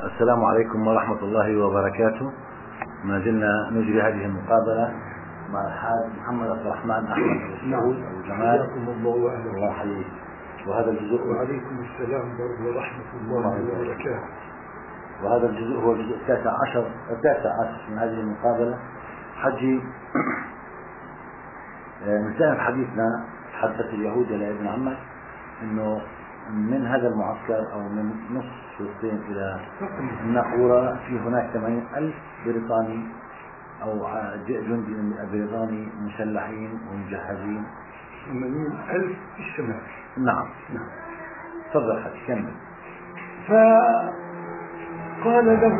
السلام عليكم ورحمة الله وبركاته. ما زلنا نجري هذه المقابلة مع الحاج محمد عبد الرحمن أحمد السعود أبو جمال. حياكم الله وأهلا. الله يحييك. وهذا الجزء وعليكم السلام ورحمة الله وبركاته. وهذا الجزء هو الجزء التاسع عشر من هذه المقابلة. حجي نستأنف حديثنا حدث اليهود إلى ابن عمك إنه من هذا المعسكر أو من نصف فلسطين إلى الناقورة في هناك 80,000 بريطاني أو جندي بريطاني مسلحين ومجهزين. 80,000 في الشمال. نعم. تفضل حج كمل. فقال له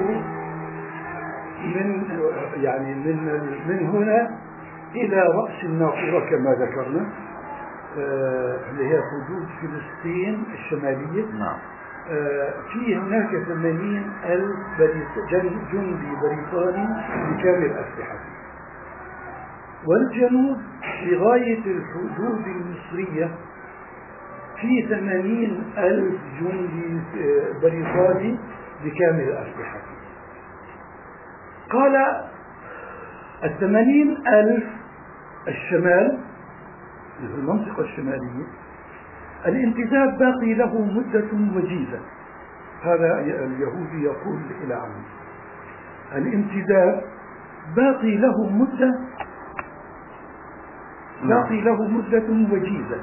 من هنا إلى رأس الناقورة كما ذكرنا، اللي هي حدود فلسطين الشمالية. نعم. في هناك 80,000 جندي بريطاني بكامل أسلحته، والجنوب لغاية الحدود المصرية في 80,000 جندي بريطاني بكامل أسلحته. قال 80,000 الشمال، المنطقة الشمالية، الانتداب باقي له مدة وجيزة. هذا اليهودي يقول إلى عمه الانتداب باقي له مدة وجيزة،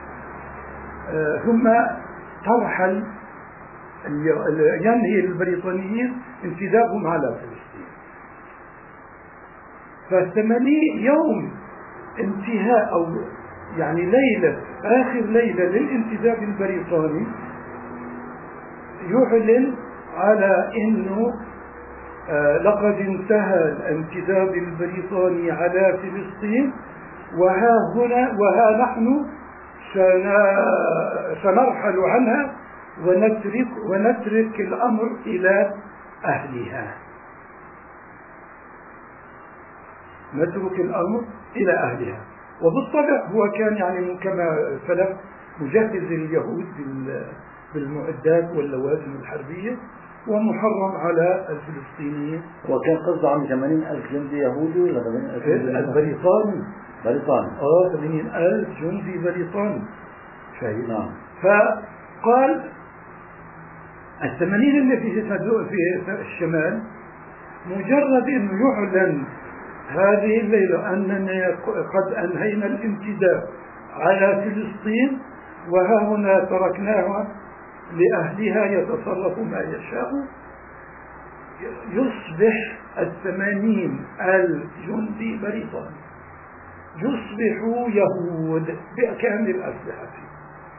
ثم ترحل ينهي البريطانيين انتدابهم على فلسطين. ف80 يوم انتهاء أو ليلة آخر ليلة للانتداب البريطاني يعلن على إنه لقد انتهى الانتداب البريطاني على فلسطين، وها نحن سنرحل عنها ونترك الأمر إلى أهلها. وبالطبع هو كان كما سلف مجهز اليهود بالمعدات واللوازم الحربية ومحرم على الفلسطينيين. وكان قصده عن 80,000 جندي يهودي ولا 80,000 بريطاني؟ 80,000 جندي بريطاني. نعم. فقال 80 اللي في الشمال مجرد انه يعلن هذه الليلة أننا قد أنهينا الانتداب على فلسطين وها هنا تركناها لأهلها يتصرفوا ما يشاء، يصبح 80,000 جندي بريطاني يصبحوا يهود بكامل أسلحتهم.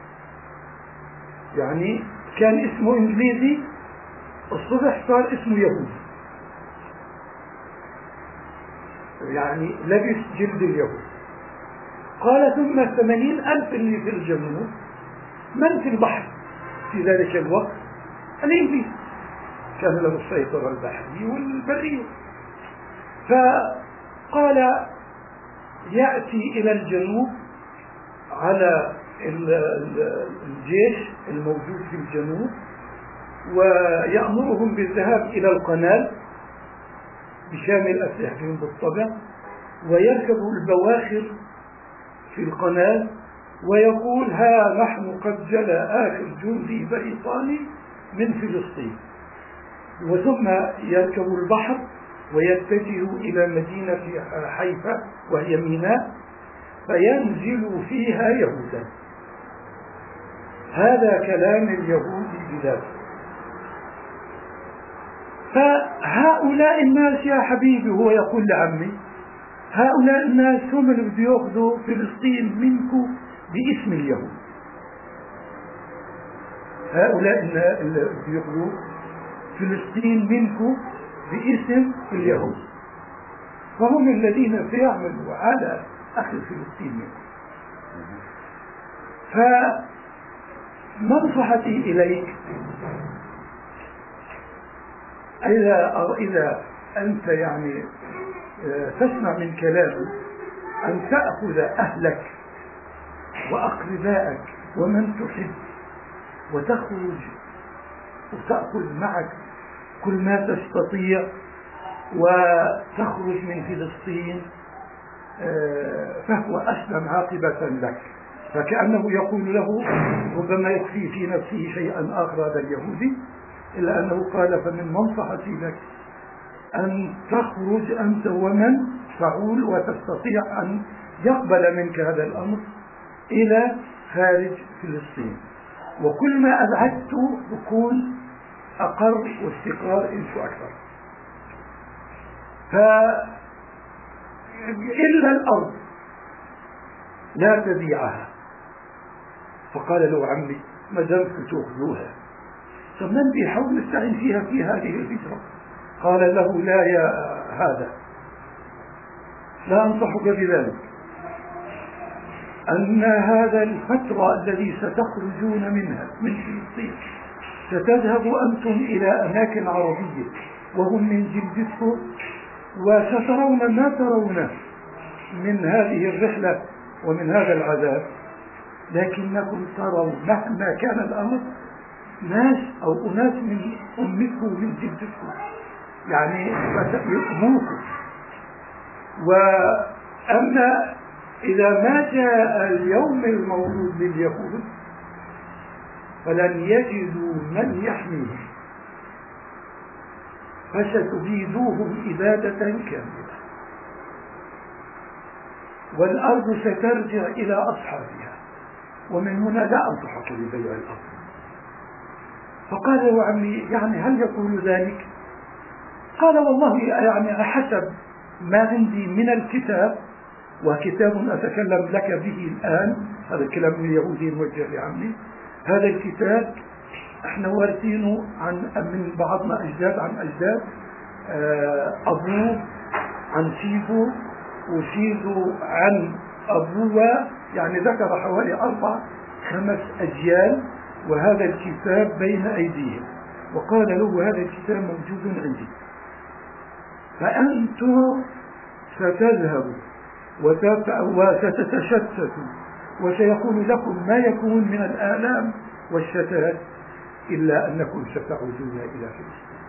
كان اسمه إنجليزي، الصبح صار اسمه يهودي، لبس جلد اليهود. قال ثم 80,000 اللي في الجنوب من في البحر في ذلك الوقت؟ الإنجليز، كان له السيطرة البحرية والبرية. فقال يأتي إلى الجنوب على الجيش الموجود في الجنوب ويأمرهم بالذهاب إلى القناة بشامل أسلحتهم بالطبع، ويركبوا البواخر في القناة ويقول ها نحن قد جلى آخر جندي بريطاني من فلسطين، وثم يركبوا البحر ويتجهوا إلى مدينة حيفا وهي ميناء فينزلوا فيها يهودا. هذا كلام اليهود بذاته. فهؤلاء الناس يا حبيبي، هو يقول لعمي، هؤلاء الناس هم اللي بده يأخذوا فلسطين منكم باسم اليهود. هؤلاء اللي بده يأخذوا فلسطين منكم باسم اليهود، فهم الذين سيعملوا على أخذ فلسطين منكم. فنصحتي إليك، إذا أنت تسمع من كلامه أن تأخذ أهلك وأقربائك ومن تحب وتخرج وتأخذ معك كل ما تستطيع وتخرج من فلسطين فهو أسلم عاقبة لك. فكأنه يقول له ربما يخفي في نفسه شيئا آخر هذا اليهودي، إلا أنه قال فمن منصحتي لك أن تخرج أنت ومن تعول وتستطيع أن يقبل منك هذا الأمر إلى خارج فلسطين، وكل ما أبعدت بكون أقر واستقرار إنس أكثر. إلا الأرض لا تبيعها. فقال له عمي ما دامت تأخذوها فمن بيحاول نستعين فيها في هذه الفترة؟ قال له لا يا هذا، لا أنصحك بذلك، أن هذا الفترة الذي ستخرجون منها من فلسطين ستذهب أنتم إلى أماكن عربية وهم من جلدكم، وسترون ما ترون من هذه الرحلة ومن هذا العذاب، لكنكم ترون مهما كان الأمر ناس أو أناس من أمكم من جلدكم، يعني يؤمنكم. وأما إذا ما جاء اليوم الموعود لليهود فلن يجدوا من يحميهم، فستبيدوهم إبادة كاملة، والأرض سترجع إلى أصحابها، ومن هنا لا أنصحك ببيع الأرض. فقال له عمي يعني هل يقول ذلك؟ قال والله يعني حسب ما عندي من الكتاب، وكتاب أتكلم لك به الآن، هذا الكلام اليهودي موجه لعمي، هذا الكتاب احنا وارثينه من بعضنا أجداد عن أجداد، أبوه عن سيده وسيده عن أبوه، يعني ذكر حوالي 4-5 أجيال، وهذا الكتاب بين أيديهم. وقال له هذا الكتاب موجود عندي، فأنتم ستذهبوا وستتشتتوا وسيكون لكم ما يكون من الآلام والشتات، إلا أنكم ستعودون إلى فلسطين،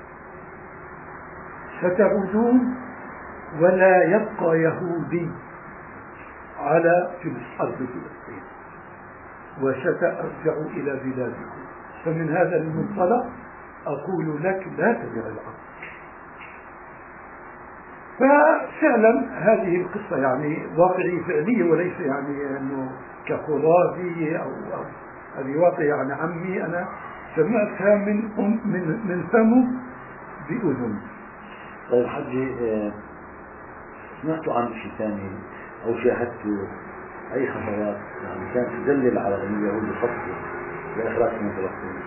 ستعودون ولا يبقى يهودي على أرض فلسطين، وسترجع إلى بلادكم. فمن هذا المنطلق أقول لك لا تبيع الأرض. ففعلا هذه القصة يعني واقعية فعلية، وليس يعني أنه كخرافي أو هذه واقع. يعني عمي أنا سمعتها من فمه بأذن. طيب حجي، سمعتوا عن شيء ثاني أو شاهدتوا أي خطوات يعني كانت تدلل على أن اليهود يخططوا لإخراج من فلسطين؟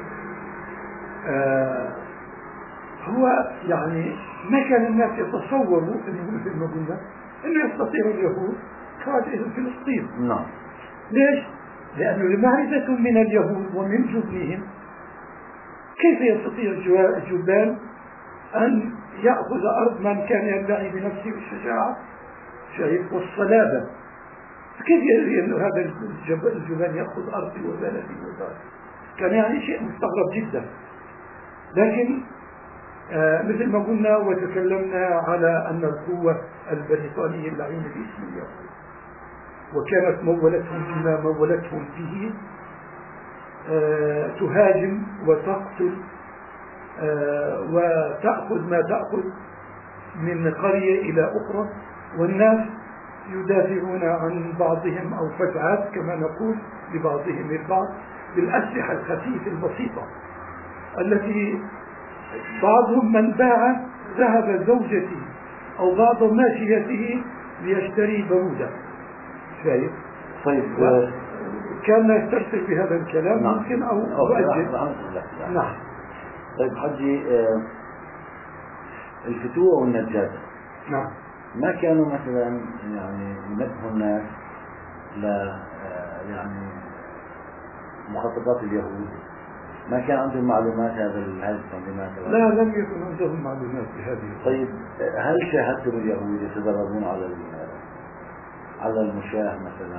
هو يعني ما كان الناس يتصوروا انه مثل ما قلنا انه يستطيع اليهود اخراج فلسطين. نعم. ليش؟ لانه لمعرفتهم من اليهود ومن جبنهم كيف يستطيع الجبان ان ياخذ ارض من كان يدعي بنفسه الشجاعه شايف والصلابه، فكيف يدري انه هذا الجبان ياخذ ارضي وبلدي وذلك؟ كان يعني شيء مستغرب جدا. لكن مثل ما قلنا وتكلمنا على أن القوة البريطانية اللعينة باسم اليهود، وكانت مولتهم بما مولتهم به، تهاجم وتقتل وتأخذ ما تأخذ من قرية إلى أخرى، والناس يدافعون عن بعضهم أو فجعات كما نقول لبعضهم البعض بالأسلحة الخفيفة البسيطة التي بعضهم من باع ذهب زوجته أو بعض ماشيته ليشتري برودة. شايف؟ طيب كان يسترسل بهذا الكلام. نعم. ممكن أو أؤجل. نعم. طيب حجي، الفتوة والنجاسة نعم ما كانوا مثلا يعني ينبهوا الناس ل يعني مخططات اليهود؟ ما كان عندهم معلومات هذه التنظيمات؟ لا، لم يكن عندهم معلومات بهذه. طيب هل شاهدتم اليهود يتدربون على المشاة مثلا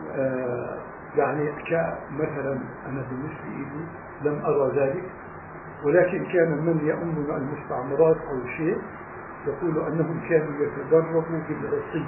يعني كمثلا أنا بالنسبة لي لم أرى ذلك، ولكن كان من يؤم المستعمرات أو شيء يقول أنهم كانوا يتدربوا بالعصي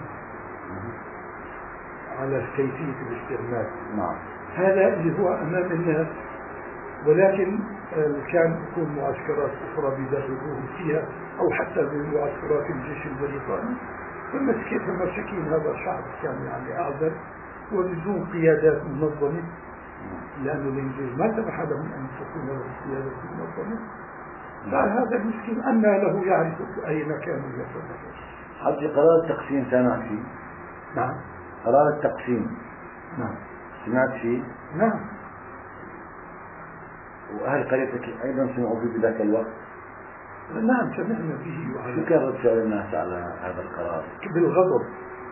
على كيفية الاستعمال. نعم. هذا اللي هو أمام الناس، ولكن كان يكون معسكرات أخرى بيدربوهم فيها أو حتى بمعسكرات الجيش البريطاني. فمسكين هذا الشعب كان يعني أعزل وبدون قيادات منظمة، لأن الإنجليز ما سمح لهم أن تكون لهم قيادات منظمة. فهذا المسكين أن له يعرف أين كانوا يتدربون. حتى قرار التقسيم سمعت فيه؟ نعم. قرار التقسيم. نعم. سمعت فيه؟ نعم. وأهل قريتك أيضا سمعوا به بذاك الوقت؟ نعم سمعنا به. شو كان رد فعل الناس على هذا القرار؟ بالغضب.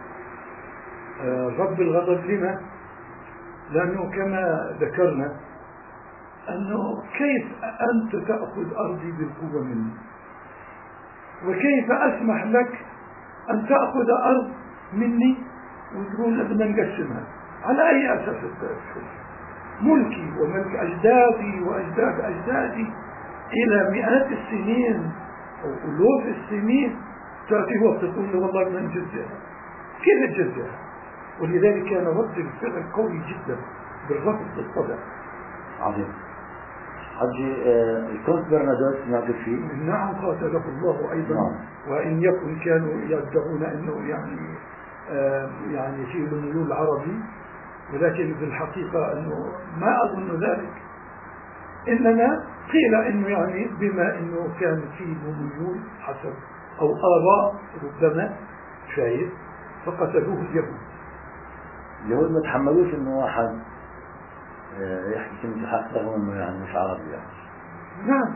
رد الغضب لما؟ لأنه كما ذكرنا أنه كيف أنت تأخذ أرضي بالقوة مني، وكيف أسمح لك أن تأخذ أرض مني وتقول بدنا نقسمها؟ على أي أساس تأخذ؟ ملكي وملك أجدادي وأجداد أجدادي إلى مئات السنين أو ألوف السنين، تأتي وقت تقول له والله بدنا نجزئها. كيف تجزئها؟ ولذلك كان رد الفعل قوي جدا بالرفض بالطبع. عظيم. حجي الكونت برنادوت سمعت فيه؟ نعم قاتله الله أيضا. نعم. وإن يكن كانوا يدعون أنه يعني في ميول عربي، ولكن في الحقيقة أنه ما أظن ذلك، إنما قيل أنه يعني بما أنه كان في ميول حسب أو آراء ربما شايف فقتلوه اليهود. اليهود ما تحملوش انه واحد يحكي كلمة الحق رغم انه يعني مش عربي يعني. نعم.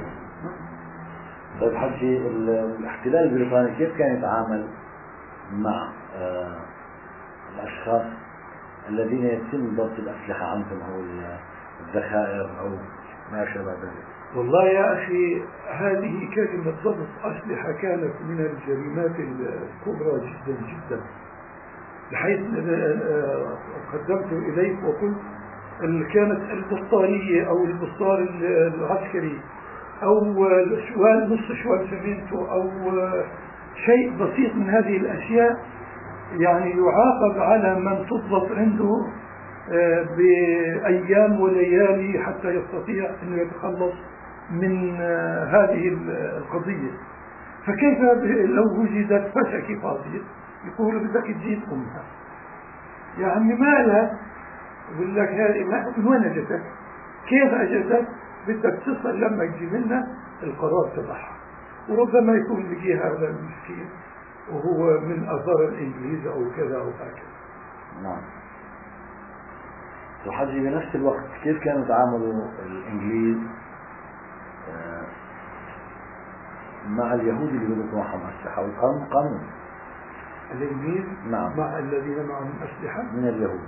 طيب حجي الاحتلال البريطاني كيف كان يتعامل مع الاشخاص الذين يتم ضبط الاسلحة عندهم او الذخائر او ما شابه ذلك؟ والله يا أخي هذه كلمة ضبط أسلحة كانت من الجريمات الكبرى جدا جدا، بحيث قدمت إليك وقلت كانت البسطارية أو البسطار العسكري أو نص شوال سمنتو أو شيء بسيط من هذه الأشياء يعني يعاقب على من تضبط عنده بأيام وليالي حتى يستطيع أن يتخلص من هذه القضية. فكيف لو وجدت فشكة فاضية يقول بدك تجيب أمها، يا عمي مالها؟ يقول لك هذه من وين أجتك؟ كيف أجتك؟ بدك تصل لما يجي منا القرار تبعها. وربما يكون لقي هذا المسكين وهو من أثار الإنجليز أو كذا أو هكذا. نعم. وحجي بنفس الوقت كيف كانوا يتعاملوا الإنجليز مع اليهود اللي بيضبطوا معهم أسلحة والقانون؟ الإنجليز نعم. مع الذين معهم أسلحة من اليهود.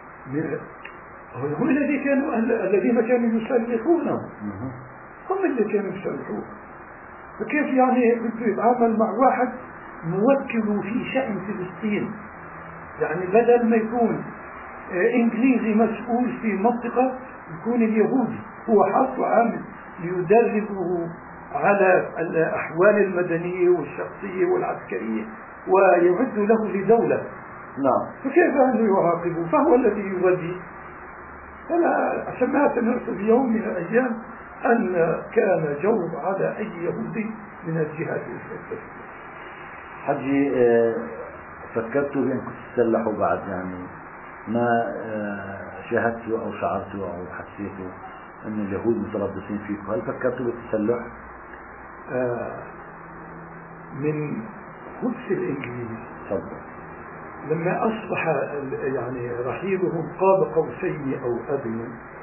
هم الذين كانوا يسلحونهم، هم اللي كانوا يسلحون. فكيف يعني بده يتعامل مع واحد موكل في شأن فلسطين؟ يعني بدل ما يكون إنجليزي مسؤول في منطقة يكون اليهودي هو حاط عامل ليدربه على الأحوال المدنية والشخصية والعسكرية ويعد له لدولة. نعم. فكيف أنه يعاقبه؟ فهو الذي يولي. فلا سمعت نفسه في يوم من الأيام أن كان جور على أي يهودي من الجهات الفلسطينية. حجي فكرتوا بأن كنتوا تسلحوا بعد يعني ما شاهدتوا أو شعرتوا أو حسيتوا أن اليهود متربصين فيكم؟ هل فكرتوا بالتسلح؟ من خبث الإنجليز لما أصبح يعني رحيلهم قاب قوسين أو أدنى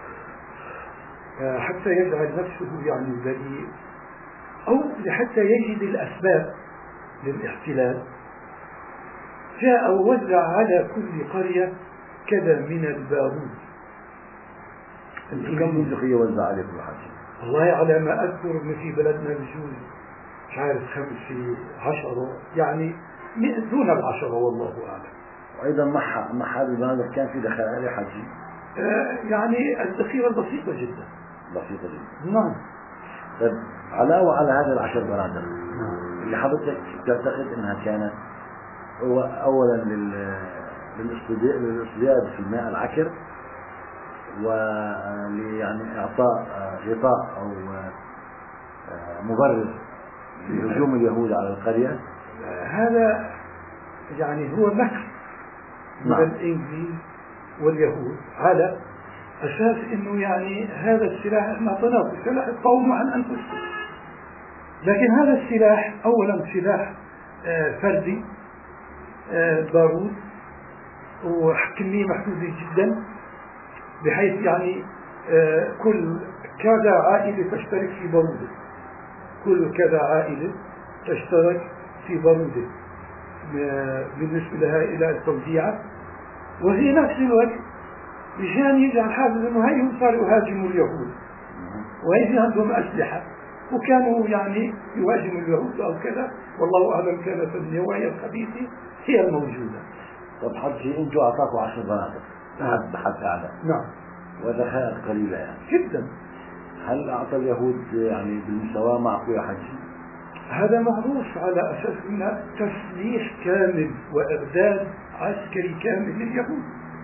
حتى يجعل نفسه يعني بريء أو حتى يجد الأسباب للاحتلال، جاء ووزع على كل قرية كذا من البارود. كم بندقية وزع عليكم حاجة؟ والله على ما أذكر إن في بلدنا بجوز مش عارف 5 10 يعني دون 10 والله أعلم. وأيضا مع هذا البندق كان في ذخائر حجي؟ يعني الذخيرة بسيطة جدا. بسيطة جدا. نعم. طيب علاوة على هذه العشر بنادق اللي حضرتك تعتقد انها كانت هو اولا للاصطياد في الماء العكر، ويعني اعطاء غطاء او مبرر لهجوم اليهود على القرية. هذا يعني هو مكر من الإنجليز واليهود على أساس أنه يعني هذا السلاح نعطيناه سلاح القوم عن أنفسهم، لكن هذا السلاح أولا سلاح فردي بارود وكمية محدودة جدا، بحيث يعني كل كذا عائلة تشترك في بارودة، كل كذا عائلة تشترك في بارودة بالنسبة لها إلى التوزيع. وفي نفس الوقت مشان يجعل حافظ انه هيهم صاروا يهاجموا اليهود وهي عندهم اسلحه وكانوا يعني يواجهوا اليهود او كذا، والله اعلم كانت النوايا الخبيثه هي الموجوده. طب حجي انتم اعطاكم 10 بنادق بحد اعلى. نعم. وذخائر قليله يعني جدا. هل اعطى اليهود يعني بالمساواه معكم يا حجي؟ هذا معروف على اساس ان تسليح كامل واعداد عسكري كامل لليهود.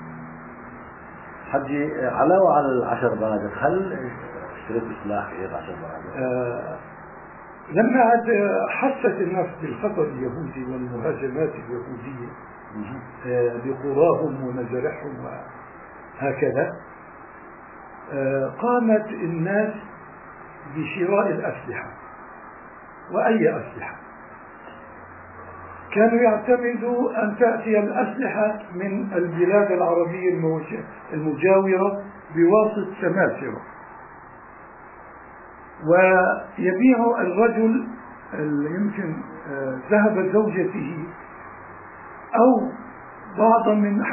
حجي علاوة على 10 بنادق هل اشتريت سلاح غير 10 بنادق؟ لما عاد حست الناس بالخطر اليهودي والمهاجمات اليهودية بقراهم ومزارعهم وهكذا، قامت الناس بشراء الأسلحة. وأي أسلحة؟ كانوا يعتمدوا أن تأتي الأسلحة من البلاد العربية المجاورة بواسطة سماسرة، ويبيع الرجل يمكن ذهب زوجته أو بعض من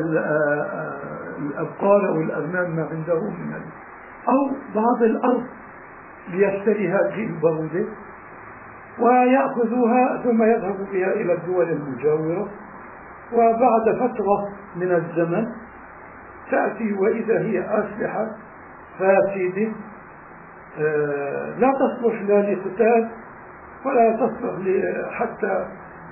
الأبقار أو الأغنام ما عنده من أو بعض الأرض ليشتري هذه البرودة ويأخذوها ثم يذهب بها إلى الدول المجاورة، وبعد فترة من الزمن تأتي وإذا هي أسلحة فاسدة لا تصلح لا لقتال ولا تصلح حتى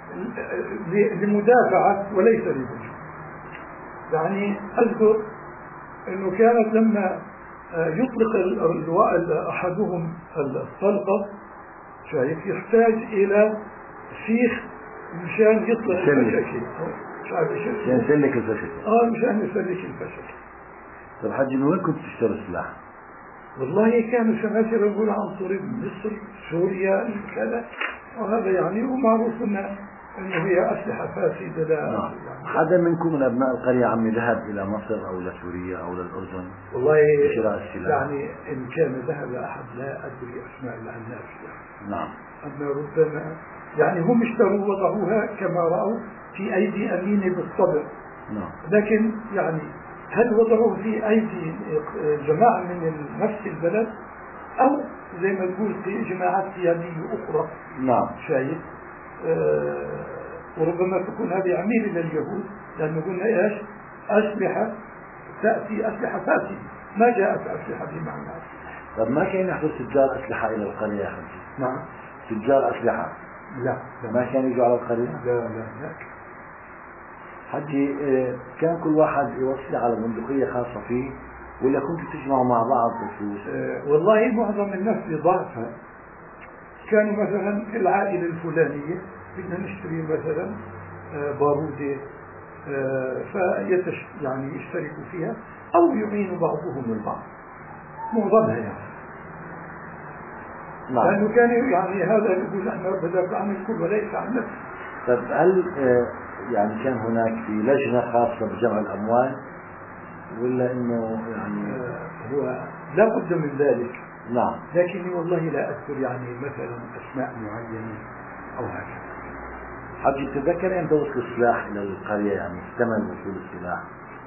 لمدافعة وليس للهجوم. يعني أذكر أنه كانت لما يطلق أحدهم الطلقة شايف يحتاج إلى سيخ مشان يطلق الفشل، مشان يسلك الفشل. مشان يسلك الفشل. طيب حجي من وين كنت تشتري السلاح؟ والله كانوا سماسرة يقول عن طريق مصر سوريا كذا، وهذا يعني ومعروف انه هي اسلحه فاسده. لا يعني حدا منكم من ابناء القريه عمي ذهب الى مصر او لسوريا او للاردن والله لشراء السلاح؟ يعني ان كان ذهب احد لا ادري اسماء الناس يعني. نعم. اما ربما يعني هم اشتروا وضعوها كما راوا في ايدي امين بالطبع. نعم. لكن يعني هل وضعوه في ايدي جماعه من نفس البلد او زي ما تقول في جماعات سياديه اخرى؟ نعم. شايف. وربما تكون هذه عميل لليهود، لأنه قلنا إيش؟ أسلحة تأتي أسلحة فاسدة، ما جاءت أسلحة بمعنى. طب ما كان يحضر تجار أسلحة إلى القرية يا حجي؟ نعم. تجار أسلحة؟ لا. ما كانوا يجوا على القرية؟ لا. حجي كان كل واحد يوصي على بندقية خاصة فيه ولا كنتوا تجمعوا مع بعض بفلوس؟ والله معظم الناس بضعفها كانوا مثلا العائلة الفلانية بدنا نشتري مثلا بارودة يعني يشتركوا فيها أو يعينوا بعضهم البعض، معظمها يعني. نعم. لأنه كان يعني هذا يقول احنا بدافع عن الكل وليس عن نفسه. طيب هل يعني كان هناك في لجنة خاصة بجمع الأموال ولا إنه يعني هو لا بد من ذلك؟ نعم. لكني والله لا أذكر يعني مثلا أسماء معينة أو هكذا. حجي تتذكر أنت وصل السلاح إلى القرية يعني اكتمل وصول السلاح؟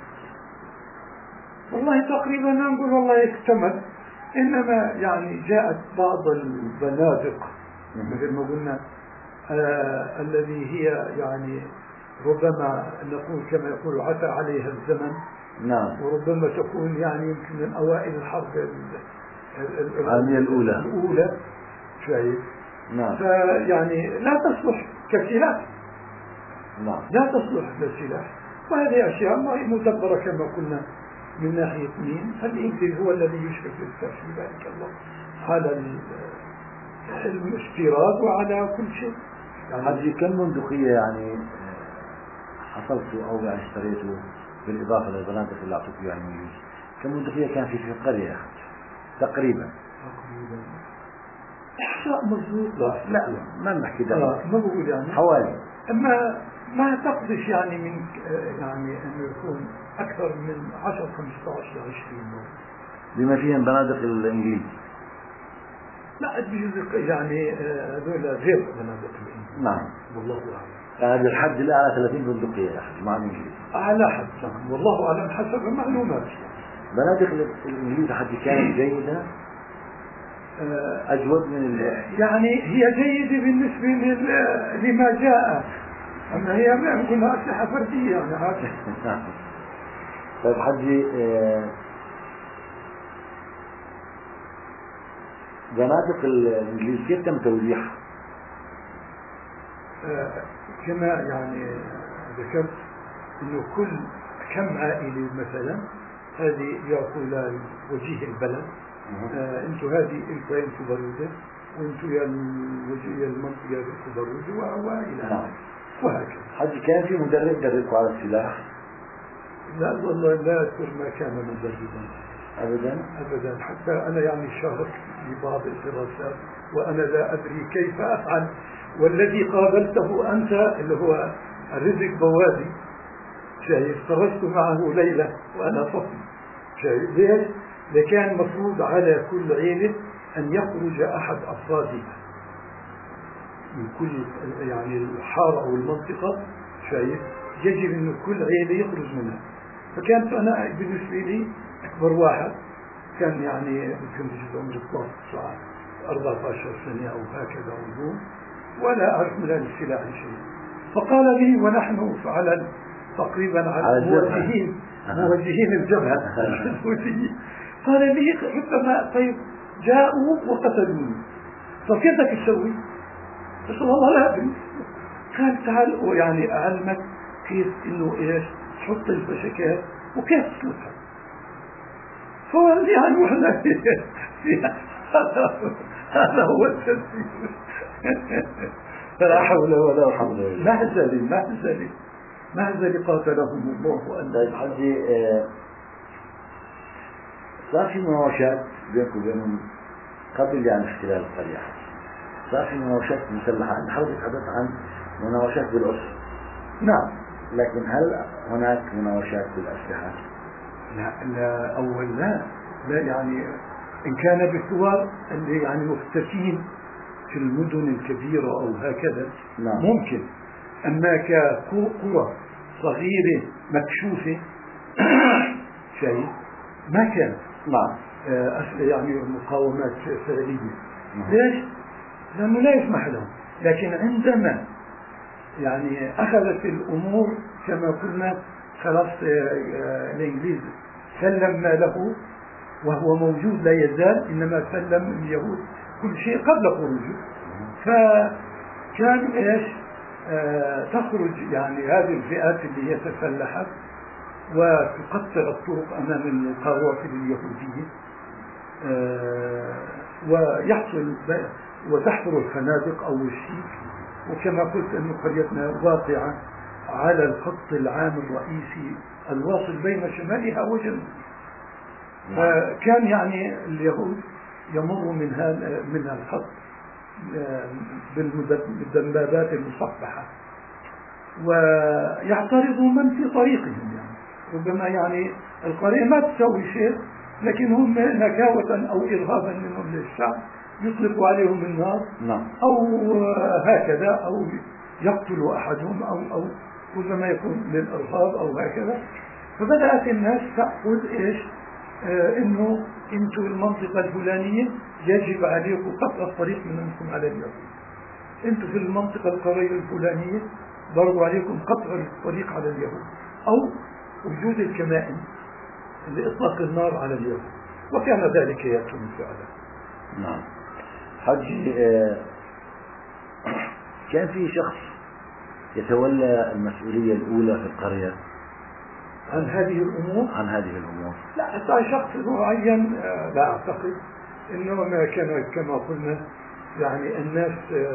والله تقريبا نقول والله اكتمل، إنما يعني جاءت بعض البنادق مثل ما قلنا الذي هي يعني ربما نقول كما يقول عتى عليها الزمن. نعم. وربما تكون يعني يمكن من أوائل الحرب العالمية الأولى شايف. نعم. فيعني لا تصلح كسلاح. نعم. لا تصلح كسلاح. وهذه أشياء مدبرة كما قلنا من ناحية مين؟ الإنجليز هو الذي يشرف في ذلك الوقت على الاستيراد وعلى كل شيء. يعني كم بندقية يعني حصلت أو يعني اشتريته بالإضافة للبنادق اللي أعطوك إياها الإنجليز؟ كم بندقية كان في القرية تقريبا؟ إحصاء مضبوط؟ لا ما بنحكي ده. ما بقول يعني حوالي. ما تقدش يعني من يعني أنه يكون أكثر من 10 15 ل 20 بما فيهم بنادق الإنجليز. لا بجزء يعني هذول غير بنادق الإنجليز. نعم. والله أعلم. هذا الحد الأعلى 30 بندقية يا أخي مع الإنجليز. أعلى حد نعم. والله أعلم حسب معلوماتي. بنادق الإنجليز حد كانت جيدة أجود من يعني هي جيدة بالنسبة لما جاء، أما هي ما كلها أسلحة فردية يعني هذا. طيب حجي بنادق الإنجليز كيف تم توزيعها؟ كما يعني ذكرت إنه كم عائلة مثلا هذه يعطوا لوجيه البلد، انتوا هذه انتوا انتوا برودة وانتوا يا المنطقة انتوا برودة وإلى آخره وهكذا. حجي كان في مدرب دربكم على السلاح؟ لا والله لا أذكر ما كان مدربا أبدا. حتى أنا يعني شاركت في بعض الدراسات وأنا لا أدري كيف أفعل. والذي قابلته أنت اللي هو الرزق بوادي شايف، خرجت معه ليلة وأنا طفل شايف ليش؟ لكان مفروض على كل عيلة أن يخرج أحد أفرادها من كل يعني الحارة أو المنطقة شايف، يجب أن كل عيلة يخرج منها. فكانت أنا بالنسبة لي أكبر واحد، كان يعني يمكن بجد عمري 14 سنة أو هكذا أظن، ولا أعرف من السلاح شيء. فقال لي ونحن على تقريبا على موجهين الجبهة قال لي ربما طيب جاءوا وقتلوني، طيب كيف بدك تسوي؟ قلت والله لا أدري. قال تعال يعني أعلمك كيف إنه إيش تحط الفشكات وكيف تسلكها. فقال لي يعني وحنا هذا هو التسليم. لا حول ولا قوة. مهزلي قاتلهم الله. طيب حجي صار في مناوشات بينكم وبينهم قبل يعني احتلال القرية، صار في مناوشات مسلحة. حضرتك تحدثت عن مناوشات بالأسر. نعم. لكن هل هناك مناوشات بالأسلحة؟ لا أول لا يعني إن كان بالثوار اللي يعني مختفين في المدن الكبيرة أو هكذا نعم. ممكن، أما كقرى صغيرة مكشوفة شيء ما كان. نعم. يعني مقاومات فعلية. ليش؟ لأنه لا يسمح لهم. لكن عندما يعني أخذت الأمور كما قلنا خلاص الإنجليز سلم ما له وهو موجود لا يزال، إنما سلم اليهود كل شيء قبل خروجه. فكان إيش تخرج يعني هذه الفئات اللي هي تسلحت وتقطع الطرق أمام القوافل اليهودية ويحصل وتحفر الخنادق أول شيء. وكما قلت أن قريتنا واقعة على الخط العام الرئيسي الواصل بين شمالها وجنوبها، فكان يعني اليهود يمر من الخط بالدبابات المصفحة ويعترض من في طريقهم. يعني ربما يعني القرية ما تسوي شيء، لكن هم نكاوة أو إرهابا منهم للشعب يطلق عليهم النار. نعم. أو هكذا أو يقتل أحدهم أو ربما يكون للإرهاب أو هكذا. فبدأت الناس تأخذ إيش إنه أنتم المنطقة الفلانية يجب عليكم قطع الطريق منكم على اليهود، أنتم في المنطقة القرية الفلانية برضو عليكم قطع الطريق على اليهود، أو وجود الكمائن لإطلاق النار على اليهود. وكان ذلك يكون فعلا. نعم. حجي، كان في شخص يتولى المسؤولية الأولى في القرية عن هذه الأمور؟ لا، شخص معين لا أعتقد، إنما كان كما قلنا يعني الناس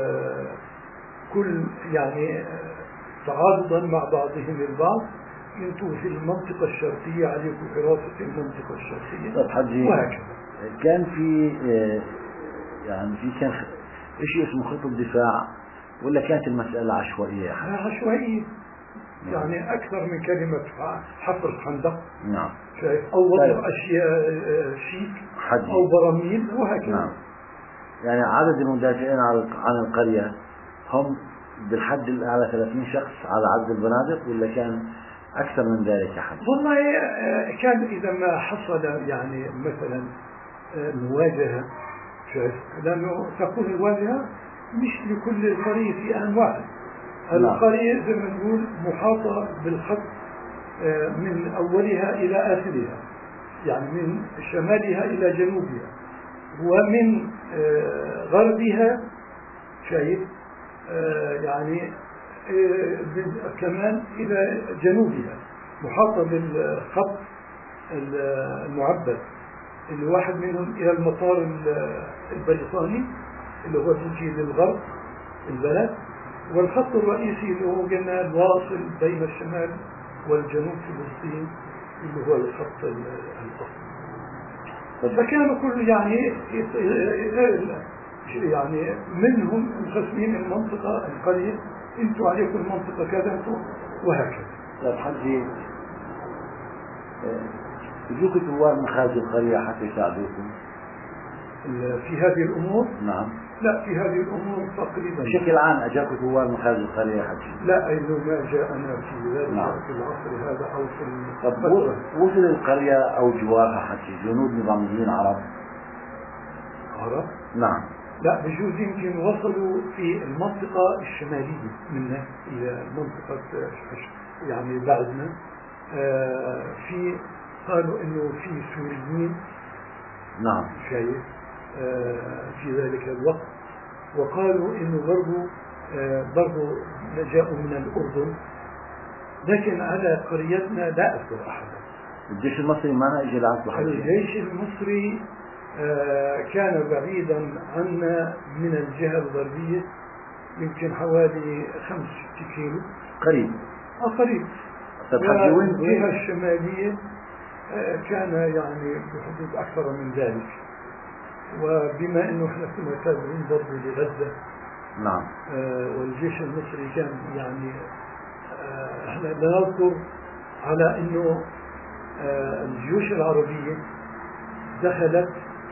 كل يعني تعاضدا مع بعضهم البعض. انتم في المنطقة الشرقية عليكم حراسة المنطقة الشرقية وهكذا. كان في يعني كان شيء اسمه خطة دفاع، ولا كانت المسألة عشوائية؟ عشوائية يعني أكثر من كلمة حفر خندق. نعم. أو وضع أشياء شيك أو براميل وهكذا. نعم. يعني عدد المدافعين عن القرية هم بالحد الأعلى 30 شخص على عدد البنادق، ولا كان أكثر من ذلك حد؟ والله كان إذا ما حصل يعني مثلا مواجهة، لأنه تكون الواجهة مش لكل القرية في آن واحد. القرية زي ما نقول محاطة بالخط من أولها إلى آخرها، يعني من شمالها إلى جنوبها، ومن غربها شايف يعني كمان إلى جنوبها، محاطة بالخط المعبد اللي واحد منهم إلى المطار البريطاني اللي هو بيجي للغرب البلد، والخط الرئيسي اللي هو قلنا الواصل بين الشمال والجنوب فلسطين اللي هو الخط الأصلي. فكانوا كل يعني منهم مقسمين المنطقة القرية، انتوا عليكم المنطقة كذا وهكذا. طيب حجي، يجوك ثوار مخازن القرية حتى يساعدوكم في هذه الأمور؟ نعم. لا، في هذه الأمور تقريبا بشكل عام أجاكم ثوار مخازن القرية حجي؟ لا، إنه ما جاءنا في ذلك في العصر هذا أو في طب وصل القرية أو جوارها حجي جنود نظاميين عرب؟ نعم. لا، بجوز يمكن وصلوا في المنطقة الشمالية منا إلى منطقة يعني بعدنا. في قالوا إنه في سوريين. نعم. شايف في ذلك الوقت، وقالوا إنه برضو جاءوا من الأردن، لكن على قريتنا لا أذكر أحدا. الجيش المصري ما أجى لعندكم؟ الجيش المصري كان بعيدا عنا من الجهة الغربية يمكن حوالي 5-6 كيلو. قريب. قريب. والجهة الشمالية كان يعني بحدود أكثر من ذلك، وبما أنه احنا كنا تابعين برضه لغزة. نعم. والجيش المصري كان يعني احنا نذكر على أنه الجيوش العربية دخلت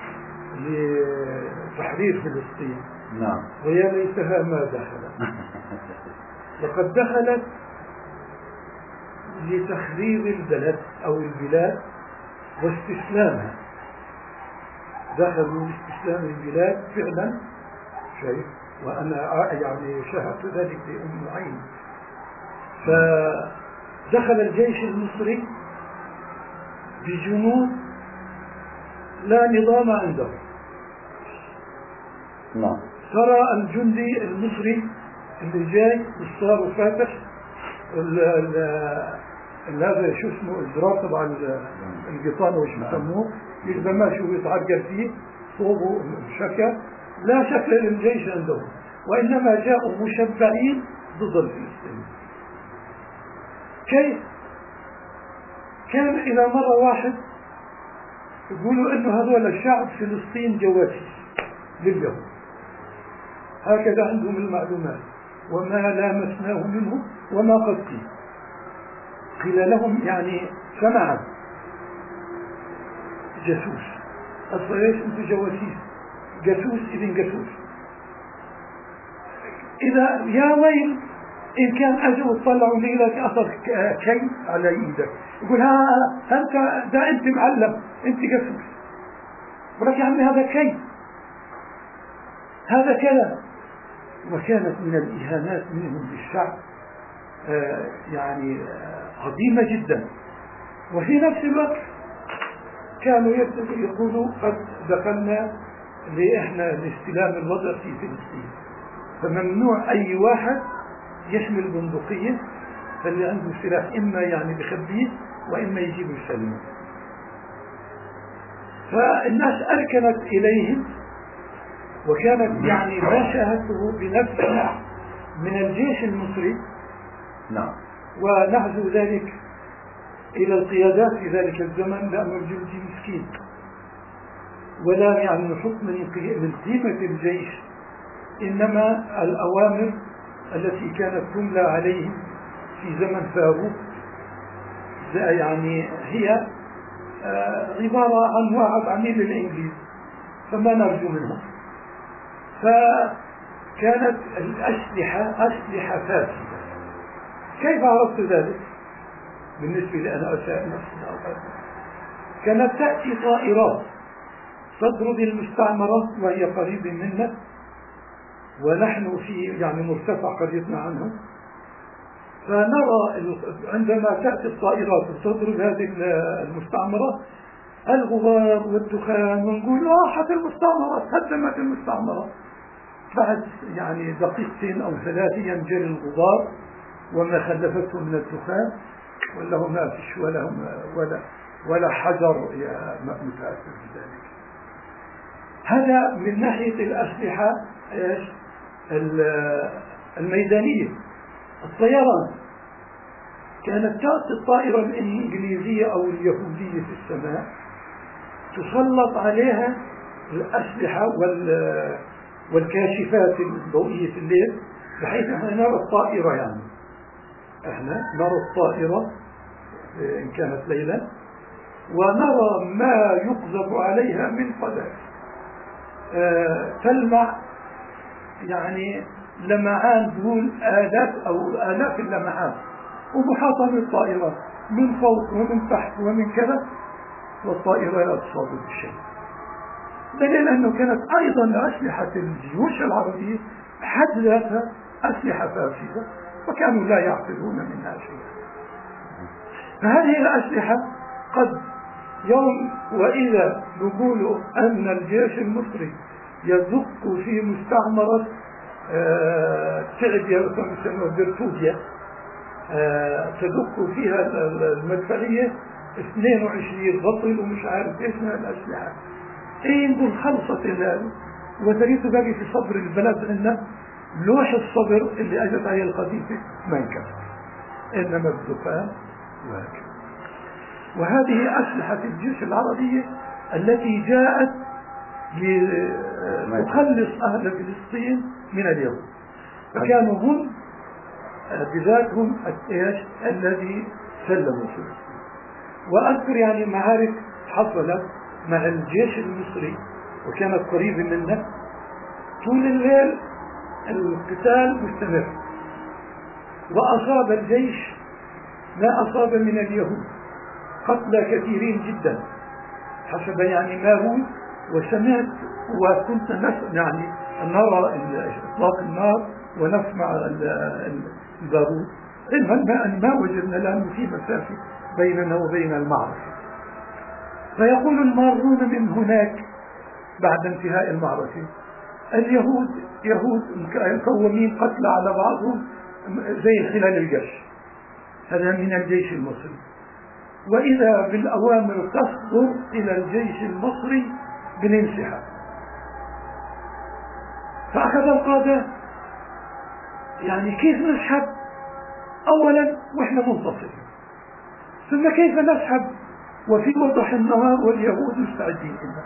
لتحرير فلسطين. نعم. ويا ليتها ما دخلت. لقد دخلت لتخريب البلد أو البلاد واستسلامها. دخلوا لاستسلام البلاد فعلا، شايف، وأنا يعني شاهدت ذلك بأم عين. فدخل الجيش المصري بجنود لا نظام عنده. نعم. ترى الجندي المصري اللي جاي بالصار وفاتح هذا شو اسمه الزرار تبع القطان وش بسموه، إذا ما شو يتعجل فيه صوبه شكل، لا شكل للجيش عندهم، وإنما جاءوا مشبعين ضد الفلسطينيين. كيف؟ كان إذا مرة واحد يقولوا إنه هذول الشعب فلسطين جواسيس لليهود، هكذا عندهم المعلومات، وما لامسناه منهم وما قد قيل لهم يعني سمعا جاسوس. أصلا ليش أنتم جواسيس؟ جاسوس إذن جاسوس. إذا يا ويل إن كان أجوا طلعوا لك أثر كي على إيدك، يقول أنت ده أنت معلم، أنت جاسوس، ولك يا عمي هذا كي، هذا كذا. وكانت من الإهانات منهم للشعب يعني عظيمة جدا. وفي نفس الوقت كانوا يقولوا قد دخلنا لإحنا لاستلام الوضع في فلسطين، فممنوع أي واحد يحمل بندقية، فاللي عنده سلاح إما يعني بخبيه وإما يجيب السلم. فالناس أركنت إليهم، وكانت يعني ما شاهدته بنفسي من الجيش المصري. نعم. ونحزو ذلك إلى القيادات في ذلك الزمن، لأن الجندي مسكين ولا يعني نحط من قيمة الجيش، إنما الأوامر التي كانت تملى عليه في زمن فاروق يعني هي عبارة عن وعد عميل الإنجليز، فما نرجو منهم. فكانت الأسلحة أسلحة فاسدة. كيف عرفت ذلك؟ بالنسبة لأنا أساء نفسي، كانت تأتي طائرات تطرد المستعمرة وهي قريبة منا، ونحن في يعني مرتفع قريبنا عنهم، فنرى عندما تأتي الطائرات وتضرب هذه المستعمرة الغبار والدخان، ونقول راحت المستعمرة، هدمت المستعمرة. بعد يعني دقيقتين أو ثلاث ينجلي الغبار وما خلفته من الدخان، ولا ما فيش ولا حجر يا متأثر بذلك. هذا من ناحية الأسلحة الميدانية. الطيران كانت تأتي الطائرة الإنجليزية أو اليهودية في السماء، تسلط عليها الأسلحة والكاشفات الضوئية في الليل، بحيث احنا نرى الطائرة، يعني احنا نرى الطائرة إن كانت ليلا، ونرى ما يقذف عليها من قذائف تلمع، يعني لمعان دون آلاف أو آلاف اللمعات، ومحاطة بالطائرة من فوق ومن تحت ومن كذا، والطائرة لا تصاب بشيء. دليل أنه كانت أيضا أسلحة الجيوش العربية حد ذاتها أسلحة فاسدة، وكانوا لا يعقلون منها شيئا. فهذه الأسلحة قد يوم وإذا نقول أن الجيش المصري يدق في مستعمرة تعبية برتوجيا، تدق فيها المدفعية 22 بطل ومش عارف ايش من الأسلحة، نقول خلصت الآن، وتريد باقي في صبر البلد عندنا لوح الصبر اللي أجت عليه القذيفة ما انكسر، إنما الدخان وهكذا. وهذه أسلحة الجيش العربية التي جاءت لتخلص أهل فلسطين من اليهود، فكانوا هم بذاتهم الذي سلموا فلسطين. وأذكر يعني معارك حصلت مع الجيش المصري وكانت قريبة منا، طول الليل القتال مستمر، وأصاب الجيش ما أصاب من اليهود، قتلى كثيرين جدا حسب يعني ما هو. وسمعت وكنت يعني نرى إطلاق النار ونسمع البارود، علما ما وجدنا لأنه في مسافة بيننا وبين المعركة. فيقول المارون من هناك بعد انتهاء المعركة اليهود مكومين قتل على بعضهم زي خلال الجيش، هذا من الجيش المصري. وإذا بالأوامر تصدر إلى الجيش المصري بالانسحاب، فأخذ القادة يعني كيف نسحب أولا وإحنا منتصرين، ثم كيف نسحب وفي وضح النهار واليهود مستعدين لنا.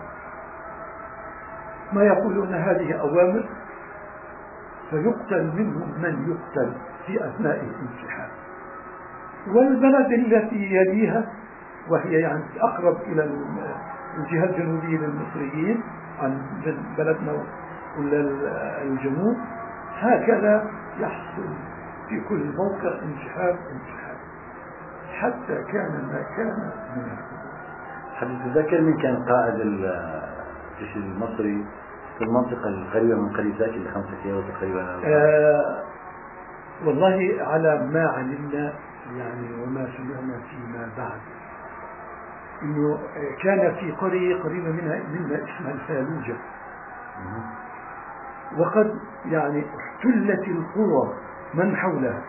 ما يقولون هذه أوامر، فيقتل منهم من يقتل في أثناء الانسحاب. والبلد التي يليها وهي يعني أقرب إلى الجهة الجنوبية للمصريين عن بلدنا ولا الجنوب، هكذا يحصل في كل موقع انسحاب حتى كان ما كان من الحدود. هل تتذكر من كان قائد الجيش المصري في المنطقة القريبة من قرية زاكي ل5 كيلو تقريبا؟ والله على ما علمنا يعني وما سمعنا فيما بعد، إنه كان في قرية قريبة منها اسمها الفالوجة، وقد يعني احتلت القرى من حولها،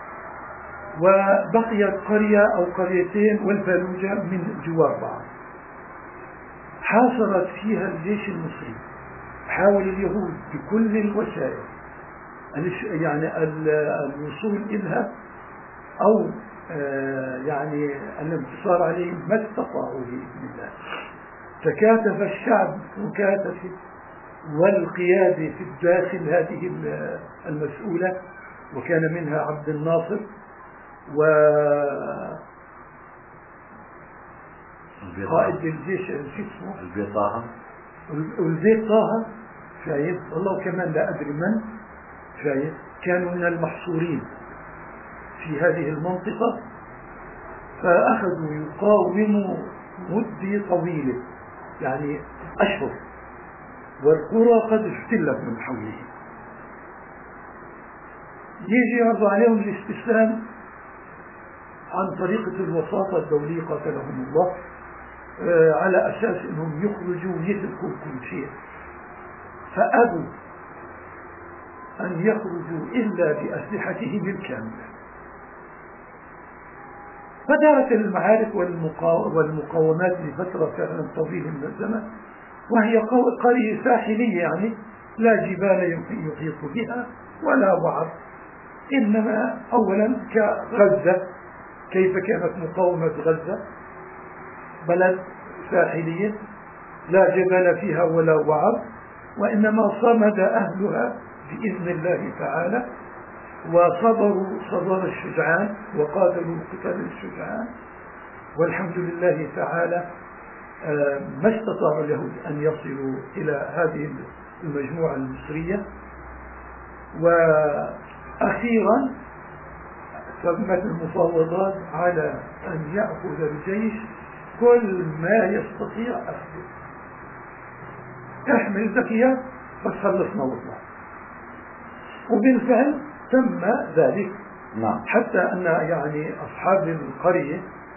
وبقيت قرية أو قريتين والفالوجة من جوار بعض. حاصرت فيها الجيش المصري، حاول اليهود بكل الوسائل يعني الوصول إلها أو يعني الانتصار عليهم، ما استطاعوا بإذن الله. تكاتف الشعب مكاتفة والقيادة في الداخل هذه المسؤولة، وكان منها عبد الناصر وقائد الجيش اسمه البيت طه، شايف والله كمان لا أدري من، شايف كانوا من المحصورين في هذه المنطقة، فأخذوا يقاوموا مدة طويلة يعني أشهر، والقرى قد احتلت من حولهم. يجي يعرض عليهم الاستسلام عن طريقة الوساطة الدولية قاتلهم الله، على أساس أنهم يخرجوا ويتركوا كل شيء، فأبوا أن يخرجوا إلا بأسلحتهم الكاملة. فدارت المعارك والمقاومات لفترة فعلا طويلة من الزمن، وهي قرية ساحلية يعني لا جبال يحيط بها ولا وعر، إنما أولا كغزة، كيف كانت مقاومة غزة، بلد ساحلية لا جبال فيها ولا وعر، وإنما صمد أهلها بإذن الله تعالى، وصبروا صبر الشجعان وقاتلوا قتال الشجعان، والحمد لله تعالى ما استطاع اليهود أن يصلوا إلى هذه المجموعة المصرية. وأخيرا تمت المفاوضات على أن يأخذ الجيش كل ما يستطيع أخذه، احمل الزكية بس خلصنا والله، وبالفعل تم ذلك. نعم. حتى أن يعني أصحاب القرية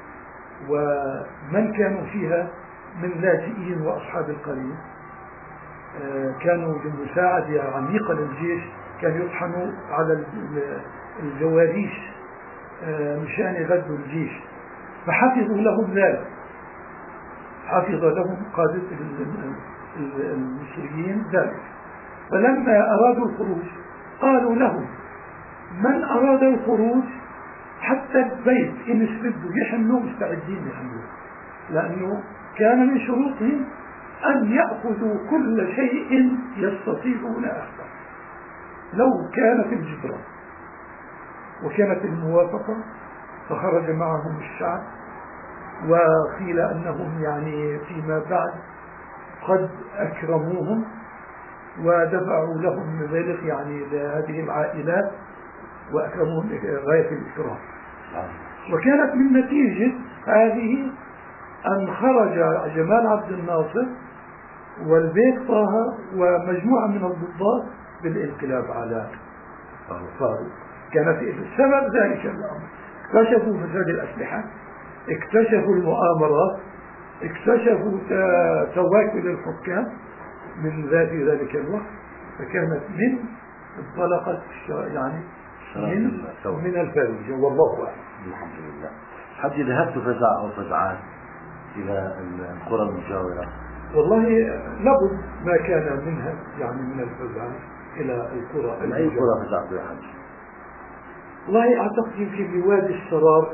ومن كانوا فيها من لاجئين وأصحاب القرية كانوا بمساعدة عميقة للجيش، كانوا يطحنوا على الجواريش مشان يغذوا الجيش، فحفظوا لهم ذلك، حفظ لهم قادة المصريين ذلك. فلما أرادوا الخروج قالوا لهم من أراد الخروج حتى البيت إن استبدوا يحملوا مستعدين يحملوا، لأنه كان من شروطهم أن يأخذوا كل شيء يستطيعون أخذه لو كانت الجبرة. وكانت الموافقة، فخرج معهم الشعب، وقيل أنهم يعني فيما بعد قد أكرموهم ودفعوا لهم مبالغ يعني لهذه العائلات وأكرموهم غاية الإكرام. وكانت من نتيجة هذه أن خرج جمال عبد الناصر والبيت طه ومجموعة من الضباط بالانقلاب على فاروق. كانت السبب ذلك الأمر، اكتشفوا فساد الأسلحة، اكتشفوا المؤامرات، اكتشفوا تواكل الحكام من ذلك الوقت، فكانت من انطلقت يعني من الفارجة. والله أعلم. الحمد لله. حتى ذهبت فزع أو فزعات إلى القرى المجاورة؟ والله لابد ما كان منها يعني من الفزعات إلى القرى. من أي قرى فزعت يا حاج؟ والله أعتقد يمكن بوادي السرار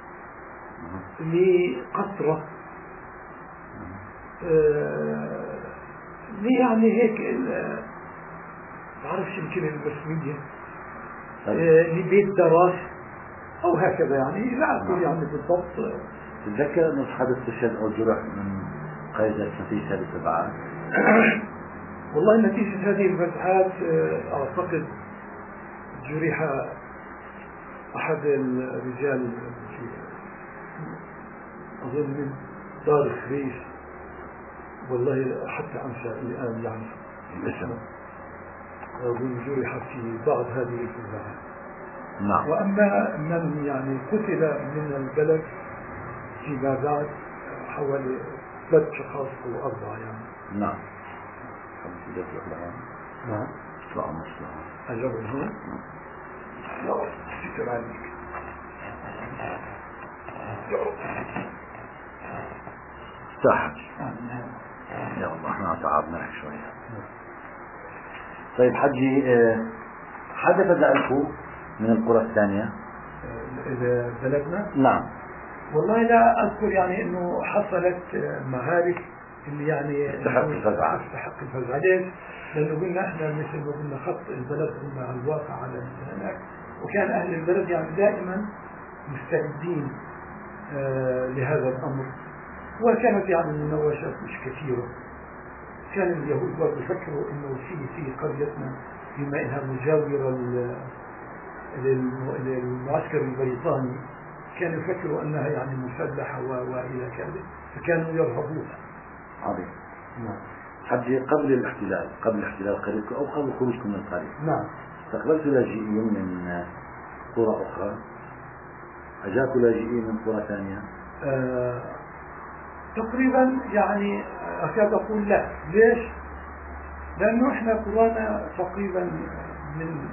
لقطرة يعني هيك بعرفش يمكن المسمية لبيت دراس أو هكذا، يعني لا أقول يعني بالضبط. تتذكر أنه حدث استشهاد أو جرح من قيادة نتيجة هذه الفزعات؟ والله نتيجة هذه الفزعات أعتقد جرح أحد الرجال أظن من دار خريش، والله حتى أنسى الآن يعني الاسم، أظن جرح في بعض هذه الفزعات. نعم. وأما من يعني قتل من البلد فيما بعد حوالي 3 أشخاص أو 4 يعني. نعم. نعم. اطلعوا مصلحة. أجرب هون. لا شكرا عليك. استحج. يلا احنا تعبنا شوية. طيب حجي، حدا بدأكم من القرى الثانية؟ إذا بلدنا؟ نعم. والله لا أذكر يعني إنه حصلت معارك اللي يعني تستحق الفزعة. تستحق الفزعة. ليش؟ لأنه قلنا إحنا مثل ما قلنا خط البلد قلنا على الواقع على هناك، وكان أهل البلد يعني دائما مستعدين لهذا الأمر، وكانت يعني المناوشات مش كثيرة. كان اليهود برضه يفكروا إنه في قريتنا بما إنها مجاورة للمعسكر البريطاني، كانوا يفكروا أنها يعني مسلحة وإلى كذا، فكانوا يرهبون. عظيم. نعم. حجي قبل احتلال قريتكم أو قبل خروجكم من القرية. نعم. استقبلتوا لاجئين من قرى أخرى؟ أجاكوا لاجئين من قرى ثانية؟ تقريبا يعني أكاد أقول لا. ليش؟ لأنه إحنا قرانا تقريبا من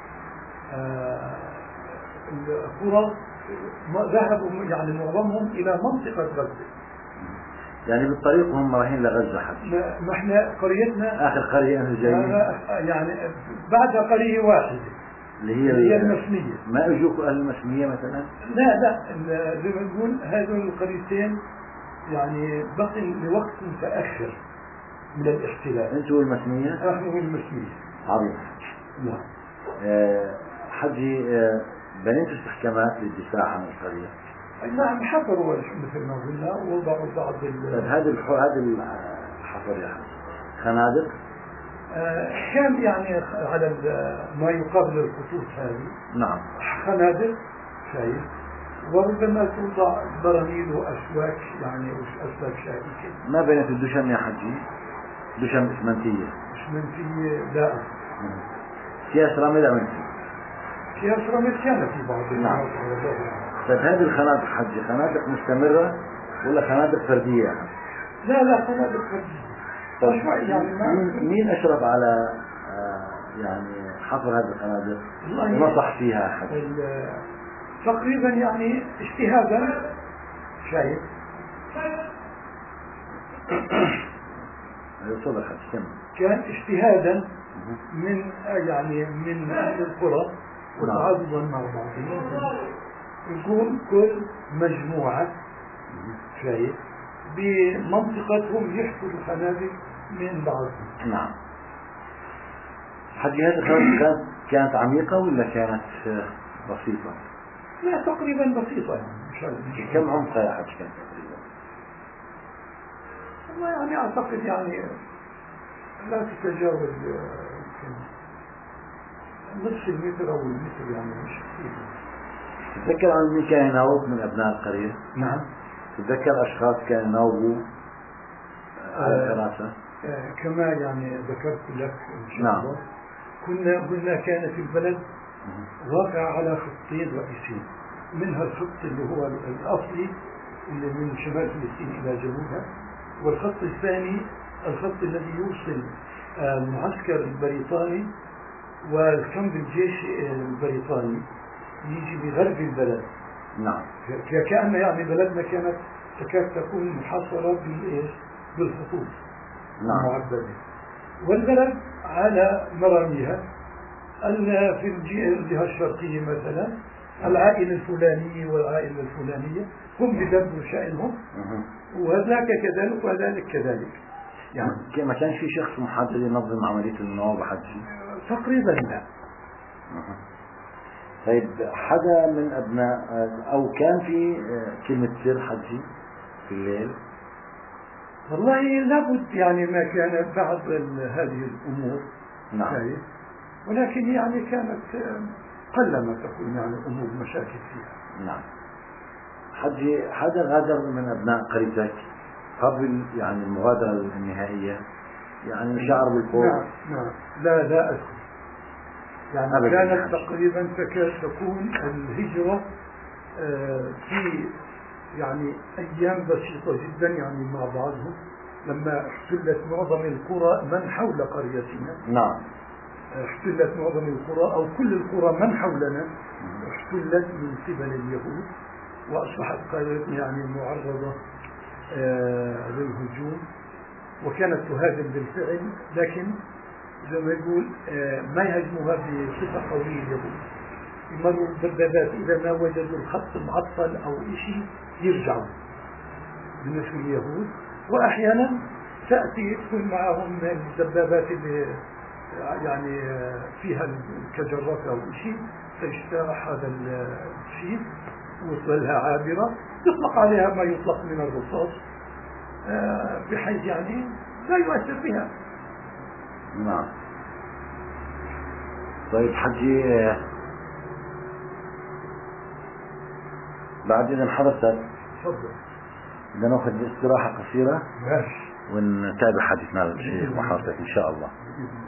القرى ذهبوا يعني معظمهم إلى منطقة غزة. يعني بالطريق هم رايحين لغزة حج؟ ما إحنا قريتنا آخر قرية أنتم جايين؟ يعني بعدها قرية واحدة اللي هي المسمية. ما اجوكوا اهل المسمية مثلا؟ لا زي ما نقول هذول القريتين يعني بقي لوقت متأخر من الاحتلال. انتوا المسمية؟ نحن المسمية. عظيم. نعم. حجي، بنيتوا استحكامات للدفاع عن القرية؟ نعم، حفروا مثل ما قلنا ووضعوا بعض هذا الحفر يا حجي خنادق؟ كان يعني على ما يقابل الخطوط هذه. نعم. خنادق شايف، وربما توضع براميل وأسواك يعني أسواك شائكة. ما بينت الدشم يا حجي؟ دشم إسمنتية؟ إسمنتية لا. أكياس رمل أو انتي؟ أكياس رمل كان في بعض. نعم. طيب هذه الخنادق حجي خنادق مستمرة ولا خنادق فردية يا حجي؟ لا خنادق فردية. طيب يعني مين أشرف على يعني حفر هذه الخنادق ونصح فيها حجي؟ تقريبا يعني اجتهادا شايف. صدق حجي كان اجتهادا من يعني من أهل القرى وتعاضدا مع بعضهم، يكون كل مجموعة شايف بمنطقتهم يحفروا خنادق من بعضهم. نعم. حجي هذه الخنادق كانت عميقة ولا كانت بسيطة؟ لا تقريبا بسيطة يعني. كم عمقها يا حجي كانت تقريبا؟ والله يعني أعتقد يعني لا تتجاوز نصف المتر أو المتر يعني مش كثير. تتذكر عن مين كان يناوب من أبناء القرية؟ نعم. تتذكر أشخاص كانوا يناوبوا على الحراسة؟ كما يعني ذكرت لك إن شاء نعم. الله، قلنا كانت البلد واقع على خطين رئيسيين، منها الخط اللي هو الأصلي اللي من شمال فلسطين إلى جنوبها، والخط الثاني الخط الذي يوصل المعسكر البريطاني والكامب الجيش البريطاني يجي بغرب البلد. نعم. كأن يعني بلدنا كانت تكاد تكون محاصرة بالخطوط. نعم. معبدة، والبلد على مراميها في الجهة الشرقية مثلا العائلة الفلانية والعائلة الفلانية هم بدبروا شأنهم، وهذاك كذلك وذلك كذلك. يعني ما كان في شخص محدد ينظم عملية المناوبة حجي؟ تقريبا لا. طيب حدا من أبناء أو كان في كلمة سر حجي في الليل؟ والله لابد يعني ما كان بعض هذه الأمور. نعم. ولكن يعني كانت قلما تكون يعني أمور مشاكل فيها. نعم. حجي حدا غادر من أبناء قريتك قبل يعني المغادرة النهائية يعني شعر بالخوف؟ نعم. لا أذكر يعني كانت حجي. تقريبا تكاد تكون الهجرة في يعني أيام بسيطة جدا يعني مع بعضهم، لما احتلت معظم القرى من حول قريتنا. نعم. احتلت معظم القرى أو كل القرى من حولنا احتلت من قبل اليهود، وأصبحت قريتنا يعني معرضة للهجوم، وكانت تهاجم بالفعل، لكن زي ما يقول ما يهاجموها بصفة قوية اليهود. يمروا الدبابات إذا ما وجدوا الخط معطل أو شيء يرجعوا بالنسبة لليهود، وأحيانا تأتي تكون معهم الدبابات اللي يعني فيها الكجرات أو شيء، تجتاح هذا الشيء وصلها عابرة يطلق عليها ما يطلق من الرصاص بحيث يعني لا يؤثر بها. نعم. طيب حجي، بعد إذا حضرتك تفضل. بدنا ناخذ استراحة قصيرة ماشي، ونتابع حديثنا الشيخ وحضرتك إن شاء الله.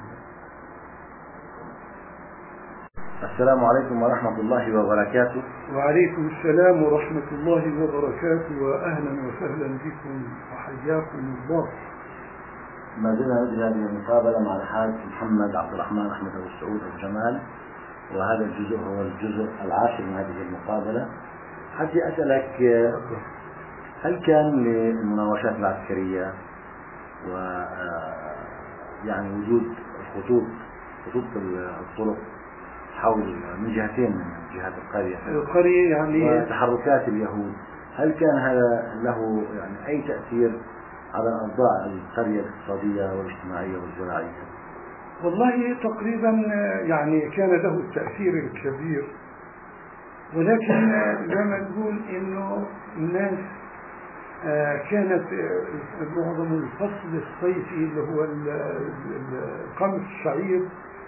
السلام عليكم ورحمة الله وبركاته. وعليكم السلام ورحمة الله وبركاته، وأهلا وسهلا بكم وحياكم الله. ما زلنا نجري هذه المقابلة مع الحاج محمد عبد الرحمن أحمد أبو سعود أبو جمال، وهذا الجزء هو الجزء العاشر من هذه المقابلة. حجي أسألك، هل كان للمناوشات العسكرية و يعني وجود خطوط الطرق حول من جهتين من جهات القرية يعني وتحركات اليهود، هل كان هذا له يعني أي تأثير على أوضاع القرية الاقتصادية والاجتماعية والزراعية؟ والله تقريبا يعني كان له التأثير الكبير، ولكن زي ما نقول إنه الناس كانت معظم الفصل الصيفي اللي هو القمح الشعير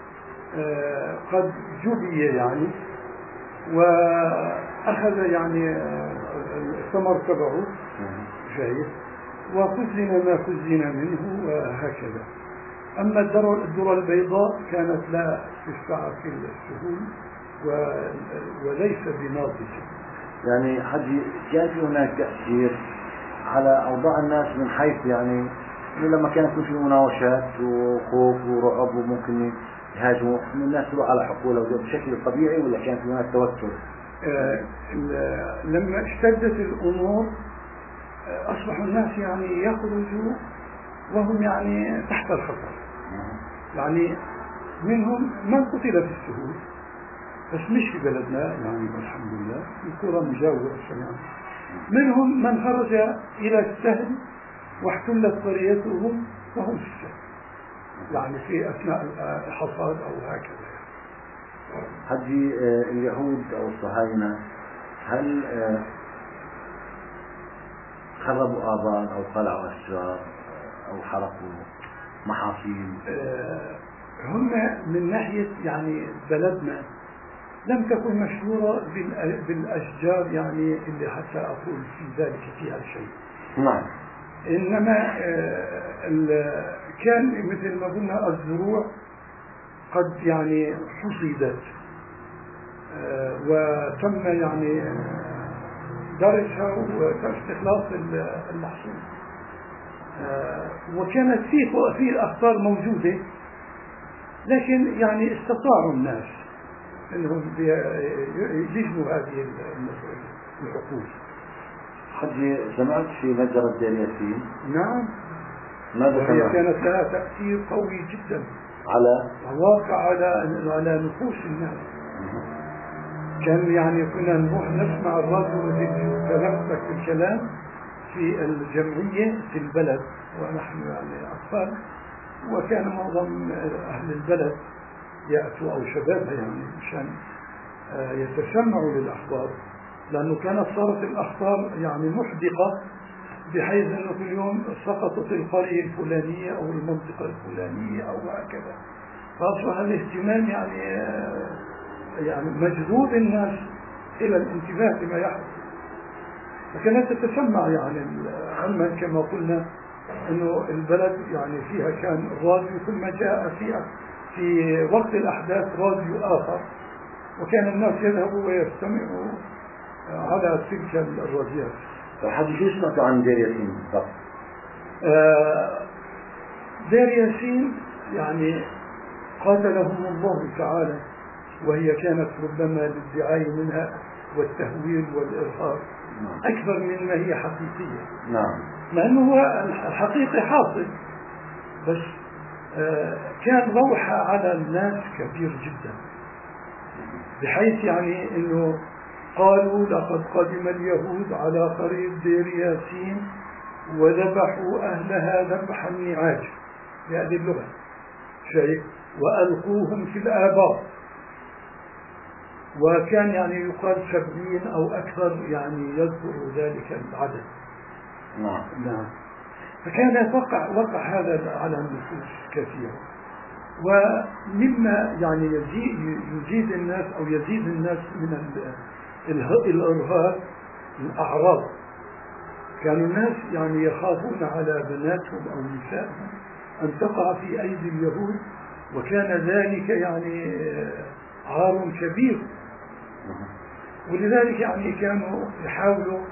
قد جبي يعني، وأخذ يعني الثمر تبعه جيد، وخزن ما خزن منه وهكذا. أما الذرة البيضاء كانت لا تستعى في السهول وليس بناضجة. يعني حجي كان في هناك تأثير على أوضاع الناس من حيث يعني لما كانت في مناوشات وخوف ورعب وممكن يهاجموا الناس تروح على حقوله بشكل طبيعي، ولا كان في هناك توتر؟ لما اشتدت الأمور أصبح الناس يعني يخرجوا وهم يعني تحت الخطر. يعني منهم من قتل في السهول، بس مش في بلدنا يعني الحمد لله، في قرى مجاورة يعني. منهم من خرج إلى السهل واحتلت قريتهم وهم في السهل، يعني في أثناء الحصاد أو هكذا. حجي، اليهود أو الصهاينة هل خربوا آبار أو قلعوا أشجار أو حرقوا محاصيل؟ هم من ناحية يعني بلدنا لم تكن مشهورة بالأشجار يعني اللي حتى أقول في ذلك فيها شيء. نعم. إنما كان مثل ما قلنا الزروع قد يعني حصدت وتم يعني درسها واستخلاص المحصول، وكانت في الأخطار موجودة، لكن يعني استطاعوا الناس أنهم يجنوا هذه الحقول. حجي، سمعت في مجرى دير ياسين؟ نعم. ماذا سمعت؟ كانت لها تأثير قوي جدا على واقع على نفوس الناس. كان يعني كنا نروح نسمع الراديو تلفك الكلام في الجمعية في البلد ونحن يعني أطفال، وكان معظم أهل البلد يأتوا أو شبابها يعني مشان يتسمعوا للأخبار، لأنه كانت صارت الأخبار يعني محدقة بحيث أنه كل يوم سقطت القرية الفلانية أو المنطقة الفلانية أو هكذا، فأصبح الاهتمام يعني مجذوب الناس إلى الانتباه بما يحدث، فكانت تتسمع يعني علما كما قلنا أنه البلد يعني فيها كان راديو، ثم جاء في وقت الأحداث راديو آخر، وكان الناس يذهبوا ويستمعوا على تلك الراديوات. فحد شو سمعتوا عن دير ياسين بالضبط؟ دير ياسين يعني قاتلهم الله تعالى، وهي كانت ربما للدعاية منها والتهويل والإرهاب أكثر مما هي حقيقية. نعم. مع أنه هو الحقيقة حاصل، بس كان روحة على الناس كبير جدا، بحيث يعني أنه قالوا لقد قدم اليهود على قرية دير ياسين وذبحوا أهلها ذبح النعاج بهذه اللغة، شيء وألقوهم في الآبار، وكان يعني يقال 70 أو أكثر، يعني يذكر ذلك العدد. نعم. فكان وقع هذا على النفوس كثيرا، ومما يعني يزيد الناس أو يزيد الناس من الإرهاب الأعراض. كانوا الناس يعني يخافون على بناتهم أو نسائهم أن تقع في أيدي اليهود، وكان ذلك يعني عار كبير، ولذلك يعني كانوا يحاولوا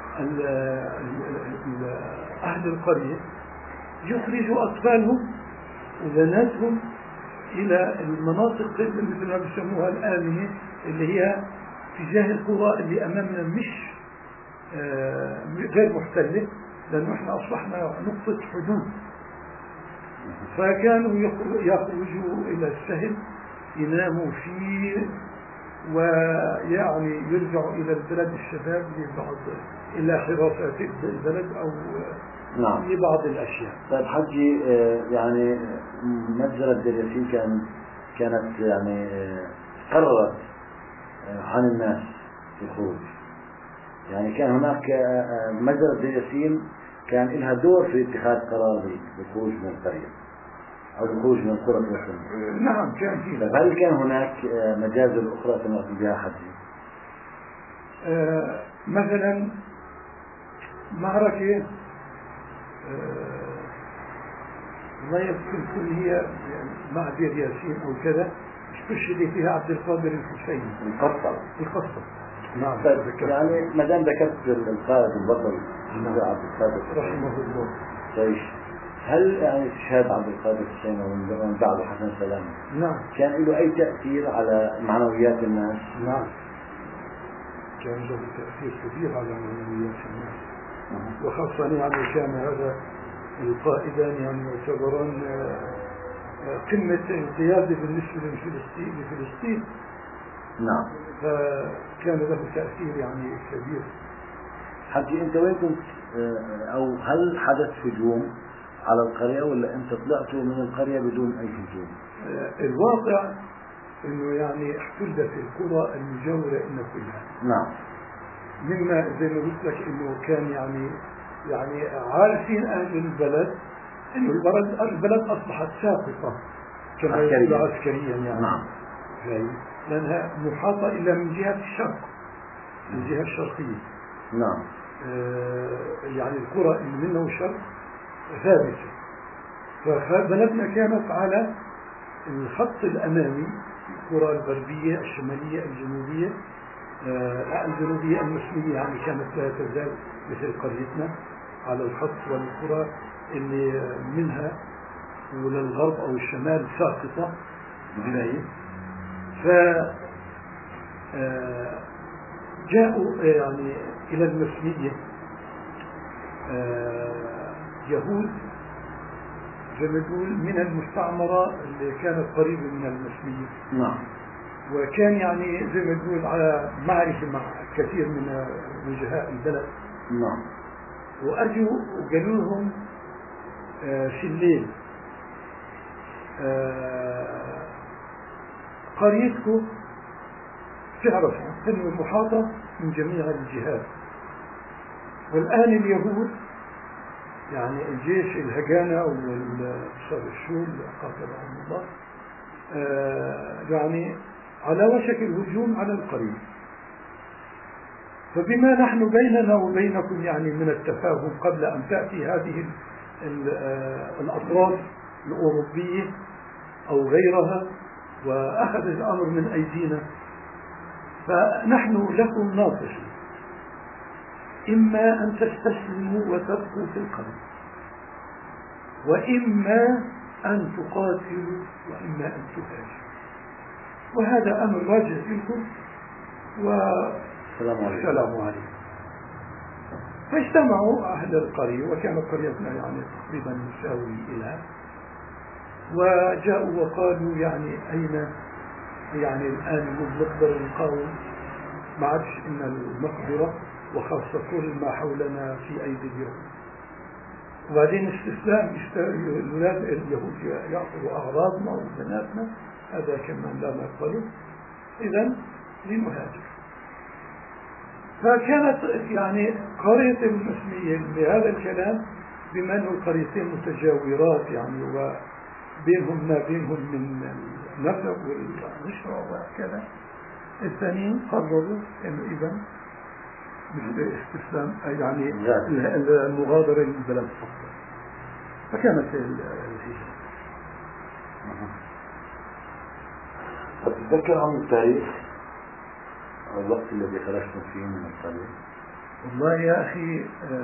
أهل القرية يخرجوا أطفالهم وبناتهم إلى المناطق مثل ما بيسموها الآمنة، اللي هي تجاه القرى اللي أمامنا مش غير محتلة، لأنه احنا أصبحنا نقطة حدود. فكانوا يخرجوا إلى السهل يناموا فيه، ويعني يرجعوا إلى البلد الشباب لبعض إلى حراسات البلد أو نعم. لبعض الأشياء. طيب حجي، يعني مجزرة دير ياسين كانت يعني قررت عن الناس الخروج، يعني كان هناك مجزرة دير ياسين كان لها دور في اتخاذ قرار بالخروج من القرية أو الخروج من القرى الفلسطينية. نعم كان في. هل كان هناك مجازر أخرى سمعت بها حجي؟ مثلا معركة لا يمكن كل هي مع دير ياسين أو كذا استشهد فيها عبد القادر الحسيني القصة. نعم. يعني ما دام ذكرت القائد البطل عبد القادر رحمه الله، هل يعني استشهاد عبد القادر الحسيني ومن بعده حسن سلامة نعم كان له أي تأثير على معنويات الناس؟ نعم كان له تأثير كبير على معنويات الناس، وخاصة يعني كان هذا القائدان يعني يعتبران قمة القيادة بالنسبة لفلسطين. نعم. فكان له تأثير يعني كبير. حجي أنت وين كنت، أو هل حدث هجوم على القرية ولا أنت طلعتوا من القرية بدون أي هجوم؟ الواقع إنه يعني احتلت القرى المجاورة إلى كلها. نعم. مما زي ما قلت لك إنه كان يعني عارفين أهل البلد إنه البلد أصبحت ساقطة كما يقول عسكريا يعني. نعم. لأنها محاطة إلا من جهة الشرق، من الجهة الشرقية. نعم. يعني القرى اللي منه الشرق ثابتة، فبلدنا كانت على الخط الأمامي، القرى الغربية الشمالية الجنوبية، الجنوبية المسلمية يعني كانت لا تزال مثل قريتنا على الخط، والقرى اللي منها وللغرب أو الشمال ساقطة بداية. جاءوا يعني إلى المسلمية يهود زي ما نقول من المستعمرة اللي كانت قريبة من المسلمية. نعم. وكان يعني زي ما نقول على معرفة مع كثير من وجهاء البلد. نعم. وأجوا وقالوا لهم في الليل قريتكم تعرفوا أنه محاطة من جميع الجهات، والآن اليهود يعني الجيش الهجانة والشول قاتلهم الله يعني على وشك الهجوم على القرية. فبما نحن بيننا وبينكم يعني من التفاهم قبل أن تأتي هذه الأطراف الأوروبية أو غيرها وأخذ الأمر من أيدينا، فنحن لكم ناصحين، إما أن تستسلموا وتبقوا في القرية، وإما أن تقاتلوا، وإما أن تهاجروا، وهذا أمر راجع لكم والسلام عليكم. فاجتمعوا أهل القرية، وكانت قريتنا يعني تقريبا مساوي إلى، وجاءوا وقالوا يعني أين يعني الآن نقدر نقاوم، ما عادش إن المقدرة، وخاصة كل ما حولنا في أيدي اليهود. وبعدين استسلام اليهود يأخذوا أغراضنا وبناتنا، هذا كمان لا نقبله، إذن لنهاجر. فكانت يعني قرية المسلمين بهذا الكلام، بما أن القريتين متجاورات يعني وبينهم ما بينهم من النسب والنشرة وكذا، الثانيين قرروا أنه إذن مثل استسلام يعني المغادرة للبلد فقط. فكانت الهجرة. تتذكر عن التاريخ الوقت الذي خرجتم فيه من القرية؟ والله يا أخي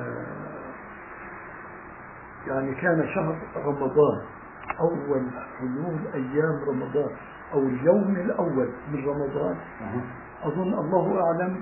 يعني كان شهر رمضان، أول حلول أيام رمضان أو اليوم الأول من رمضان، أظن الله أعلم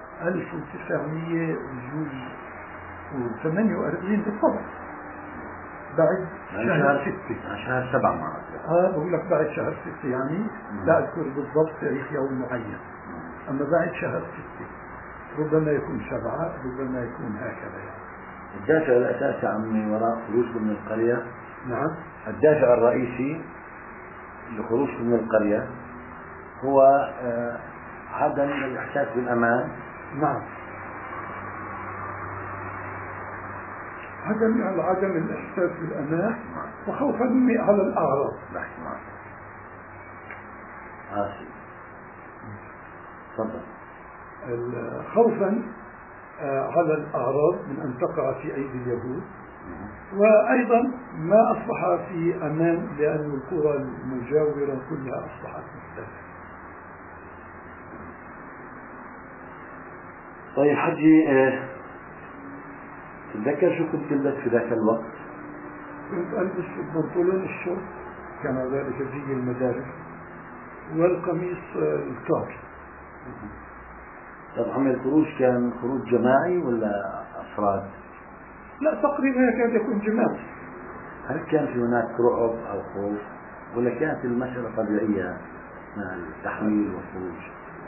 1948 بالضبط، بعد شهر 6، شهر 7 معك. بقول لك بعد شهر 6 يعني لا أذكر بالضبط تاريخ يوم معين، أما بعد شهر 6 ربما يكون 7، ربما يكون هكذا يعني. الدافع الأساسي عمي وراء خروجكم من القرية، نعم، الدافع الرئيسي لخروجكم من القرية هو عدم الإحساس بالأمان. نعم، عدم الإحساس بالأمان وخوفا على الأعراض. تفضل. خوفا على الأعراض من أن تقع في أيدي اليهود، وأيضا ما أصبح في أمان لأن القرى المجاورة كلها أصبحت مختلفة. طيب حجي، تتذكر شو كنت تلبس في ذاك الوقت؟ كنت ألبس بنطلون الشورت، كان ذلك زي المدارس، والقميص الكاكي. طب عمل الخروج كان خروج جماعي ولا أفراد؟ لا، تقريبا يكاد يكون جماعي. هل كان في هناك رعب أو خوف ولا كانت المسألة طبيعية مع التحويل والخروج؟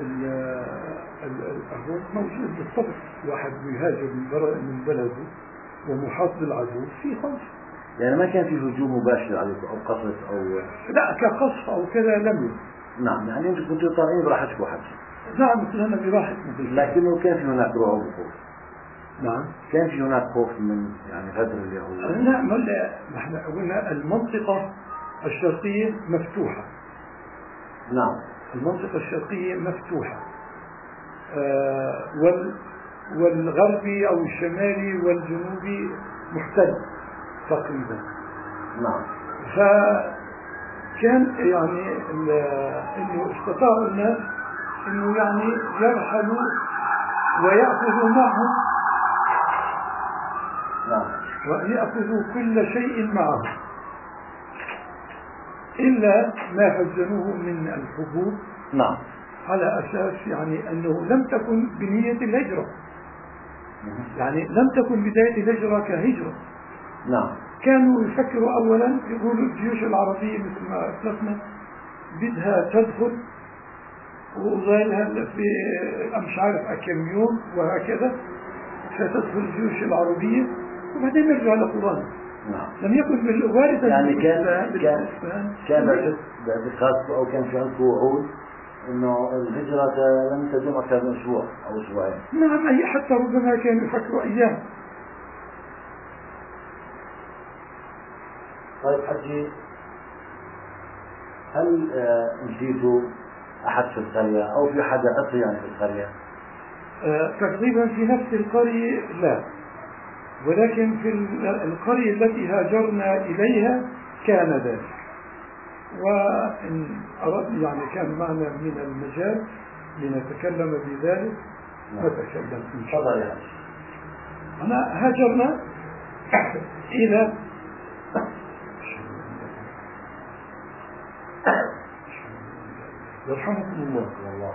الأهوال موجود بالطبع، واحد يهاجر من بلده ومحاط بالعدو في خوف. يعني ما كان في هجوم مباشر عليكم أو قصف أو لا، كقصف أو كذا لم يكن. نعم، يعني أنتم كنتوا طالعين براحتكم حتى. نعم، مثلنا براحتنا، لكنه كان في هناك رعب وخوف. نعم، كان في هناك خوف من يعني غدر اليهود. نعم، نحن قلنا المنطقة الشرقية مفتوحة. نعم، المنطقة الشرقية مفتوحة، والغربي أو الشمالي والجنوبي محتل تقريبا. نعم، فكان يعني إنه استطاعوا الناس إنه يعني يرحلوا ويأخذوا معهم، نعم، ويأخذوا كل شيء معهم إلا ما خزنوه من الحبوب. نعم، على أساس يعني أنه لم تكن بنية الهجرة، يعني لم تكن بداية الهجرة كهجرة. نعم، كانوا يفكروا أولا، يقولوا الجيوش العربية مثل ما أسلفنا بدها تدخل وظلها في مش عارف كم يوم وهكذا، فتدخل الجيوش العربية وبعدين نرجع لقرانا. نعم. لم يكن بالوارد يعني كان باعتقادكم أو كان في عندكم وعود إنه الهجرة لن تدوم أكثر من أسبوع أو أسبوعين. نعم، أي حتى ربما كانوا يفكروا أيام. طيب حجي، هل نسيتوا أحد في القرية أو في حدا عطي يعني في القرية؟ تقريبا في نفس القرية لا، ولكن في القرية التي هاجرنا إليها كان ذلك، وإن أردنا يعني كان معنا من المجال لنتكلم بذلك نتكلم إن شاء الله. هاجرنا إلى يرحمكم الله والله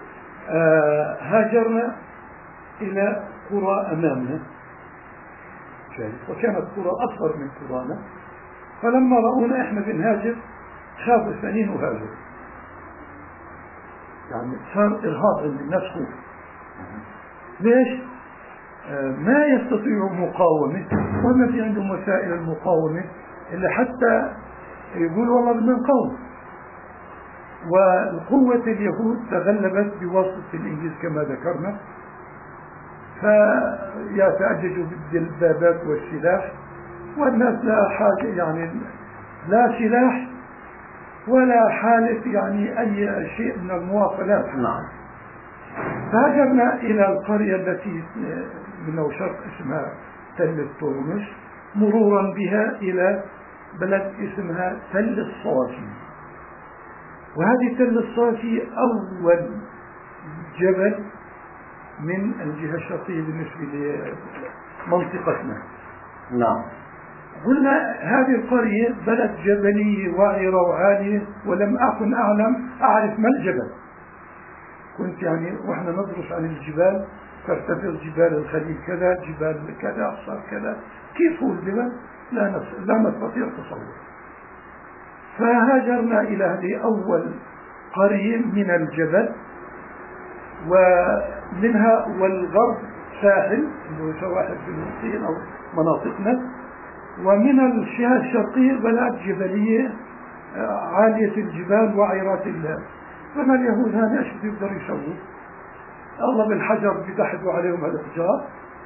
هاجرنا إلى قرى أمامنا، وكانت قرى أصغر من قرانا، فلما رأونا إحنا بنهاجر خافوا الثانيين وهاجروا. يعني صار إرهاق عند الناس خوف. ليش؟ ما يستطيعوا مقاومة، وما في عندهم وسائل المقاومة إلا حتى يقولوا والله بدنا نقاوم. وقوة اليهود تغلبت بواسطة الإنجليز كما ذكرنا، فيتأججوا بالدبابات والسلاح، والناس لا حاجة، يعني لا سلاح ولا حالة يعني أي شيء من المواصلات. نعم. فهاجرنا إلى القرية التي من شرق اسمها تل الطرمش، مرورا بها إلى بلد اسمها تل الصافي. وهذه تل الصافي أول جبل من الجهة الشرقية بالنسبة لمنطقتنا. نعم. قلنا هذه القرية بلد جبلية وعرة وعالية، ولم أكن أعرف ما الجبل. كنت يعني وإحنا ندرس عن الجبال ترتفع جبال الخليل كذا، جبال كذا، صار كذا، كيف هو الجبل؟ لا نستطيع تصور. فهاجرنا إلى هذه أول قرية من الجبل، ومنها والغرب ساحل اللي هو سواحل فلسطين أو مناطقنا، ومن الجهة الشرقية بلاد جبلية عالية الجبال وعيرات الله. فما اليهود هذا ايش بيقدروا يسووا؟ الله بالحجر بيدحدوا عليهم الأحجار،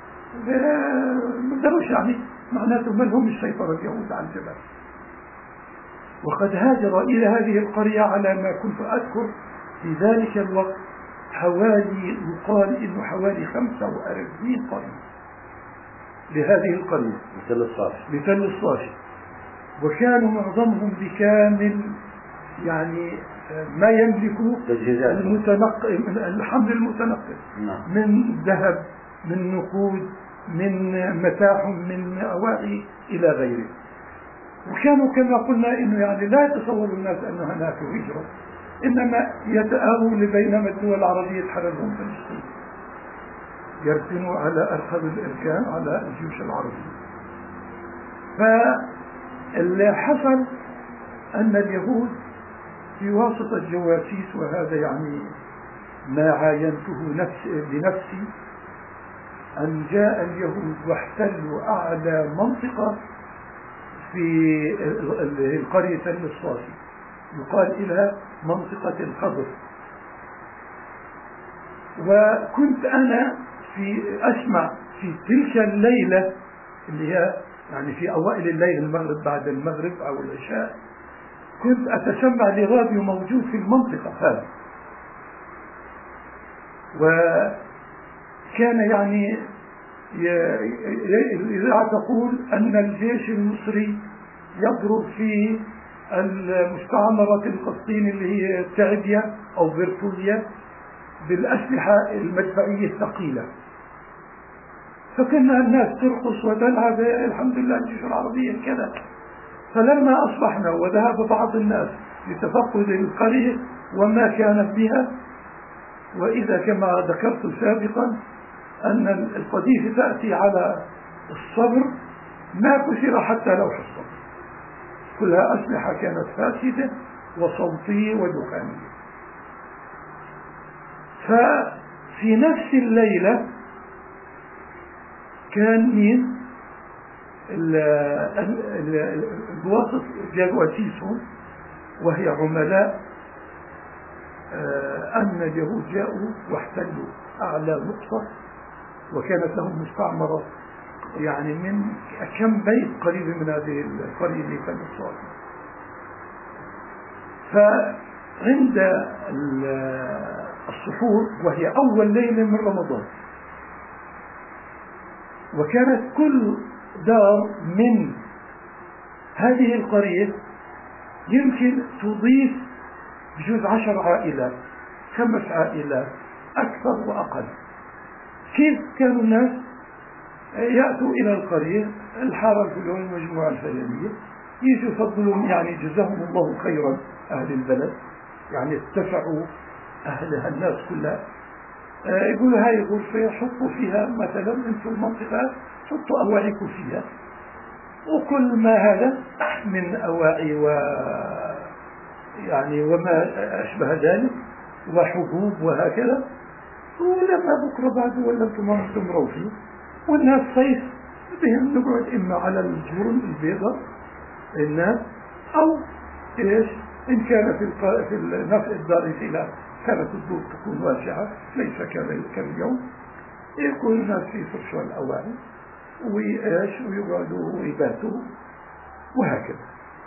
ما بيقدروش، يعني معناته ما لهم السيطرة اليهود على الجبل. وقد هاجر إلى هذه القرية على ما كنت أذكر في ذلك الوقت حوالي، يقال إنه حوالي 45 قرية لهذه القرية لتل الصافي، وكانوا معظمهم بكامل يعني ما يملكوا الحمل المتنقل من ذهب، من نقود، من متاحف، من أواعي إلى غيره. وكانوا كما قلنا إنه يعني لا يتصور الناس أن هناك هجرة، إنما يتآووا لبينما الدول العربية تحررهم فلسطين، يركنوا على أرخب الإركان على الجيوش العربية. فاللي حصل أن اليهود في واسطة جواسيس، وهذا يعني ما عاينته بنفسي، أن جاء اليهود واحتلوا أعلى منطقة في القرية تل الصافي، يقال إلى منطقة الخضر. وكنت أنا أسمع في تلك الليلة اللي هي يعني في أوائل الليل، المغرب، بعد المغرب أو العشاء، كنت أتسمع لراديو موجود في المنطقة هذه، وكان يعني الإذاعة تقول أن الجيش المصري يضرب في المستعمرة الفلسطينية اللي هي تعبية أو برتوليا بالأسلحة المدفعية الثقيلة. فكنا الناس ترقص وتلعب الحمد لله الجيش العربي كذا. فلما أصبحنا وذهب بعض الناس لتفقد القرية وما كانت بها، وإذا كما ذكرت سابقا أن القذيفة تأتي على الصبر ما كسر حتى لوح الصبر، كلها أسلحة كانت فاسدة وصوتية ودخانية. ففي نفس الليلة كان مين الواسط جواسيسهم، وهي عملاء، أن اليهود جاءوا واحتلوا أعلى نقطة، وكانت لهم مستعمرة يعني من كم بيت قريبة من هذه القرية اللي كانت الصافي. فعند السحور، وهي أول ليلة من رمضان، وكانت كل دار من هذه القرية يمكن تضيف بجوز 10 عائلات، 5 عائلات، أكثر وأقل. كيف كانوا الناس يأتوا إلى القرية الحارة كلهم المجموعة الفلانية، يجوا يفضلون يعني جزاهم الله خيرا أهل البلد، يعني اتسعوا أهلها الناس كلها. يقولوا هاي غرفة حطوا فيها مثلا انتم المنطقة حطوا أواعيكم فيها، وكل ما هذا من أواعي يعني وما أشبه ذلك وحبوب وهكذا، ولما بكرة بعد ولا انتم مروحين والناس صيف بهم نقعد إما على الجرن البيضاء الناس، أو إيش إن كان في النفع الدار إلى كانت الدور تكون واسعة ليس كاليوم، يكون الناس في فرشوا الأواعي وإيش ويقعدوا ويباتوا وهكذا.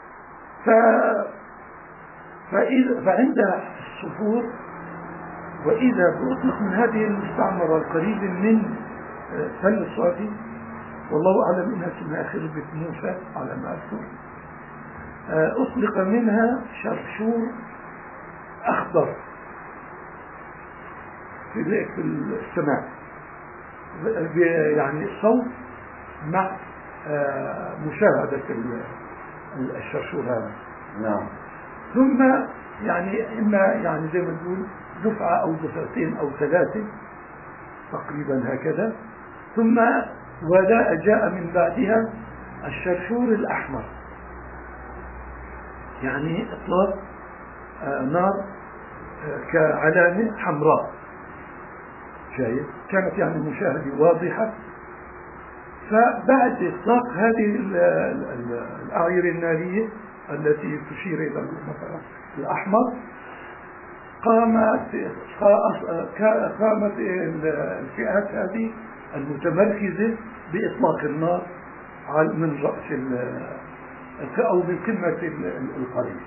فعند الصفور وإذا بأطلق من هذه المستعمرة القريبة من تل الصافي، والله أعلم إنها اسمها خربة موسى على ما أذكر، أطلق منها شرشور أخضر في السماء، يعني الصوت مع مشاهدة الشرشور هذا. نعم. ثم يعني إما يعني زي ما نقول دفعة أو دفعتين أو ثلاثة تقريبا هكذا، ثم ولا جاء من بعدها الشرشور الأحمر، يعني إطلاق نار كعلامة حمراء، شايف كانت يعني مشاهدة واضحة. فبعد إطلاق هذه الأعير النارية التي تشير إلى مثلا الأحمر، قامت الفئات هذه المتمركزة بإطلاق النار من رأس أو من قمة القرية.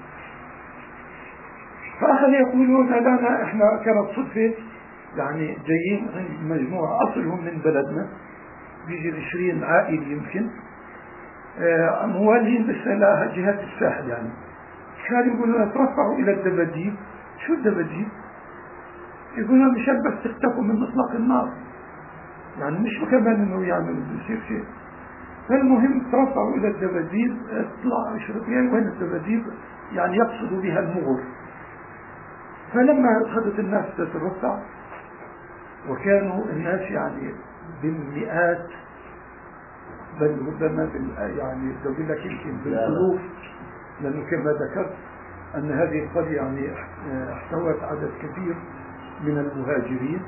فأخذ يقولون لنا إحنا كانت صدفة يعني جايين مجموعة أصلهم من بلدنا، بيجي 20 عائلة يمكن موالين بس لها جهة الساحل، يعني كانوا يقولوا ترفعوا إلى الدباديب. شو الدباديب؟ يقولون مشان بس تختفوا من إطلاق النار، يعني مش كمان إنه يعملوا بيصير شيء. فالمهم ترفعوا إلى الدباديب، اطلع اشرب يعني وين الدباديب، يعني يقصدوا بها المغر. فلما أخذت الناس تترفع وكانوا الناس يعني بالمئات بل ربما يعني بقول لك يمكن بالألوف، لأنه كما ذكرت أن هذه القرية يعني احتوت عدد كبير من المهاجرين.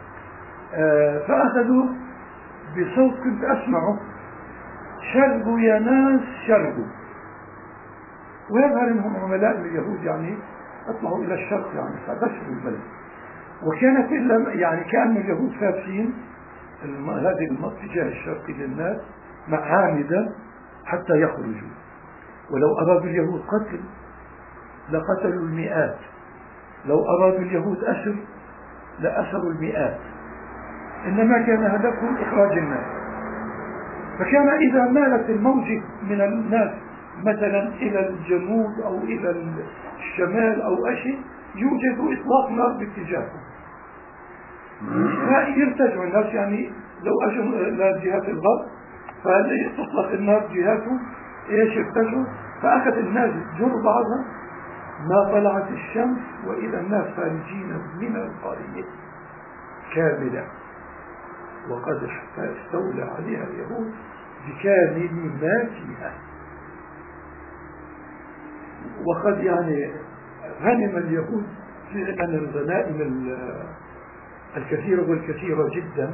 فأخذوا بصوت كنت أسمعه شرقوا يا ناس شرقوا، ويظهر أنهم عملاء اليهود يعني اطلعوا إلى الشرق يعني فبشروا البلد. وكانت يعني كأن اليهود فاتحين هذه الاتجاه الشرقي للناس معامدا حتى يخرجوا، ولو أرادوا اليهود قتل لقتلوا المئات، لو أرادوا اليهود أسر لأسروا المئات، إنما كان هدفهم إخراج الناس. فكان إذا مالت الموجة من الناس مثلا إلى الجنوب أو إلى الشمال أو شيء يوجد إطلاق نار باتجاههم، فيرتجعوا الناس، يعني لو أجوا لجهة الغرب فتطلق النار جهاتهم ايش يرتجعوا. فأخذ الناس تجر بعضها ما طلعت الشمس وإذا الناس خارجين من القرية كاملة، وقد استولى عليها اليهود بكامل ما فيها. وقد يعني غنم اليهود فعلا الغنائم الكثيرة والكثيرة جدا.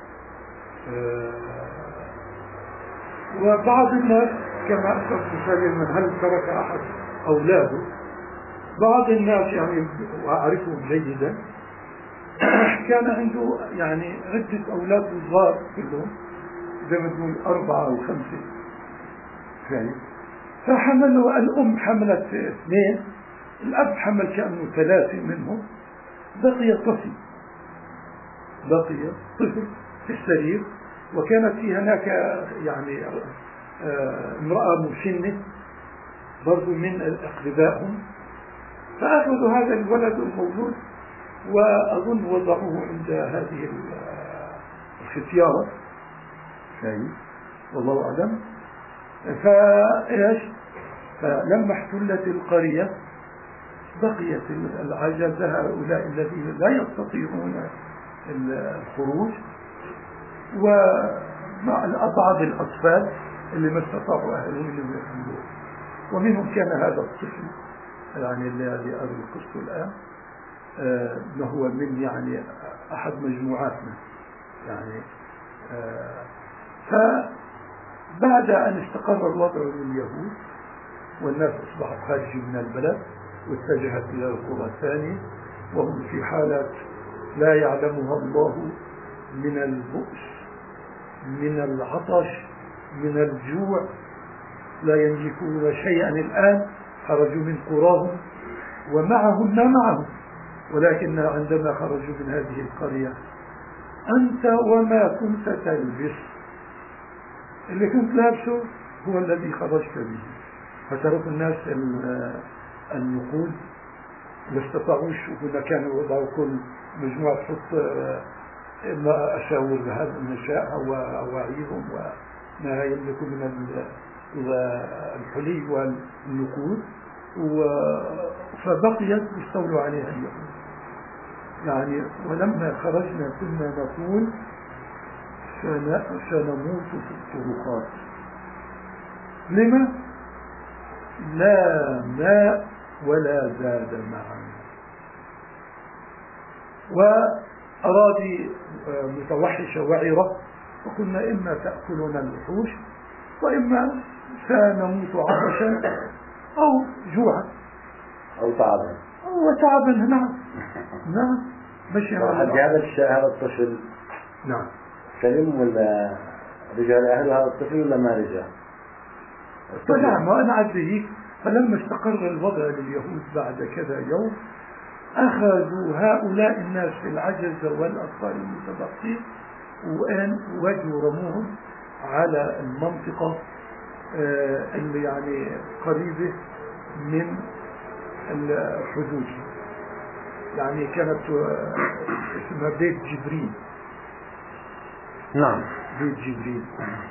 وبعض الناس كما أسف مثال من هل ترك أحد أولاده، بعض الناس يعني وأعرفهم جيدا كان عنده يعني عدة أولاد صغار كلهم زي ما تقول 4 أو 5 فاهم. فحملوا الأم حملت 2، الأب حمل كأنه 3 منهم، بقي طفل في السرير. وكانت في هناك يعني امرأة مسنة برضو من أقربائهم، فأخذوا هذا الولد المولود وأظن وضعوه عند هذه الختيارة والله أعلم. فإيش؟ فلما احتلت القرية بقيت العجز هؤلاء الذين لا يستطيعون الخروج، ومع بعض الأطفال اللي ما استطاعوا أهلهم أن يحملوه. ومنهم كان هذا الطفل يعني الذي أذكره الآن، ما هو من يعني أحد مجموعاتنا يعني. فبعد أن استقر الوضع لليهود والناس أصبحت خارج من البلد واتجهت إلى القرى الثانية، وهم في حالات لا يعلمها الله من البؤس، من العطش، من الجوع، لا يملكون شيئا الآن. خرجوا من قراهم ومعهم ما معهم، ولكن عندما خرجوا من هذه القرية أنت وما كنت تلبس، اللي كنت لابسه هو الذي خرجت به. فترك الناس النقود، ما استطاعوش. هنا كانوا يضعوا كل مجموعة تحط إما أساور ذهب النساء وأواعيهم وما يملك من الحلي والنقود، فبقيت يستولوا عليها اليهود يعني. ولما خرجنا كنا نقول سنموت في الطرقات. لما؟ لا ماء ولا زاد معنا. وأراضي متوحشة وعرة، وكنا إما تأكلنا الوحوش وإما سنموت عطشا أو جوعا أو تعبا. وتعبا. نعم نعم. مشي هذا الطفل نعم سلم ولا رجع لأهله هذا الطفل ولا ما رجع؟ نعم. وأنا عزيز. فلما استقر الوضع لليهود بعد كذا يوم، أخذوا هؤلاء الناس في العجز والأطفال المتبقين وأن وجوا رموهم على المنطقة اللي يعني قريبة من الحدود، يعني كانت اسمها بيت جبريل. نعم بيت جبريل.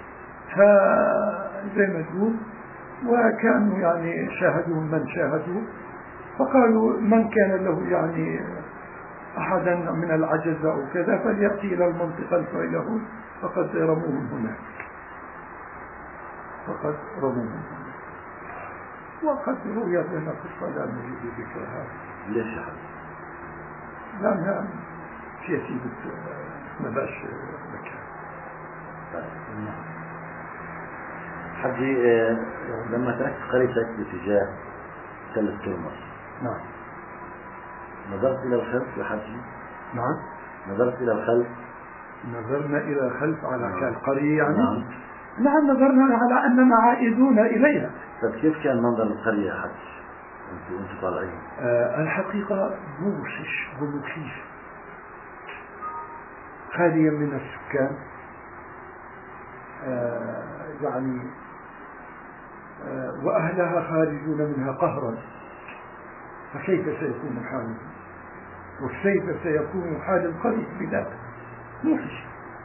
فزي ما تقول، وكانوا يعني شاهدوا من شاهدوا، فقالوا من كان له يعني أحدا من العجز أو كذا فليأتي إلى المنطقة الفيلهون فقد رموهم هناك. وقد روي لنا قصة لا نريد ذكرها. ليش حد؟ لأنها سياسية ما باش مكان. حجي لما تركت قريتك باتجاه تل الترمس، نعم، نظرت إلى الخلف يا حجي؟ نعم، نظرت إلى الخلف. نظرنا إلى الخلف على القرية يعني. نعم. نعم نظرنا على أننا عائدون إليها. طيب كيف كان منظر القرية يا حجي وانتم طالعين؟ الحقيقة موشش ومخيف، خاليا من السكان، يعني وأهلها خارجون منها قهرا. فكيف سيكون حالهم؟ وكيف سيكون حال القرية بذلك؟ موحش.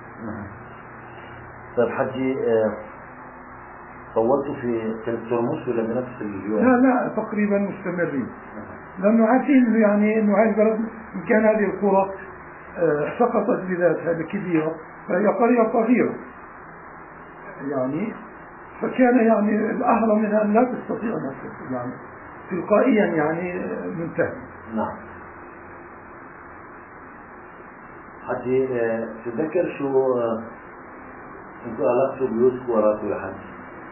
طيب حجي طولتوا في ترمس ولا بنفس اليوم؟ لا تقريبا مستمرين، لأنه عارفين يعني أنه هذه البلد إن كان هذه القرى سقطت بذاتها كبيرة فهي قرية صغيرة يعني، فكان يعني الأهرى منها أن لا تستطيع أن يعني تلقائيا يعني منتهي. نعم. حجي تذكر شو انتوا أغلقتوا بيوتكم وراكوا يا حج؟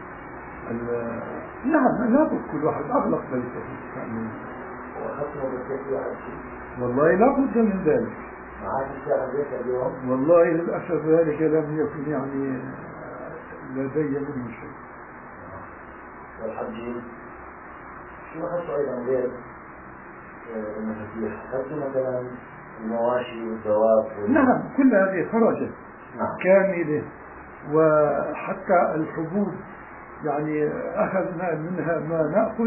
نعم لابد كل واحد أغلق بيته يعني. وأخذتوا بيتك يا حج؟ والله لا بد من ذلك. معاك الشهر بيت اليوم؟ والله للأسف ذلك لم يكن يعني لدي منه شيء. والحجي شو أخذتوا أيضا غير المفاتيح؟ أخذتوا مثلا المواشي والدواب نعم كل هذه خرجت. نعم. كاملة، وحتى الحبوب يعني أخذنا منها ما نأخذ،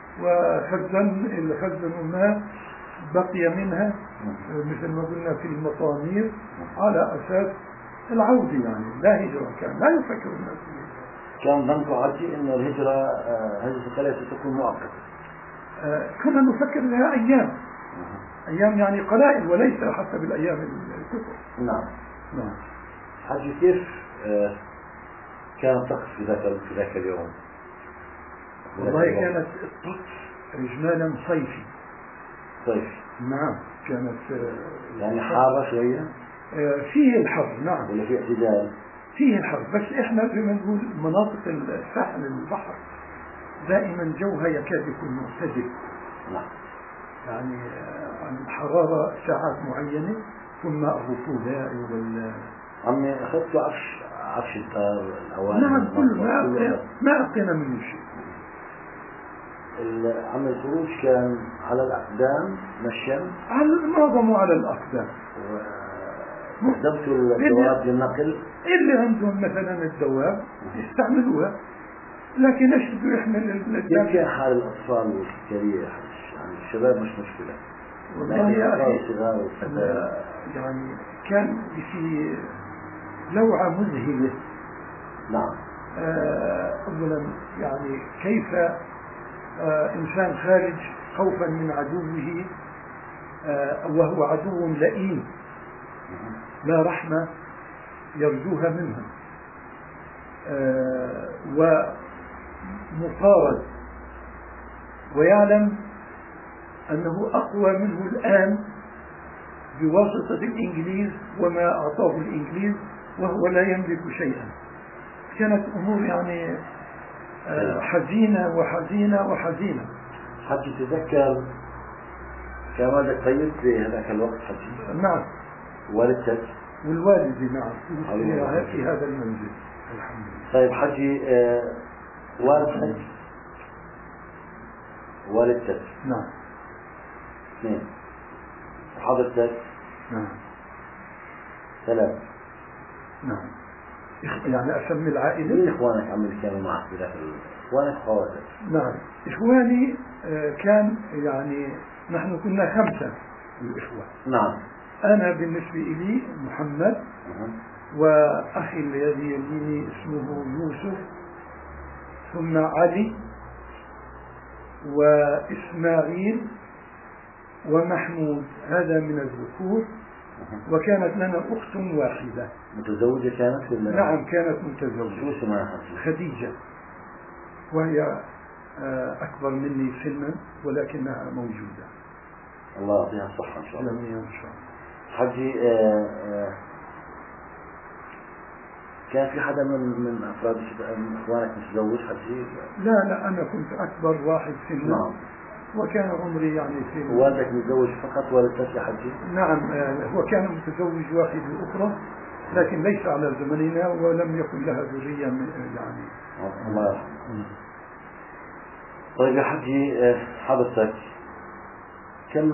وخزنوا ما بقي منها مثل ما قلنا في المطامير على أساس العودة يعني لا هجرة، كان لا يفكر الناس بالهجرة. كان ظنكم حجي إنه الهجرة هذه القرية ستكون مؤقتة؟ كنا نفكر لها أيام، أيام يعني قلائل وليس حتى بالأيام الكثر. نعم. نعم. حجي كيف كان الطقس في ذاك اليوم؟ والله كانت الطقس إجمالا صيفي. صيفي. نعم كانت يعني حارة شوية؟ فيه الحر نعم. ولا في اعتدال؟ فيه الحر، بس احنا زي ما نقول مناطق الساحل البحر دائما جوها يكاد يكون معتدل. نعم. يعني الحرارة ساعات معينة ثم الرطوبة عمي أخذت عفش الدار الأواني. نعم كل ما أبقينا منه شيء. عم الخروج كان على الأقدام مشيا؟ معظمه على الأقدام. استخدمتوا الدواب للنقل؟ اللي عندهم مثلا الدواب يستعملوها، لكن ايش بده يحمل كيف كان حال الأطفال والسكرية؟ يعني الشباب مش مشكلة. والله يا أخي صغار يعني كان في لوعة مذهلة. نعم. أولا يعني كيف إنسان خارج خوفا من عدوه وهو عدو لئيم لا رحمة يرجوها منه، ومطارد ويعلم أنه أقوى منه الآن بواسطة الإنجليز وما أعطاه الإنجليز وهو لا يملك شيئا. كانت أمور يعني حزينة وحزينة وحزينة. حتى تتذكر كان والدك طيب في هذاك الوقت حجي؟ نعم. والدتك؟ والوالد نعم في هذا المنزل الحمد لله. طيب حجي والدتك نعم. اثنين. وحضرتك؟ نعم. ثلاث. نعم. يعني أسمي العائلة. مين إخوانك اللي كانوا معك بذاك إخوانك خواتك؟ نعم إخواني كان يعني نحن كنا 5 الإخوة. نعم. أنا بالنسبة إلي محمد وأخي الذي يليني اسمه يوسف ثم علي وإسماعيل ومحمود، هذا من الذكور. وكانت لنا أخت واحدة. متزوجة كانت ولا؟ نعم كانت متزوجة. شو اسمها؟ خديجة، وهي أكبر مني سنا ولكنها موجودة. الله يعطيها الصحة إن شاء الله. جميعا إن شاء الله. حجي كان في حدا من أفراد إخوانك متزوج حجي؟ لا أنا كنت أكبر واحد سنا. نعم. وكان عمري يعني في والدك متزوج فقط والدتك يا حجي؟ نعم هو كان متزوج واحد أخرى لكن ليس على زمننا ولم يكن لها ذرية يعني. الله يرحمه. طيب يا حجي حضرتك كم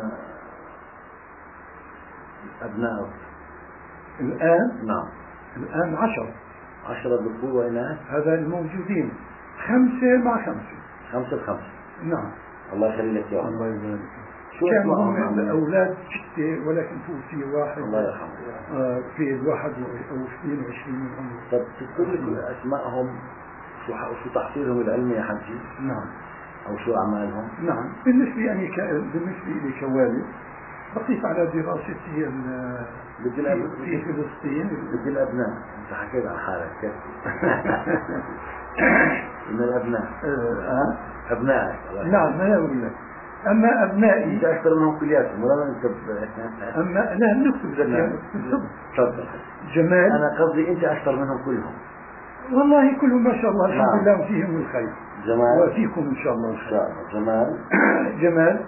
أبنائك الآن؟ نعم. الآن 10. 10 ذكور وإناث؟ هذا الموجودين 5 مع 5. 5 ب5. نعم. الله يخلي لك يا الله يبارك. كانوا هم أولاد 6 ولكن توفي واحد. الله يرحمه. في 21 من عمره. طب تذكر لي أسمائهم شو تحصيلهم العلمي يا حجي؟ نعم. أو شو أعمالهم؟ نعم بالنسبة لي كوالد بقيت على دراستي في فلسطين. بدي الأبناء. أنت حكيت عن حالك كيف؟ من الأبناء. أبنائك. نعم ما أقول لك. أما أبنائي أنت أكثر منهم كلياتهم ولا أنت أما لا نكتب ذلك. تفضل. جمال. أنا قصدي أنت أكثر منهم كلهم. والله كلهم ما شاء الله الحمد لله وفيهم الخير. جمال. وفيكم إن شاء الله الخير. جمال.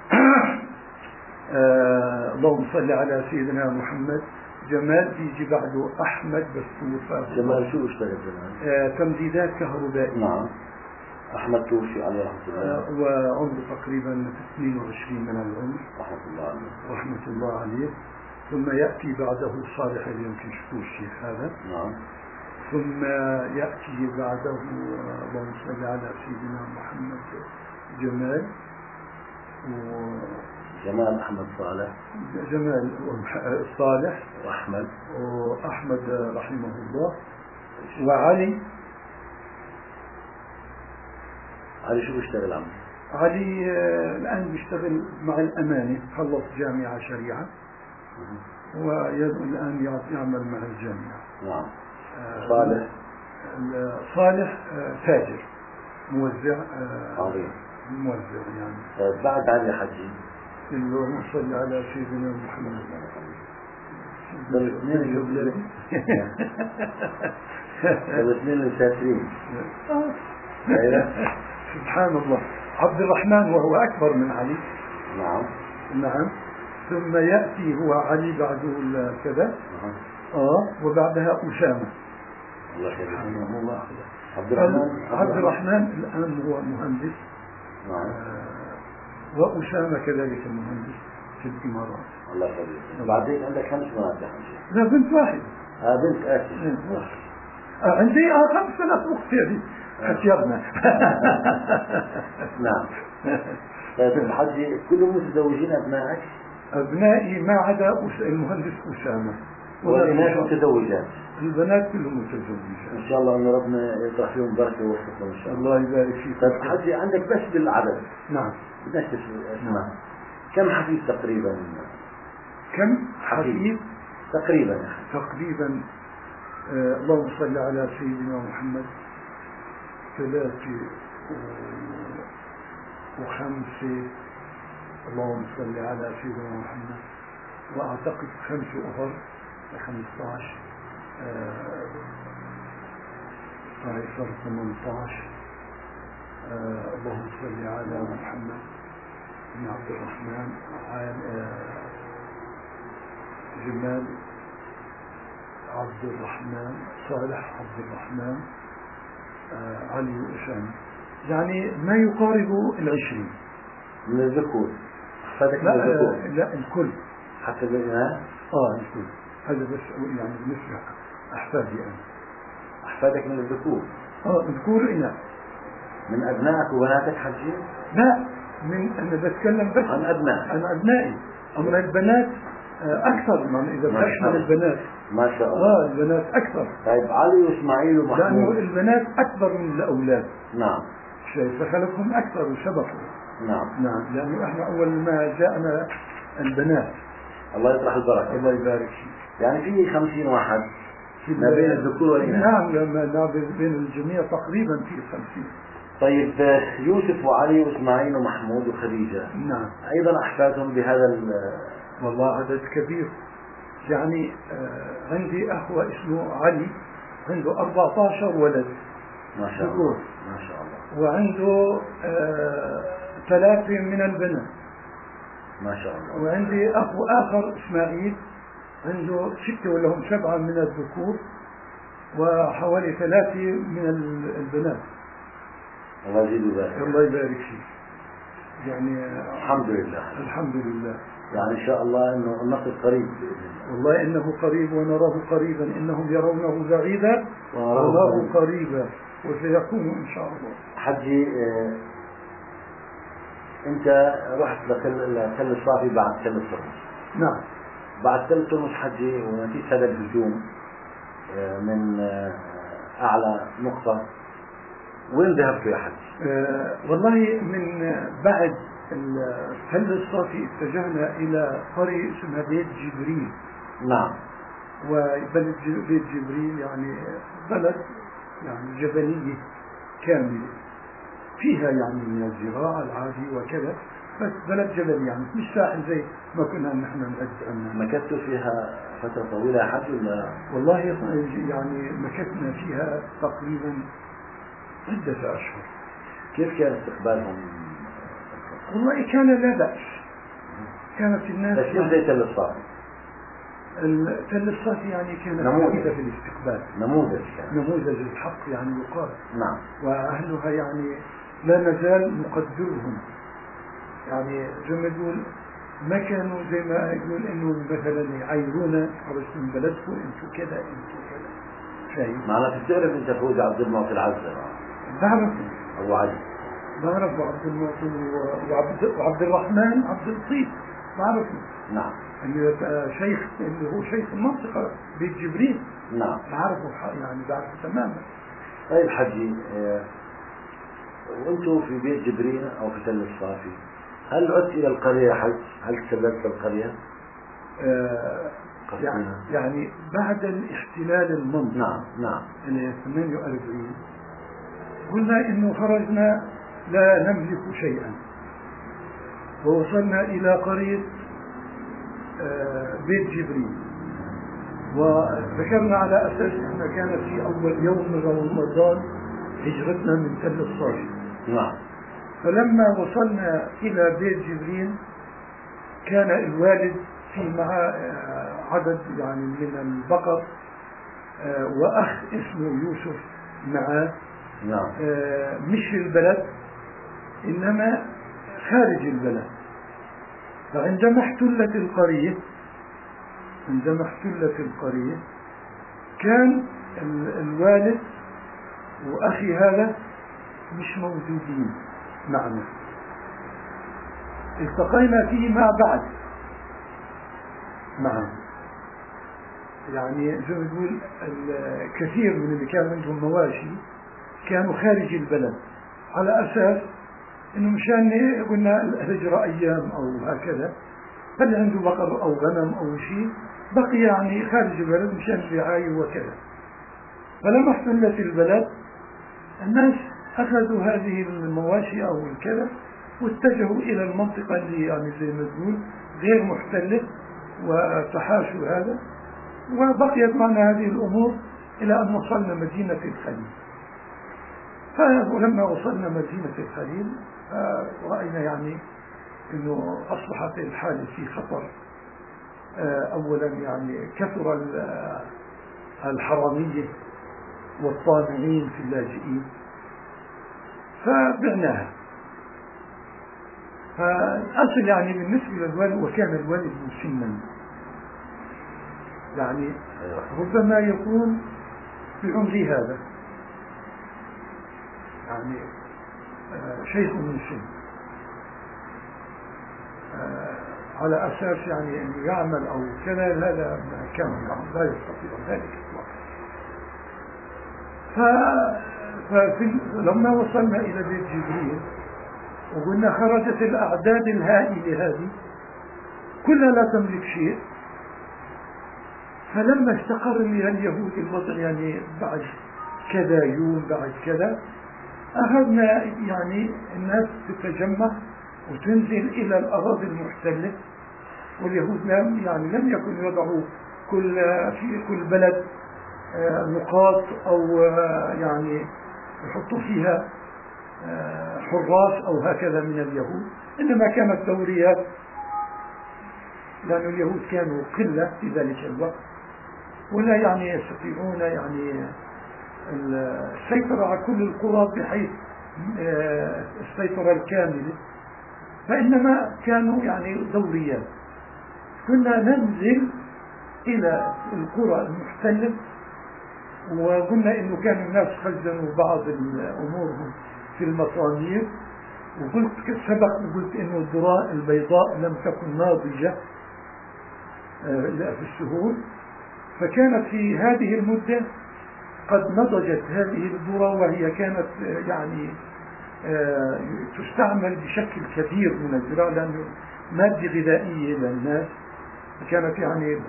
اللهم صل على سيدنا محمد. جمال بيجي بعده أحمد بس. جمال شو اشتغل جمال؟ تمديدات كهربائية. نعم. أحمد توفي عليه رحمة الله. وعمره تقريبا 22 من العمر. رحمة الله عليه. رحمة الله عليه. ثم يأتي بعده صالح اللي يمكن شفتوه الشيخ هذا. نعم. ثم يأتي بعده اللهم صل على سيدنا محمد جمال جمال أحمد صالح. جمال صالح وأحمد رحمه الله. وعلي شو بيشتغل عم؟ علي الآن بيشتغل مع الأمانة، خلص جامعة شريعة والآن يعمل مع الجامعة. نعم. صالح تاجر موزع. عظيم. موزع يعني. بعد علي حجي اللهم صل على سيدنا محمد. الاثنين مسافرين. سبحان الله. عبد الرحمن وهو أكبر من علي. نعم. نعم. ثم يأتي هو علي بعده كذا. وبعدها أسامة. سبحان الله. عبد الرحمن الآن هو مهندس. نعم. وأسامة كذلك مهندس في الإمارات. الله يخليك. بعدين عندك 5 بنات يا حجي؟ لا، بنت واحدة. بنت أكيد. عندي 5 بنات أختي يعني حكيرنا. نعم. طيب الحجي كلهم متزوجين أبنائك؟ أبنائي ما عدا المهندس أسامة. والبنات متزوجات؟ البنات كلهم متزوجات. إن شاء الله أن ربنا يطرح فيهم بركة ويوفقهم إن شاء الله. الله يبارك فيك. طيب حجي عندك بس بالعدد. نعم. بدناش اسمع. كم حفيد تقريبا؟ كم حفيد؟ تقريبا. تقريبا اللهم صل على سيدنا محمد 3 و5. اللهم صل على سيدنا محمد. وأعتقد 5 أخر 15. صار 18. اللهم صل على محمد بن عبد الرحمن. جمال عبد الرحمن صالح عبد الرحمن علي وأسامة، يعني ما يقارب 20 من الذكور. أحفادك من لا الذكور؟ لا الكل حتى الإناث؟ الكل. هذا بس يعني بالنسبة أحفادي أنا. أحفادك من الذكور؟ الذكور إناث. من أبنائك وبناتك حجي؟ لا، أنا بتكلم بس عن أبنائك. عن أبنائي. أما البنات أكثر، من إذا بتشمل البنات. ما شاء الله. البنات أكثر. طيب علي وإسماعيل ومحمود؟ لأنه البنات أكبر من الأولاد. نعم. فخلقهم أكثر وسبقوا. نعم. لأنه إحنا أول ما جاءنا البنات. الله يطرح البركة. الله يبارك فيك. يعني في 50 واحد ما بين الذكور والإناث. نعم، بين الجميع تقريبا في 50. طيب يوسف وعلي وإسماعيل ومحمود وخديجة. نعم. أيضا أحفادهم بهذا والله عدد كبير. يعني عندي أخوة اسمه علي عنده 14 ولد. ما شاء الله. ما شاء الله. وعنده 3 من البنات. ما شاء الله. وعندي أخو آخر إسماعيل عنده 6 ولا هم 7 من الذكور وحوالي 3 من البنات. الله يزيد ويبارك. الله يبارك فيك. يعني الحمد لله. الحمد لله. يعني إن شاء الله إنه النصر قريب بإذن الله. والله إنه قريب ونراه قريبا. إنهم يرونه بعيدا ونراه قريبا وسيكون إن شاء الله. حجي أنت رحت لتل الصافي بعد تل الترمس. نعم. بعد تل الترمس حجي ونتيجة هذا الهجوم من أعلى نقطة، وين ذهبت يا حج؟ والله من بعد تل الصافي اتجهنا إلى قرية اسمها بيت جبريل. نعم. وبلد بيت جبريل يعني بلد يعني جبلية كاملة فيها يعني من الزراعة العادي وكذا، بس بلد جبلي يعني مش ساحل زي ما كنا نحن نعد عنها. مكثتوا فيها فترة طويلة يا حج ولا؟ والله يعني مكثنا فيها تقريبا عدة أشهر. كيف كان استقبالهم؟ والله كان لا بأس. كانت الناس بس كيف زي تل الصافي؟ تل الصافي يعني كانت نموذج في الاستقبال. نموذج كان. نموذج الحق يعني يقال. نعم. وأهلها يعني لا نزال نقدرهم. يعني زي ما يقول ما كانوا زي ما يقول إنه مثلا يعيرونا خرجت من بلدكم أنتوا كذا أنتوا كذا. شيء. معناته بتعرف أنت فوز عبد المعطي العزة؟ بعرف. أبو علي. بعرف عبد المعطي وعبد الرحمن عبد اللطيف. تعرفه؟ نعم. شيخ اللي هو شيخ المنطقة بيت جبريل. نعم. بعرفه يعني بعرفه تماما. طيب حجي، وانتم في بيت جبريل او في تل الصافي، هل عدت الى القرية حج؟ هل تسللت القرية؟ يعني بعد الاحتلال المنطقي. نعم نعم. اللي 48 قلنا انه خرجنا لا نملك شيئا، ووصلنا الى قرية بيت جبريل، وذكرنا على اساس انه كان في اول يوم من رمضان هجرتنا من تل الصافي. نعم. فلما وصلنا الى بيت جبريل كان الوالد في معه عدد يعني من البقر، واخ اسمه يوسف معه. نعم. مش في البلد انما خارج البلد. فعندما احتلت القرية كان الوالد واخي هذا مش موجودين معنا. التقينا فيما بعد معه، يعني زي ما نقول الكثير من اللي كان عندهم مواشي كانوا خارج البلد، على أساس إنه مشان قلنا الهجرة أيام أو هكذا، فاللي عنده بقر أو غنم أو شيء بقي يعني خارج البلد مشان الرعاية وكذا. فلما احتلت البلد الناس أخذوا هذه المواشي أو الكذا واتجهوا إلى المنطقة اللي يعني زي ما نقول غير محتلة، وتحاشوا هذا، وبقيت معنا هذه الأمور إلى أن وصلنا مدينة الخليل. فلما وصلنا مدينة الخليل رأينا يعني أنه أصبحت الحالة في خطر. أولا يعني كثر الحرامية والطامعين في اللاجئين، فبعناها. فالأصل يعني بالنسبة للوالد، وكان الوالد مسنا، يعني ربما يكون في عمري هذا يعني شيخ من سن، على أساس يعني أن يعمل أو كذا، هذا ما كان لا يستطيع ذلك إطلاقا. لما وصلنا إلى بيت جبريل وقلنا خرجت الأعداد الهائلة هذه كلها لا تملك شيء. فلما استقر من اليهود الوضع يعني بعد كذا يوم بعد كذا، أخذنا يعني الناس تتجمع وتنزل إلى الأراضي المحتلة، واليهود لم يكن يضعوا في كل بلد نقاط أو يعني يحطوا فيها حراس أو هكذا من اليهود، إنما كانت دوريات، لأن اليهود كانوا قلة في ذلك الوقت ولا يعني يستطيعون يعني السيطرة على كل القرى بحيث السيطرة الكاملة، فإنما كانوا يعني دوريات. كنا ننزل إلى القرى المحتلة، وقلنا إنه كان الناس خزنوا بعض الأمور في المصانير، وقلت إنه الذراع البيضاء لم تكن ناضجة في السهول، فكانت في هذه المدة قد نضجت هذه الذرة، وهي كانت يعني تستعمل بشكل كبير من الزراعة لأنه مادة غذائية للناس. كانت يعني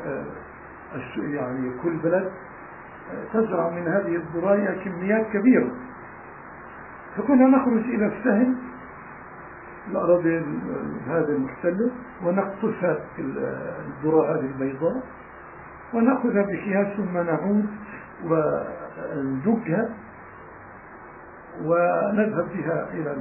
كل بلد تزرع من هذه الذراع كميات كبيرة. فكنا نخرج إلى السهل الأراضي هذه المحتلة ونقطفها الذراع هذه البيضاء ونأخذها بأكياس، ثم نعود وندقها ونذهب بها إلى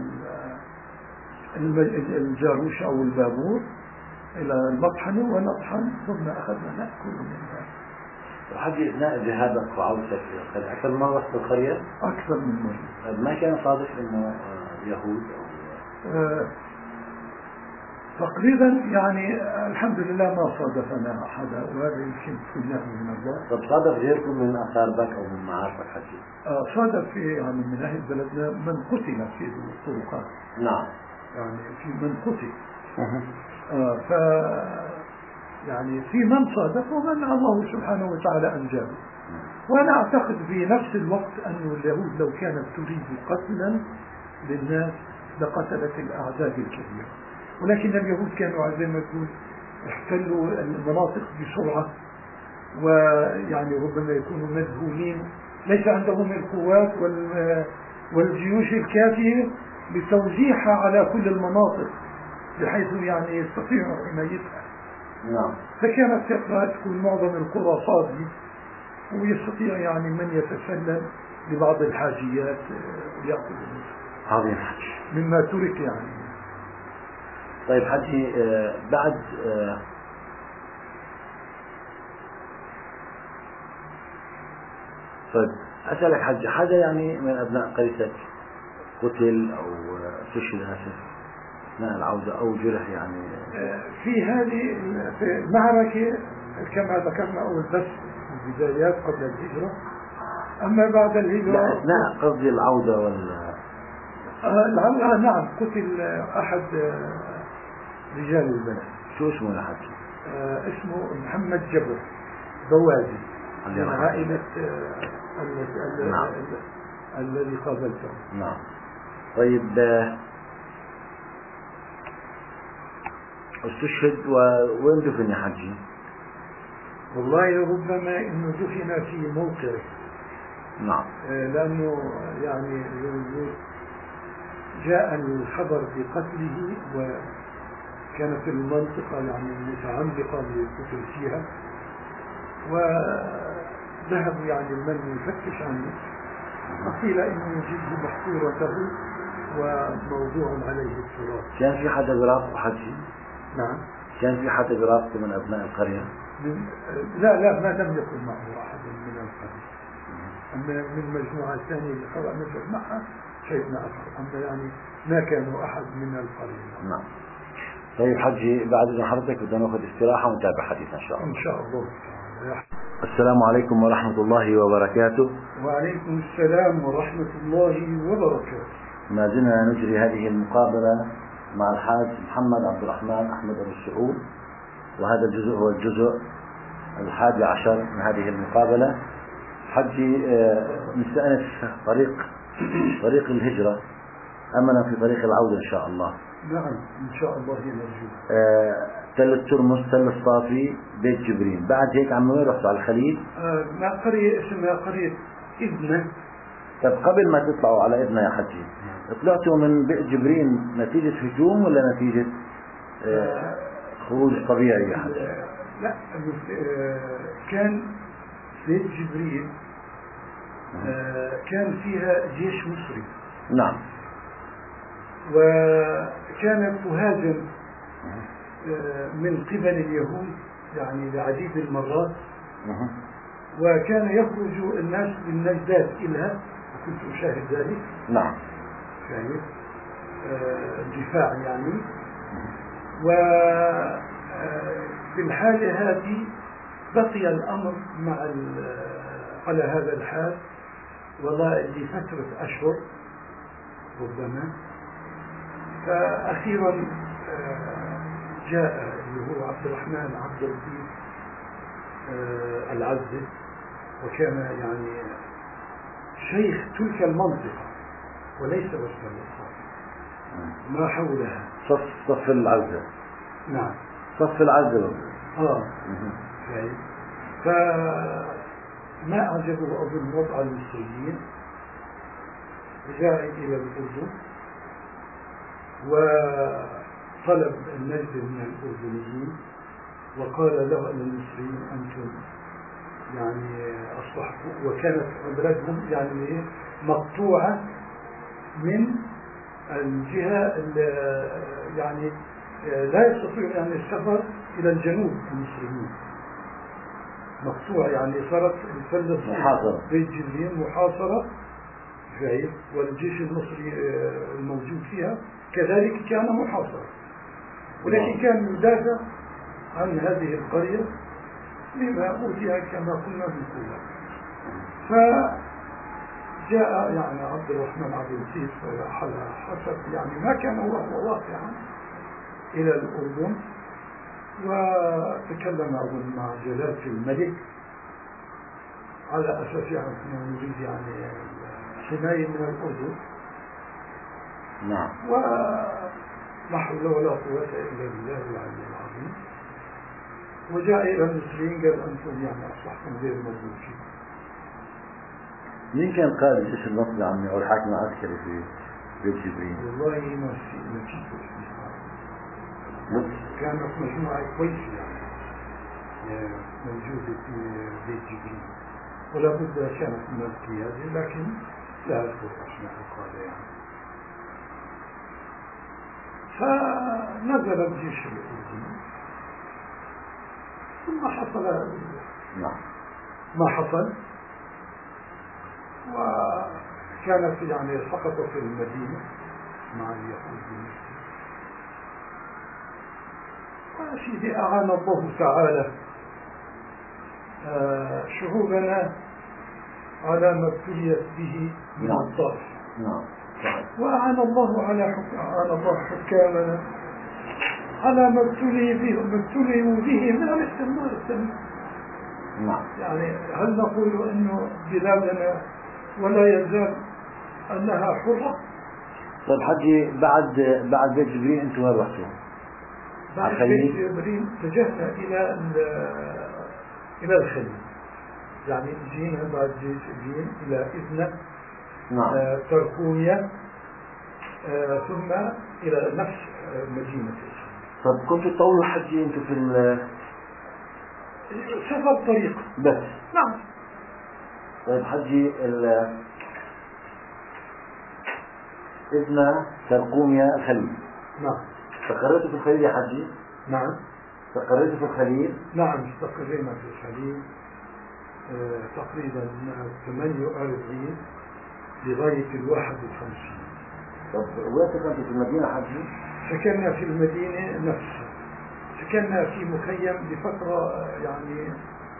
الجاروش أو البابور إلى المطحنة ونطحن، ثم أخذنا نأكل منها. وحدي أثناء ذهابك وعودتك أكثر من مرة في القرية؟ أكثر من مرة. ما كان صادف إنه يهود أو تقريبا يعني الحمد لله ما صادفنا أحدا، وهذا يمكن تكون نعمة من الله. طب صادف غيركم من أقاربك أو من معارفك حكي؟ صادف في يعني من أهل بلدنا من قتل في الطرقات. نعم. يعني في من قتل. ف يعني في من صادق ومن الله سبحانه وتعالى أنجاه. وأنا أعتقد في نفس الوقت أن اليهود لو كانت تريد قتلا للناس لقتلت الأعداد الكبيرة، ولكن اليهود كانوا زي ما تقول احتلوا المناطق بسرعة، ويعني ربما يكونوا مذهولين، ليس عندهم القوات والجيوش الكافية لتوزيعها على كل المناطق بحيث يعني يستطيعوا حمايتها. نعم. فكانت تكون معظم القرى فاضية ويستطيع يعني من يتسلل لبعض الحاجيات ويأخذ عظيم حجي مما ترك يعني. طيب حجي، بعد طيب أسألك حجي، حدا يعني من أبناء قريتك قتل أو استشهد أثناء العودة أو جرح يعني في هذه المعركة كما ذكرنا أول بس البدايات قبل الهجرة، أما بعد الهجرة لا أثناء قصدي العودة نعم قتل أحد رجال البلد. شو اسمه يا حجي؟ اسمه محمد جبر بوازي من عائلة نعم. الذي قابلته. نعم. طيب استشهد وين دفن يا حجي؟ والله ربما انه دفن في موقعه. نعم. لانه يعني جاء الخبر بقتله وكانت المنطقة يعني متعمقة للقتل فيها، وذهبوا يعني من يفتش عنه وقيل انه يجد محفورته وموضوع عليه التراب. كان في حدا برافقه حجي؟ نعم. كان في حدا برافقه من ابناء القرية؟ لا ما لم يكن معه احد من القرية. اما من مجموعة ثانية اللي قرأنا معها شيء اخر، اما يعني ما كانوا احد من القرية. نعم. طيب حجي، بعد اذن حضرتك بدنا ناخذ استراحة ونتابع حديثنا ان شاء الله. ان شاء الله. السلام عليكم ورحمة الله وبركاته. وعليكم السلام ورحمة الله وبركاته. ما زلنا نجري هذه المقابلة مع الحاج محمد عبد الرحمن أحمد أبو السعود، وهذا الجزء هو الجزء 11 من هذه المقابلة. حجي، نستأنف طريق الهجرة أملا في طريق العودة إن شاء الله. نعم إن شاء الله نرجو. تل الترمس، تل الصافي، بيت جبرين، بعد هيك عم وين رحتوا على الخليل؟ مع قرية اسمها قرية إبنة. طيب قبل ما تطلعوا على إبنة يا حجي، طلعتوا من بئر جبرين نتيجة هجوم ولا نتيجة خروج طبيعي يا حجي؟ لا، كان بئر جبرين كان فيها جيش مصري. نعم. وكانت تهاجم من قبل اليهود يعني لعديد المرات، وكان يخرج الناس بالنجدات إلها، كنت أشاهد ذلك. نعم. شاهد الدفاع يعني. وفي الحالة هذه بقي الأمر على هذا الحال والله لفترة أشهر ربما. فأخيرا جاء اللي هو عبد الرحمن عبد اللطيف العزة، وكان يعني شيخ تلك المنطقة وليس بس الصف ما حولها. صف العزة. نعم صف العزة. فما أعجبه أظن وضع المصريين، جاء إلى الأردن وطلب النجد من الأردنيين، وقال له أن المصريين أنتم يعني أصبحتوا، وكانت بلادهم يعني مقطوعة من الجهة يعني لا يستطيع يعني السفر إلى الجنوب. المصريين مقطوع يعني صارت الفلة محاصرة، بيت جبرين محاصرة جيد، والجيش المصري الموجود فيها كذلك كان محاصرا، ولكن كان يدافع عن هذه القرية لما أوتيها كما قلنا من قوة. فجاء يعني عبد الرحمن عبد اللطيف حسب يعني ما كان هو واقعا إلى الأردن، وتكلم أظن مع جلالة الملك على أساس يعني نريد يعني حماية من الأردن. نعم. ولا حول ولا قوة إلا بالله العلي العظيم. وجاء إلى المصريين قال أنتم يعني أصبحتم غير موجودين. مين كان قائد الجيش المصري عمي أو الحاكم العسكري في بيت جبريل؟ والله ما نسيت اسمها. كانت مجموعة كويسة يعني موجودة في بيت جبريل، ولا بد كانت من القيادة، لكن لا أذكر أسماء القادة يعني. فنزل الجيش الأردني ثم حصل ما حصل، وكانت يعني سقطت المدينة مع اليهود. وسيدي أعان الله تعالى شعوبنا على ما ابتليت به من الضعف. وأعان الله حكامنا على ما ابتليوا به من الاستعمار السلمي. يعني هل نقول إنه بلادنا ولا يزال أنها حرة؟ طيب حجي بعد بيت جبريل أنتم وين رحتوا؟ بعد بيت جبريل اتجهنا إلى الخليل، يعني جينا بعد بيت جبريل إلى إذنة، تركوية، ثم إلى نفس مدينة الخليل. طب كنتوا تطولوا حجي أنتم في سفر طريق بس؟ نعم. طيب حجي إذنة، تركوميا، الخليل. نعم. استقريتوا في الخليل يا حجي؟ نعم. استقريتوا في الخليل؟ نعم استقرينا في الخليل تقريبا 48 لغاية 51. طب وين سكنتوا في المدينة حجي؟ سكننا في المدينة نفسها، سكننا في مخيم لفترة يعني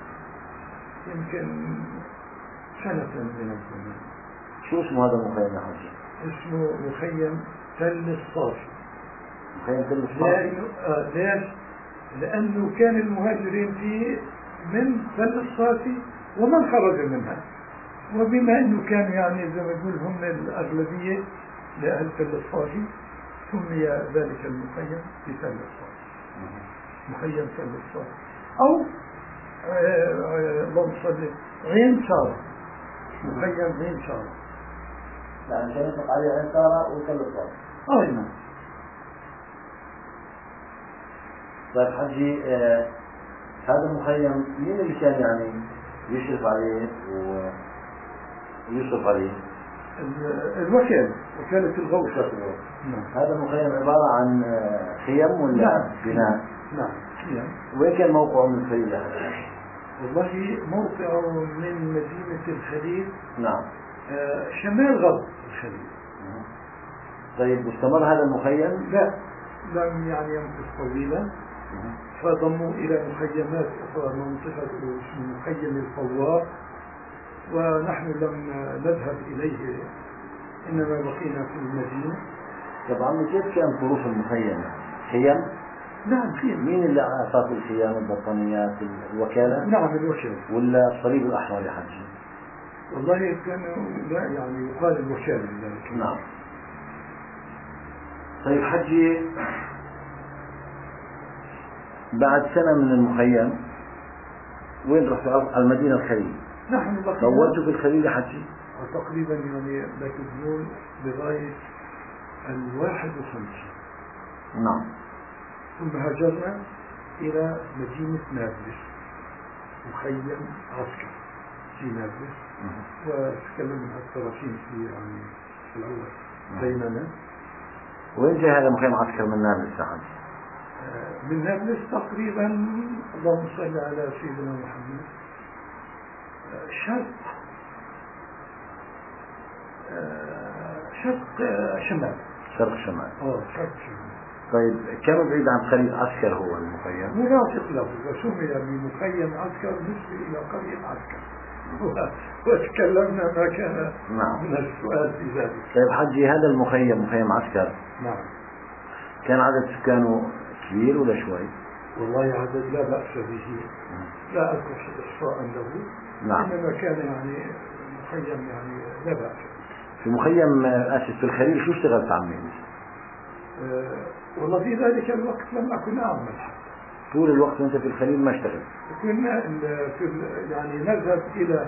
يمكن سنة من الزمن. شو اسمه هذا المخيم يا حجي؟ اسمه مخيم تل الصافي. مخيم تل الصافي؟ ليش؟ لأنه كان المهاجرين فيه من تل الصافي ومن خرج منها، وبما أنه كانوا يعني زي ما يقول هم الأغلبية لأهل تل الصافي سمي ذلك المخيم في تل الصافي، مخيم تل الصافي، أو اللهم صل عين سارة، مخيم عين سارة. يعني كان يطلق عليه عين سارة وتل الصافي. نعم. طيب حجي هذا المخيم مين اللي كان يعني يشرف عليه ويشرف عليه؟ الوكالة، وكالة الغوث. نعم. هذا المخيم عبارة عن خيم ولا نعم. بناء؟ نعم خيم. وين كان موقعه من الخليل؟ والله موقعه من مدينة الخليل. نعم. شمال غرب الخليل. طيب واستمر هذا المخيم؟ لا، لم يعني يمكث طويلا، فضموا إلى مخيمات أخرى، منطقة اسمها مخيم الفوار، ونحن لم نذهب إليه، إنما بقينا في المدينة. طبعا كيف كان ظروف المخيم؟ خيم؟ نعم خيم. مين اللي أعطاك الخيام؟ البطانيات، الوكالة؟ نعم الوكالة. ولا الصليب الأحمر يا حجي؟ والله كانوا لا يعني يقال الوكالة لذلك. نعم. طيب حجي بعد سنة من المخيم وين رحتوا؟ على المدينة الخليل. نحن بقينا دورتوا في الخليل يا حجي؟ تقريبا يعني لا تقول لغاية 51. نعم. ثم هاجرنا إلى مدينة نابلس، مخيم عسكر في نابلس، وتكلمنا الطرفين في يعني الأول بيننا. وين جاء هذا مخيم عسكر من نابلس يا حجي؟ من نابلس تقريبا، اللهم صل على سيدنا محمد، شرق شمال. شرق شمال. شرق شمال. طيب كم بعيد عن قرية عسكر هو المخيم؟ مرافق له، وسمي بمخيم عسكر نسبي إلى قرية عسكر. وتكلمنا ما كان من السؤال في ذلك. طيب حجي هذا المخيم مخيم عسكر، نعم، كان عدد سكانه كبير ولا شوي؟ والله عدد لا بأس به، لا أذكر إحصاء له. نعم. إنما كان يعني مخيم يعني لا بأس. في مخيم آسف في الخليل شو اشتغلت عمي؟ والله في ذلك الوقت لم أكن أعمل حتى. طول الوقت وأنت في الخليل ما اشتغلت؟ كنا يعني نذهب إلى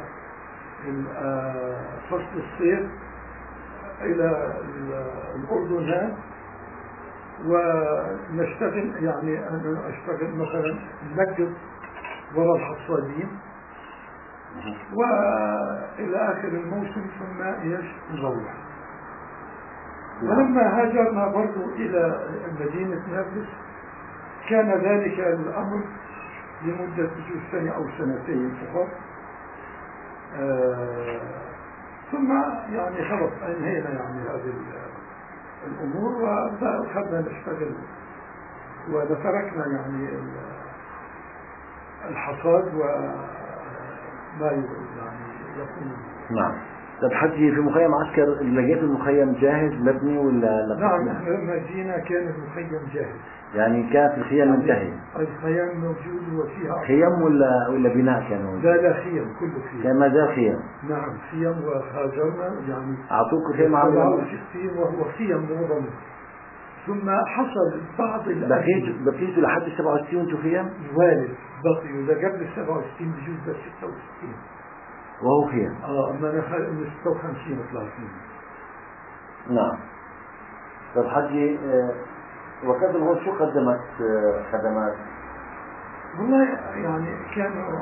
فصل الصيف إلى الأردن هنا، ونشتغل يعني أنا أشتغل مثلا ننقب وراء الحصادين، وإلى آخر الموسم ثم نروح. ولما هاجرنا برضو إلى مدينة نابلس كان ذلك الأمر لمدة سنة أو سنتين فقط. ثم يعني خلص أنهينا يعني هذه الأمور وأخذنا نشتغل وتركنا يعني الحصاد وما يعني يكون. نعم. طب حجي في مخيم عسكر لقيت المخيم جاهز مبني ولا؟ نعم، لما جينا كان المخيم جاهز. يعني كانت الخيام منتهية؟ الخيام موجود وفيها خيم ولا بناء كانوا؟ لا خيم، كله خيم. كان ما زال خيم؟ نعم خيم، وهاجرنا يعني أعطوك خيم عام 67 وهو خيم معظم. ثم حصل بعض بقيتوا لحد 67 وانتوا خيم؟ الوالد بقيوا قبل 67 بجوز بس 66 وهو خيم. أما أنا من 56 30. نعم. طب حجي وكذا هون شو قدمت خدمات؟ والله يعني كانوا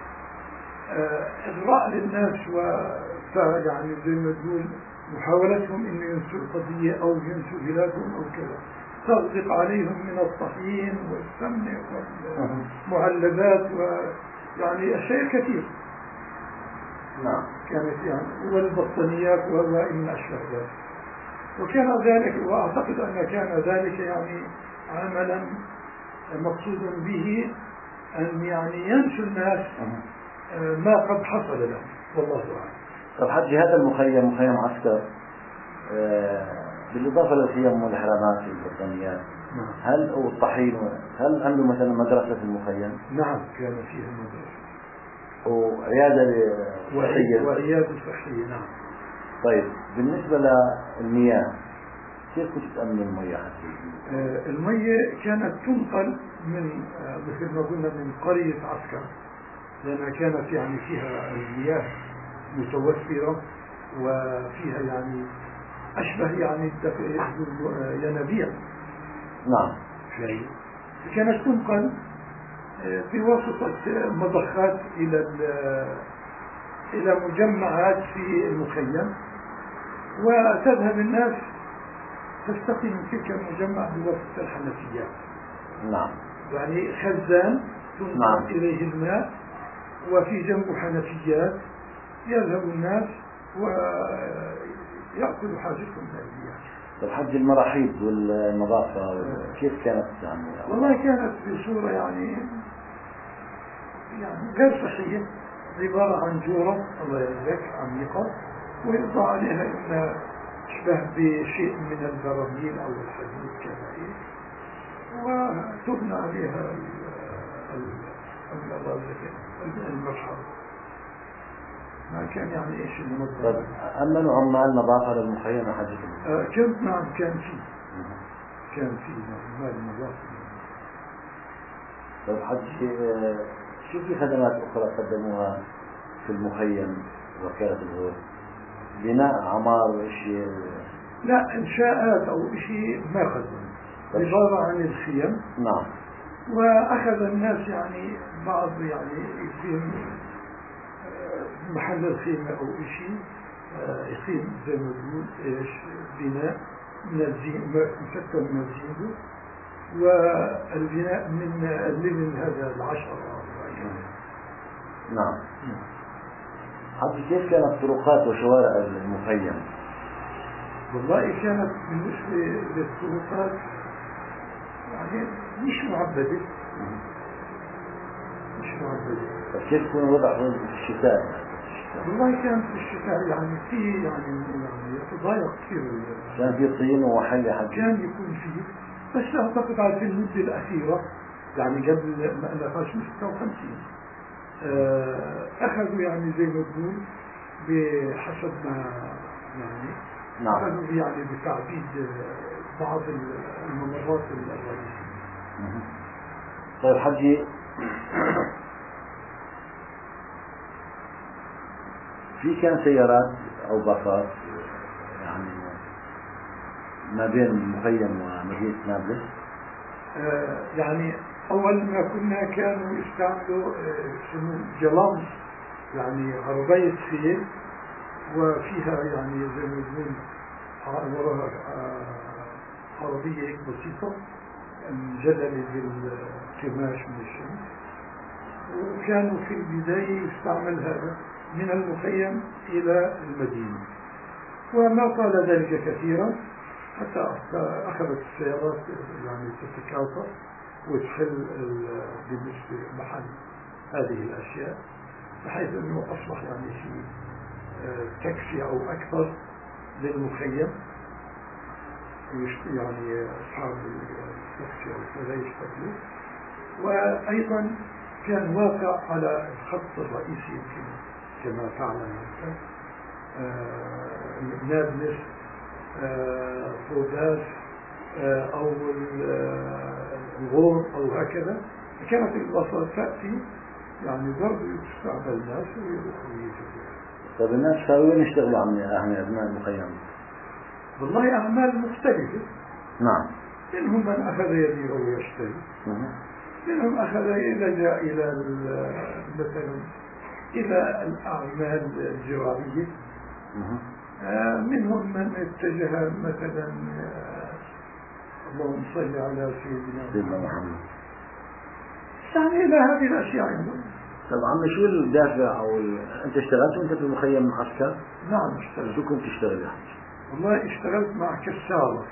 إغراء للناس يعني زي ما تقول محاولتهم إنه ينسوا القضية أو ينسوا بلادهم أو كذا، تغدق عليهم من الطحين والسمن والمعلبات ويعني أشياء كثير. نعم. كانت يعني والبطانيات وما أشبه ذلك. وكان ذلك، وأعتقد أن كان ذلك يعني عملا مقصود به أن يعني ينسوا الناس ما قد حصل لهم، والله أعلم. طب حجي هذا المخيم مخيم عسكر بالإضافة للخيم والحرامات والبطانيات، هل والطحين هل عنده مثلا مدرسة في المخيم؟ نعم كان فيها مدرسة وعيادة صحية. وعيادة صحية. نعم. طيب بالنسبة للمياه كيف كنت تأمن المياه حجي؟ المياه كانت تنقل من مثل ما قلنا من قرية عسكر، لأنها كانت يعني فيها المياه متوفرة وفيها يعني أشبه يعني ينابيع. نعم. كانت تنقل بواسطة مضخات إلى مجمعات في المخيم، وتذهب الناس تستقي من تلك المجمع بواسطة الحنفيات. نعم. يعني خزان تنقل إليه الماء وفي جنبه حنفيات، يذهب الناس ويأكل حاجتهم من المياه. طب حج المراحيض والنظافة كيف كانت يعني؟ والله كانت بصورة يعني غير صحية، عبارة عن جورة الله يرزق عميقة ويوضع عليها إما تشبه بشيء من البراميل أو الحديد كذلك، وتبنى عليها المرحاض. ما كان يعني ايش المنظمة. طيب أمنوا عمال نظافة للمخيم يا حجي؟ كنت نعم كان في عمال نظافة. طيب حجي شو في خدمات أخرى قدموها في المخيم وكالة الغوث؟ بناء عمار شيء؟ لا إنشاءات أو شيء ما قدموا، عبارة عن الخيم. نعم. وأخذ الناس يعني بعض يعني يقيم محل الخيمة أو شيء يقيم زي ما تقول إيش بناء من الزين مسكن من الزين، والبناء من اللبن هذا 10. نعم. حتى كيف كانت طرقات وشوارع المخيم؟ والله كانت بالنسبة للطرقات يعني مش معبدة. كيف يكون الوضع في الشتاء؟ والله كان في الشتاء يعني في يعني يتضايق كثير. كان في طين وحل حد؟ كان يكون فيه، بس أعتقد في المدة الأخيرة يعني قبل ما 1956 أخذوا يعني زي ما تقول بحسب ما يعني نعم. أخذوا يعني بتعديد بعض الممرات الرئيسية. طيب حجي، في كان سيارات أو باصات يعني ما بين المخيم ومدينة نابلس؟ يعني أول ما كنا كانوا يستعملوا جلانس، يعني عربية خيل وفيها يعني زي ما يقول وراها عربية هيك بسيطة مجللة بالقماش من الشمس، وكانوا في البداية يستعمل هذا من المخيم إلى المدينة، وما طال ذلك كثيرا حتى أخذت السيارات يعني تتكاثر وتحل بالنسبة محل هذه الأشياء، بحيث أنه أصبح يعني في تكفي أو أكثر للمخيم، يعني أصحاب التكفي أو كذا يشتغلوا. وأيضا كان واقع على الخط الرئيسي يمكن كما تعلم نابلس، فوداس أو الغور أو هكذا، كانت الباصات تأتي يعني برضو يستعمل الناس ويروحوا ويجوا. طيب الناس صاروا وين يشتغلوا عن أبناء المخيم؟ والله أعمال مختلفة. نعم. منهم من أخذ يبيع ويشتري، منهم أخذ إلى مثلا إلى الأعمال الجوارية، منهم من اتجه مثلا اللهم صل على سيدنا محمد يعني إلى هذه الأشياء عندهم. طبعا شو الدافع أو أنت اشتغلت وأنت في المخيم معسكر؟ نعم اشتغلت. شو كنت تشتغل يعني؟ والله اشتغلت مع كسارة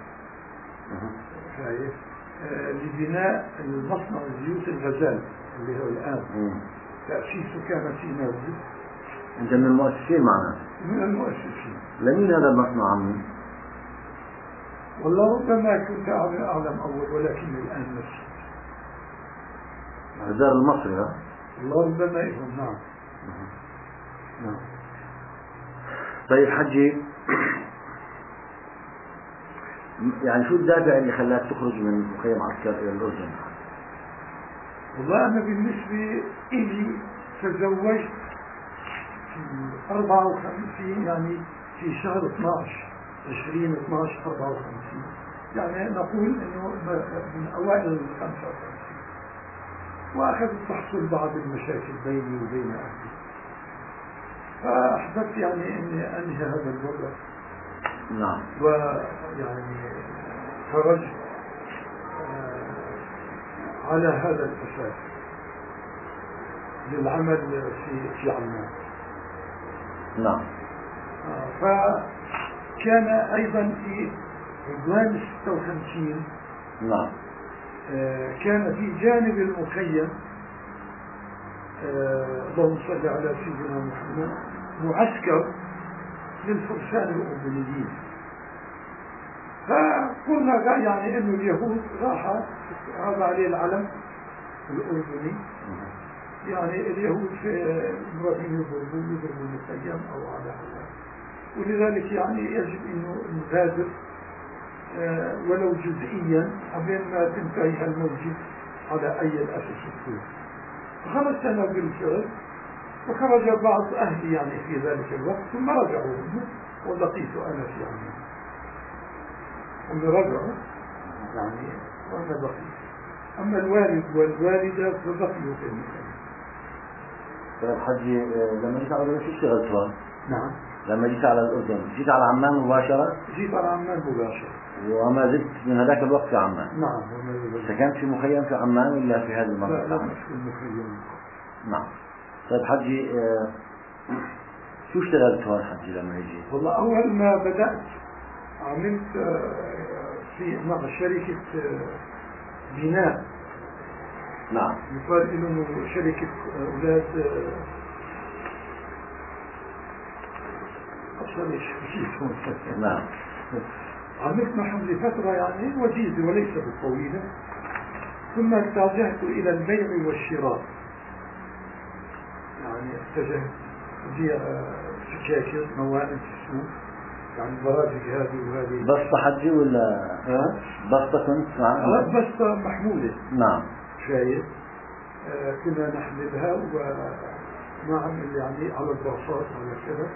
لبناء المصنع زيوت الغزال اللي هو الآن تأسيسه كان في نابلس. أنت من المؤسسين معنا؟ من المؤسسين. لمين هذا المصنع عمي؟ والله ربما كنت أعلم أول ولكن الآن نسيت. الدار المصري ها؟ والله ربما يهم. نعم. نعم. طيب حجي، يعني شو الدافع اللي خلاك تخرج من مخيم عسكر إلى الأردن؟ والله أنا بالنسبة إلي تزوجت في 54 يعني في شهر 12 20/12/54، يعني نقول إنه من أوائل 55، وأخذت تحصل بعض المشاكل بيني وبين أهلي، فأحببت يعني إني أنهي هذا الوضع. نعم. ويعني خرجت على هذا الأساس للعمل في عمان. نعم. فكان أيضا في عدوان 56 نعم. كان في جانب المخيم اللهم صل على سيدنا محمد معسكر للفرسان الأردنيين، فقلنا يعني إنه اليهود راح هذا عليه العلم الأردني، يعني اليهود في إبراهيم يضربوا المخيم أو على هذا، ولذلك يعني يجب إنه نغادر ولو جزئيا قبل ما تنتهي هالموجة على أي الأساس الكون. فخرجت أنا بالفعل، وخرج بعض أهلي يعني في ذلك الوقت، ثم رجعوا ولقيت أنا في عمان، ثم رجعوا يعني وأنا بقيت. أما الوالد والوالدة فبقيوا في المكان. طيب حجي، لما جيت على الأردن شو اشتغلت هون؟ نعم. لما جيت على الأردن جيت على عمان مباشرة؟ جيت على عمان مباشرة. وما زلت من هذاك الوقت في عمان؟ نعم. وما زلت. سكنت في مخيم في عمان ولا في هذه المنطقة؟ لا في المخيم. نعم. طيب حجي، شو اشتغلت هون حجي لما جيت؟ والله أول ما بدأت عملت مع شركة بناء. نعم. يقال إنه شركة أولاد نعم. عملت معهم لفترة يعني وجيزة وليس بالطويلة، ثم اتجهت إلى البيع والشراء، يعني اتجهت أبيع سكاكر موائد في السوق، يعني برامج هذه وهذه. بسطة حجي ولا بسطة كنت معها؟ بسطة محمولة. نعم. شايف كنا نحملها ونعمل يعني على الباصات على كذا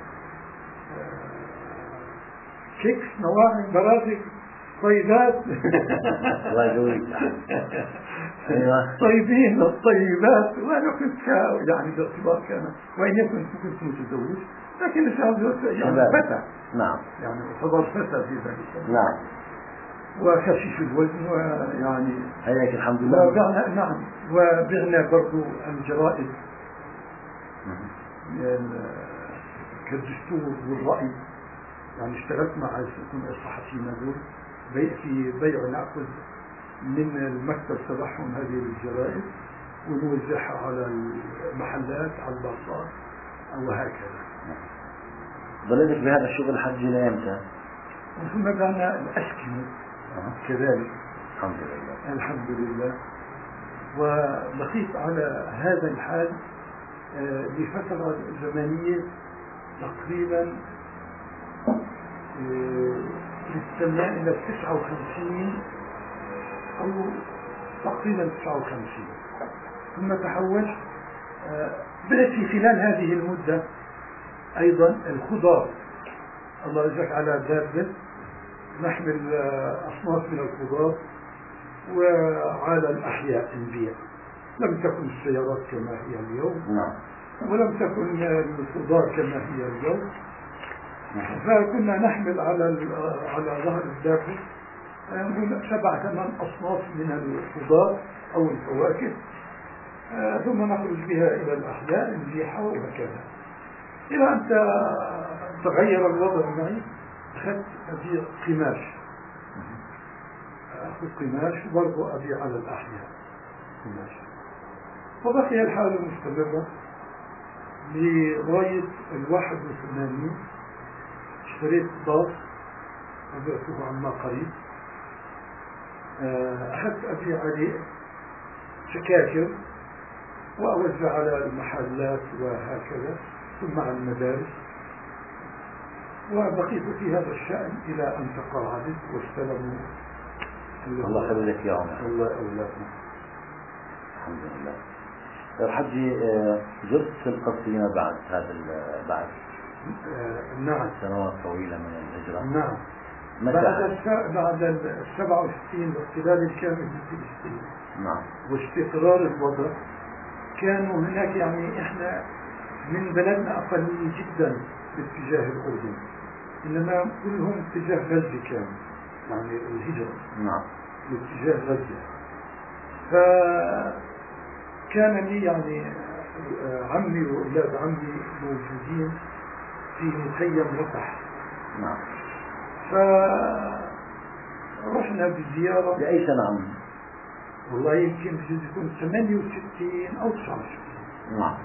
كيكس نواعم برازق طيبات. الله يقويك. ايوه طيبين الطيبات. وانا كنت يعني باعتبار كان وان يكن كنت متزوج لكن يعني فتى. نعم. يعني اعتبر فتى في ذلك. نعم. وخفيف الوزن ويعني هيك الحمد لله. وبعنا نعم وبعنا برضو الجرائد كالدستور والرأي، يعني اشتغلت مع الصحفيين هذول في بيع نأخذ من المكتب تبعهم هذه الجرائد ونوزعها على المحلات على الباصات وهكذا. ظلتك بهذا الشغل حجي لأمتى؟ ثم بعنا الأسكنة كذلك الحمد لله. الحمد لله. وبقيت على هذا الحال لفترة زمنية تقريبا تستمع إلى 59 أو تقريبا 59. ثم تحولت بدأت في خلال هذه المدة أيضا الخضار. الله يجزاك على دابة نحمل أصناف من الخضار وعلى الأحياء نبيع. لم تكن السيارات كما هي اليوم. نعم. ولم تكن الخضار كما هي اليوم. فكنا نحمل على ظهر الدابة 7-8 أصناف من الخضار أو الفواكه، ثم نخرج بها إلى الأحياء نبيعها وهكذا إلى أن تغير الوضع معي. أخذت أبيع قماش، أخذ قماش وبرضه أبيع على الأحياء قماش. فبقي الحال مستمرة لغاية 81. اشتريت ضاف وبعته عما قريب. أخذت أبيع عليه سكاكر وأوزع على المحلات وهكذا ثم على المدارس. وبقيت في هذا الشأن إلى أن تقاعدت واستلموا. الله يخلي لك يا عمر. الله أولاكم. الحمد لله. طيب حجي زرت القصيمة بعد هذا بعد نعم سنوات طويلة من الهجرة. نعم. بعد 67 الاحتلال الكامل في فلسطين. نعم. واستقرار الوضع كانوا هناك يعني احنا من بلدنا أقلية جدا باتجاه الأردن، إنما كلهم اتجاه غزة كان يعني الهجرة. نعم. باتجاه غزة. فكان لي يعني عمي وأولاد عمي موجودين في مخيم رفح. نعم. فرحنا بزيارة. بأي سنة عمي؟ والله يمكن يكون 68 أو 69. نعم.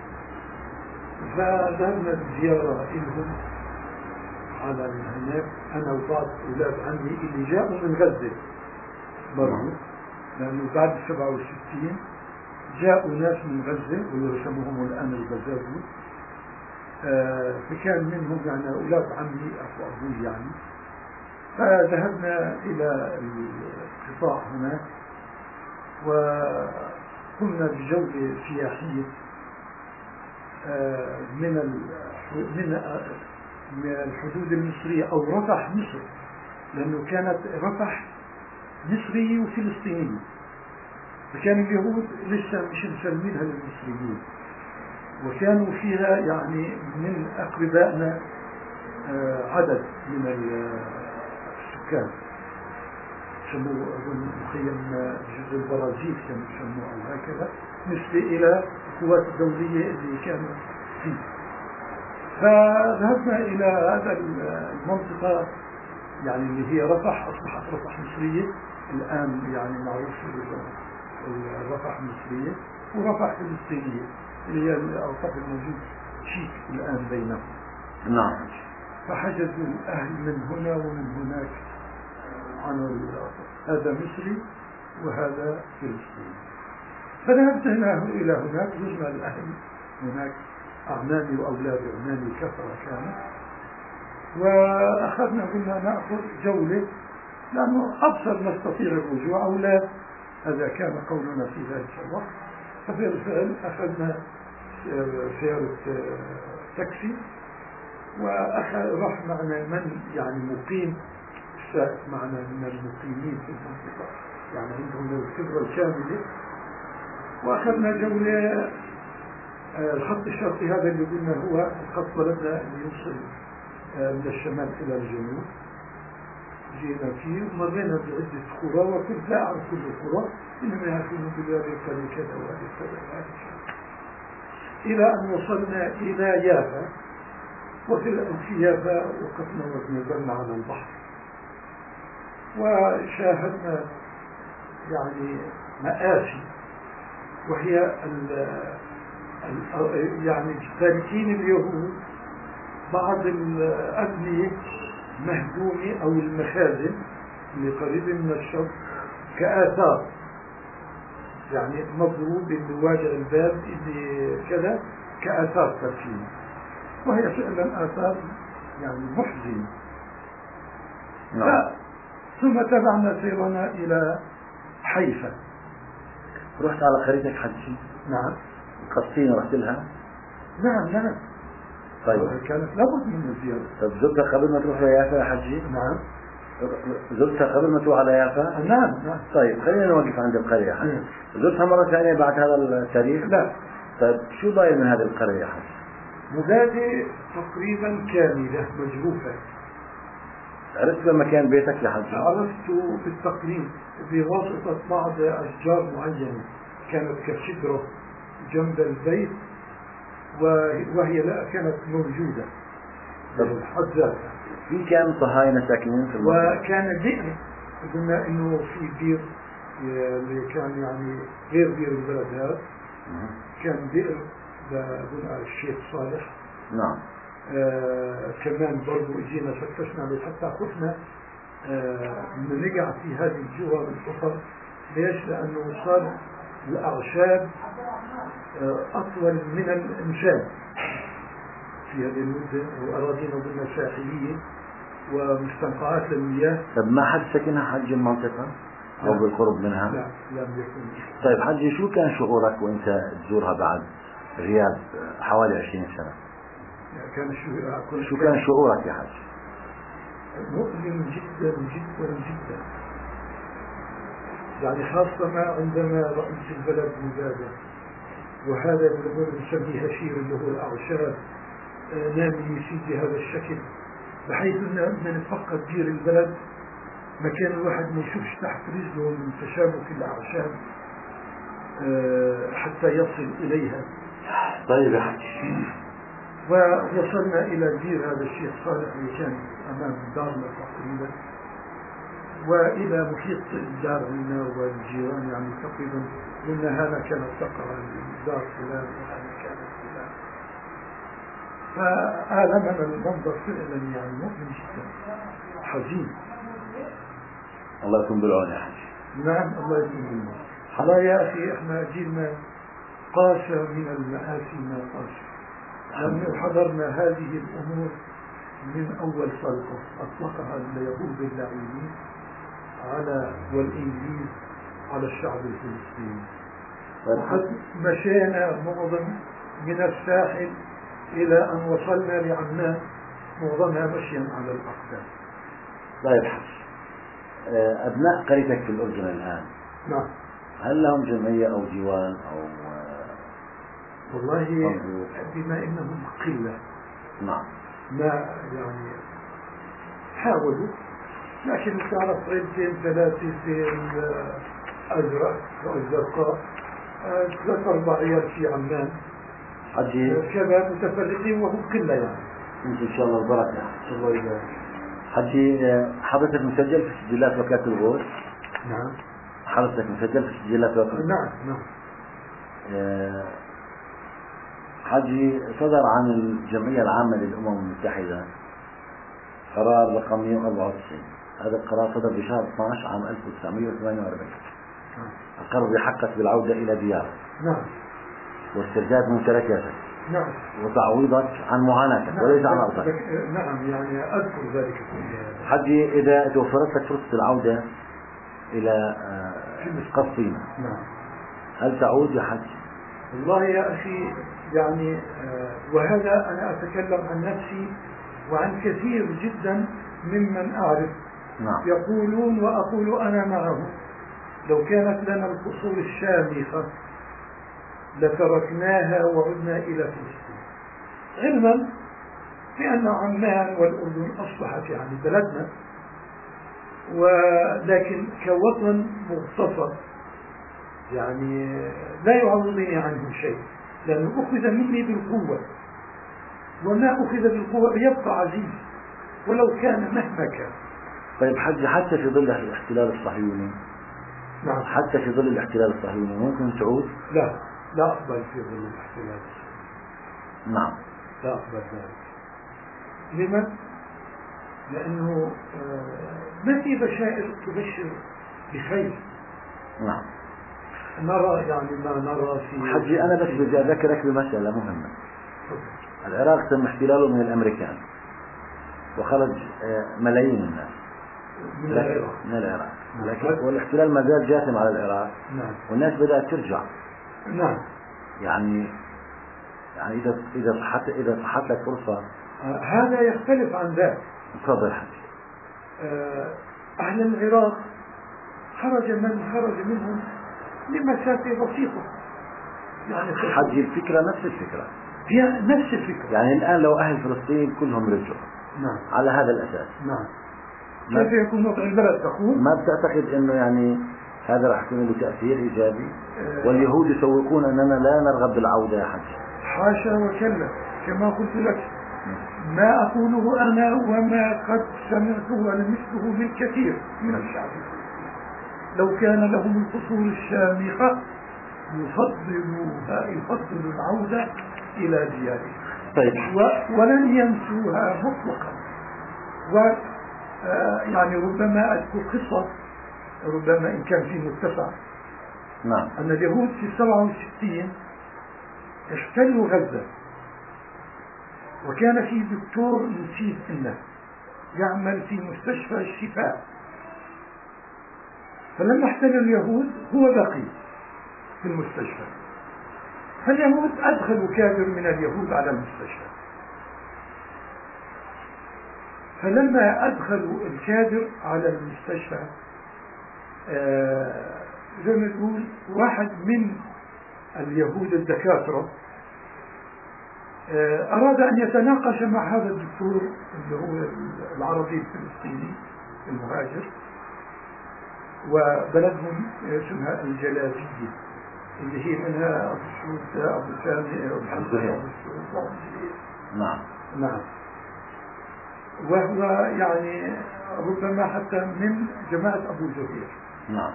فذهبنا بزيارة إلهم على هناك أنا وبعض أولاد عمي اللي جاءوا من غزة برضو، لأنه بعد 67 جاءوا ناس من غزة واللي يسموهم الآن الغزاوي. فكان منهم يعني أولاد عمي أخو أبوي يعني. فذهبنا إلى القطاع هناك وقمنا بجولة سياحية من الحدود المصرية أو رفح مصر، لأنه كانت رفح مصرية وفلسطينية، فكان اليهود لسه مش مسلمينها للمصريين، وكانوا فيها يعني من أقربائنا عدد من السكان سموه أظن مخيم جزء البرازيل كانوا يسموه أو هكذا، نسبة إلى القوات الدولية اللي كانوا فيه. فذهبنا إلى هذا المنطقة يعني اللي هي رفح، أصبحت رفح مصرية الآن يعني معروف رفح مصرية ورفح فلسطينية اللي هي الأوساط الموجود شيك الآن بينهم. نعم. فحجزوا الأهل من هنا ومن هناك عن هذا مصري وهذا فلسطين. فذهبت إلى هناك، زرنا الأهل هناك، أعمامي وأولاد عمامي كثرة كانت، وأخذنا قلنا نأخذ جولة لأنه أبصر نستطيع الرجوع أو لا، هذا كان قولنا في ذلك الوقت. ففي الفعل أخذنا سيارة تاكسي، ورح معنا من يعني مقيم، السائق معنا من المقيمين في المنطقة يعني عندهم الخبرة الكاملة، وأخذنا جولة. الخط الشرقي هذا اللي قلنا هو خط بلدنا اللي يوصل من الشمال إلى الجنوب، جينا فيه ومرينا بعدة قرى، وكنت لا أعرف كل القرى، إنما يأخذون بالوادي القرية كذا وهذه كذا وهذه كذا، إلى أن وصلنا إلى يافا. وفي يافا وقفنا ونزلنا على البحر، وشاهدنا يعني مآسي، وهي يعني تاركين اليهود بعض الأبنية مهدومة أو المخازن اللي قريبة من الشط كآثار، يعني مضروب بواجع الباب اللي كذا كآثار تركين، وهي فعلا آثار يعني محزنة. ثم تبعنا سيرنا إلى حيفا. رحت على قريتك حجي؟ نعم. قصتين رحت لها؟ نعم. طيب كانت لابد من الزيارة. طيب زرتها قبل ما تروح ليافا يا حجي؟ نعم. زرتها قبل ما تروح على يافا؟ نعم. طيب خلينا نوقف عند القرية يا حجي. زرتها مرة ثانية بعد هذا التاريخ؟ لا. طيب شو ضايل من هذه القرية يا حجي؟ مبادئ تقريبا كاملة مجروفة. عرفت لما كان بيتك يا حجي؟ عرفت بالتقريب بواسطة بعض أشجار معينة كانت كشجرة جنب البيت، وهي لا كانت موجودة حد ذاتها. في كان صهاينة ساكنين في المنطقة؟ وكان بئر، قلنا إنه في بئر اللي كان يعني غير بئر البلد هذا، كان بئر لبناء الشيخ صالح. نعم. كمان برضو اجينا فتشنا عليه حتى خفنا ان نقع في هذه الجوار الأخرى. ليش؟ لأنه صار الأعشاب أطول من الإنسان في هذه المدة، وأراضينا قلنا ساحلية ومستنقعات للمياه. طب ما حد سكنها حج المنطقة أو بالقرب منها؟ لا لم يكن. طيب حجي شو كان شعورك وأنت تزورها بعد غياب حوالي 20 سنة؟ شو كان شعورك يا حج؟ مؤلم جدا جدا جدا، يعني خاصة عندما رأيت البلد مجازة، وهذا اللي نسميه هشير اللي هو الأعشاب نامي يسيد بهذا الشكل، بحيث أن نتفقد دير البلد مكان الواحد ما يشوفش تحت رجله من تشابك الأعشاب حتى يصل إليها. طيب يا حجي. ووصلنا إلى دير هذا الشيخ صالح اللي كان أمام دارنا تقريبا، وإلى محيط الدار عندنا والجيران، يعني تقريبا قلنا هذا كانت تقع الدار فلان وهذا كانت فلان. فآلمنا المنظر فعلا يعني مؤلم جدا حزين. الله يكون بالعون يا حجي. نعم الله يكون بالعون. حلا يا أخي احنا جيلنا قاسى من المآسي ما قاسى، لأنه حضرنا هذه الأمور من أول صلقة أطلقها اليهود اللعينين والإنجليز على الشعب الفلسطيني. وقد مشينا معظم من الساحل إلى أن وصلنا لعمان، معظمها مشيا على الأقدام. طيب حج، أبناء قريتك في الأردن الآن نعم هل لهم جمعية أو ديوان أو والله بما إنهم قلة نعم ما يعني حاولوا، لكن تعرف عيلتين ثلاثة أزرق والزرقاء 3-4 عيال في عمان حجي شباب متفرقين وهم قلة يعني. انت ان شاء الله البركة. الله يبارك. حجي حضرتك مسجل في سجلات وكالة الغوث؟ نعم. حضرتك مسجل في سجلات وكالة؟ نعم. حجي صدر عن الجمعية العامة للأمم المتحدة قرار رقم 194. هذا القرار صدر بشهر 12 عام 1948. أقر بحقك بالعودة إلى ديارك. نعم. واسترداد ممتلكاتك. نعم. وتعويضك عن معاناتك. نعم. وليس عن أرضك. نعم، يعني أذكر ذلك. حجي إذا توفرت لك فرصة العودة إلى قسطينة، نعم، هل تعود يا حج؟ والله يا أخي يعني وهذا أنا أتكلم عن نفسي وعن كثير جدا ممن أعرف. نعم. يقولون وأقول أنا معهم، لو كانت لنا القصور الشامخة لتركناها وعدنا إلى فلسطين، علما بأن عمان والأردن أصبحت يعني بلدنا، ولكن كوطن مغتصب يعني لا يعوضني عنه شيء، لأنه أخذ مني بالقوة، وما أخذ بالقوة يبقى عزيز ولو كان مهما كان. طيب حج، حتى في ظل الاحتلال الصهيوني، نعم، حتى في ظل الاحتلال الصهيوني ممكن تعود؟ لا أقبل في ظل الاحتلال الصهيوني. نعم، لا أقبل ذلك. لماذا؟ لأنه ما في بشائر تبشر بخير. نعم. نرى يعني ما نرى في حجي أنا بس بدي أذكرك بمسألة مهمة. العراق تم احتلاله من الأمريكان وخرج ملايين الناس من العراق، لكن والاحتلال ما زال جاثم على العراق. نعم. والناس بدأت ترجع. نعم. يعني إذا صحت لك فرصة. هذا يختلف عن ذلك. تفضل حجي. أهل العراق خرج من خرج منهم لمسافة بسيطة. يعني حجي الفكرة نفس الفكرة. هي نفس الفكرة. يعني الآن لو أهل فلسطين كلهم رجعوا. نعم. على هذا الأساس. نعم. كيف يكون وضع البلد تقول؟ ما بتعتقد إنه يعني هذا راح يكون له تأثير إيجابي؟ واليهود يسوقون أننا لا نرغب بالعودة يا حج. حاشا وكلا، كما قلت لك ما أقوله أنا وما قد سمعته ولمسته من كثير من الشعب. لو كان لهم القصور الشامخة يفضلوا العودة إلى ديارهم. طيب. ولن ينسوها مطلقا. يعني ربما أذكر قصة، ربما إن كان في متسع. نعم. أن اليهود في 67 احتلوا غزة، وكان في دكتور نسيت إنه يعمل في مستشفى الشفاء، فلما احتلوا اليهود هو بقي في المستشفى، فاليهود أدخلوا كادر من اليهود على المستشفى، فلما أدخلوا الكادر على المستشفى زي ما تقول واحد من اليهود الدكاترة أراد أن يتناقش مع هذا الدكتور اللي هو العربي الفلسطيني المهاجر، وبلدهم اسمها الجلابية اللي هي منها أبو السعود أبو سامي أبو السعود. نعم. نعم. وهو يعني ربما حتى من جماعة أبو زهير. نعم.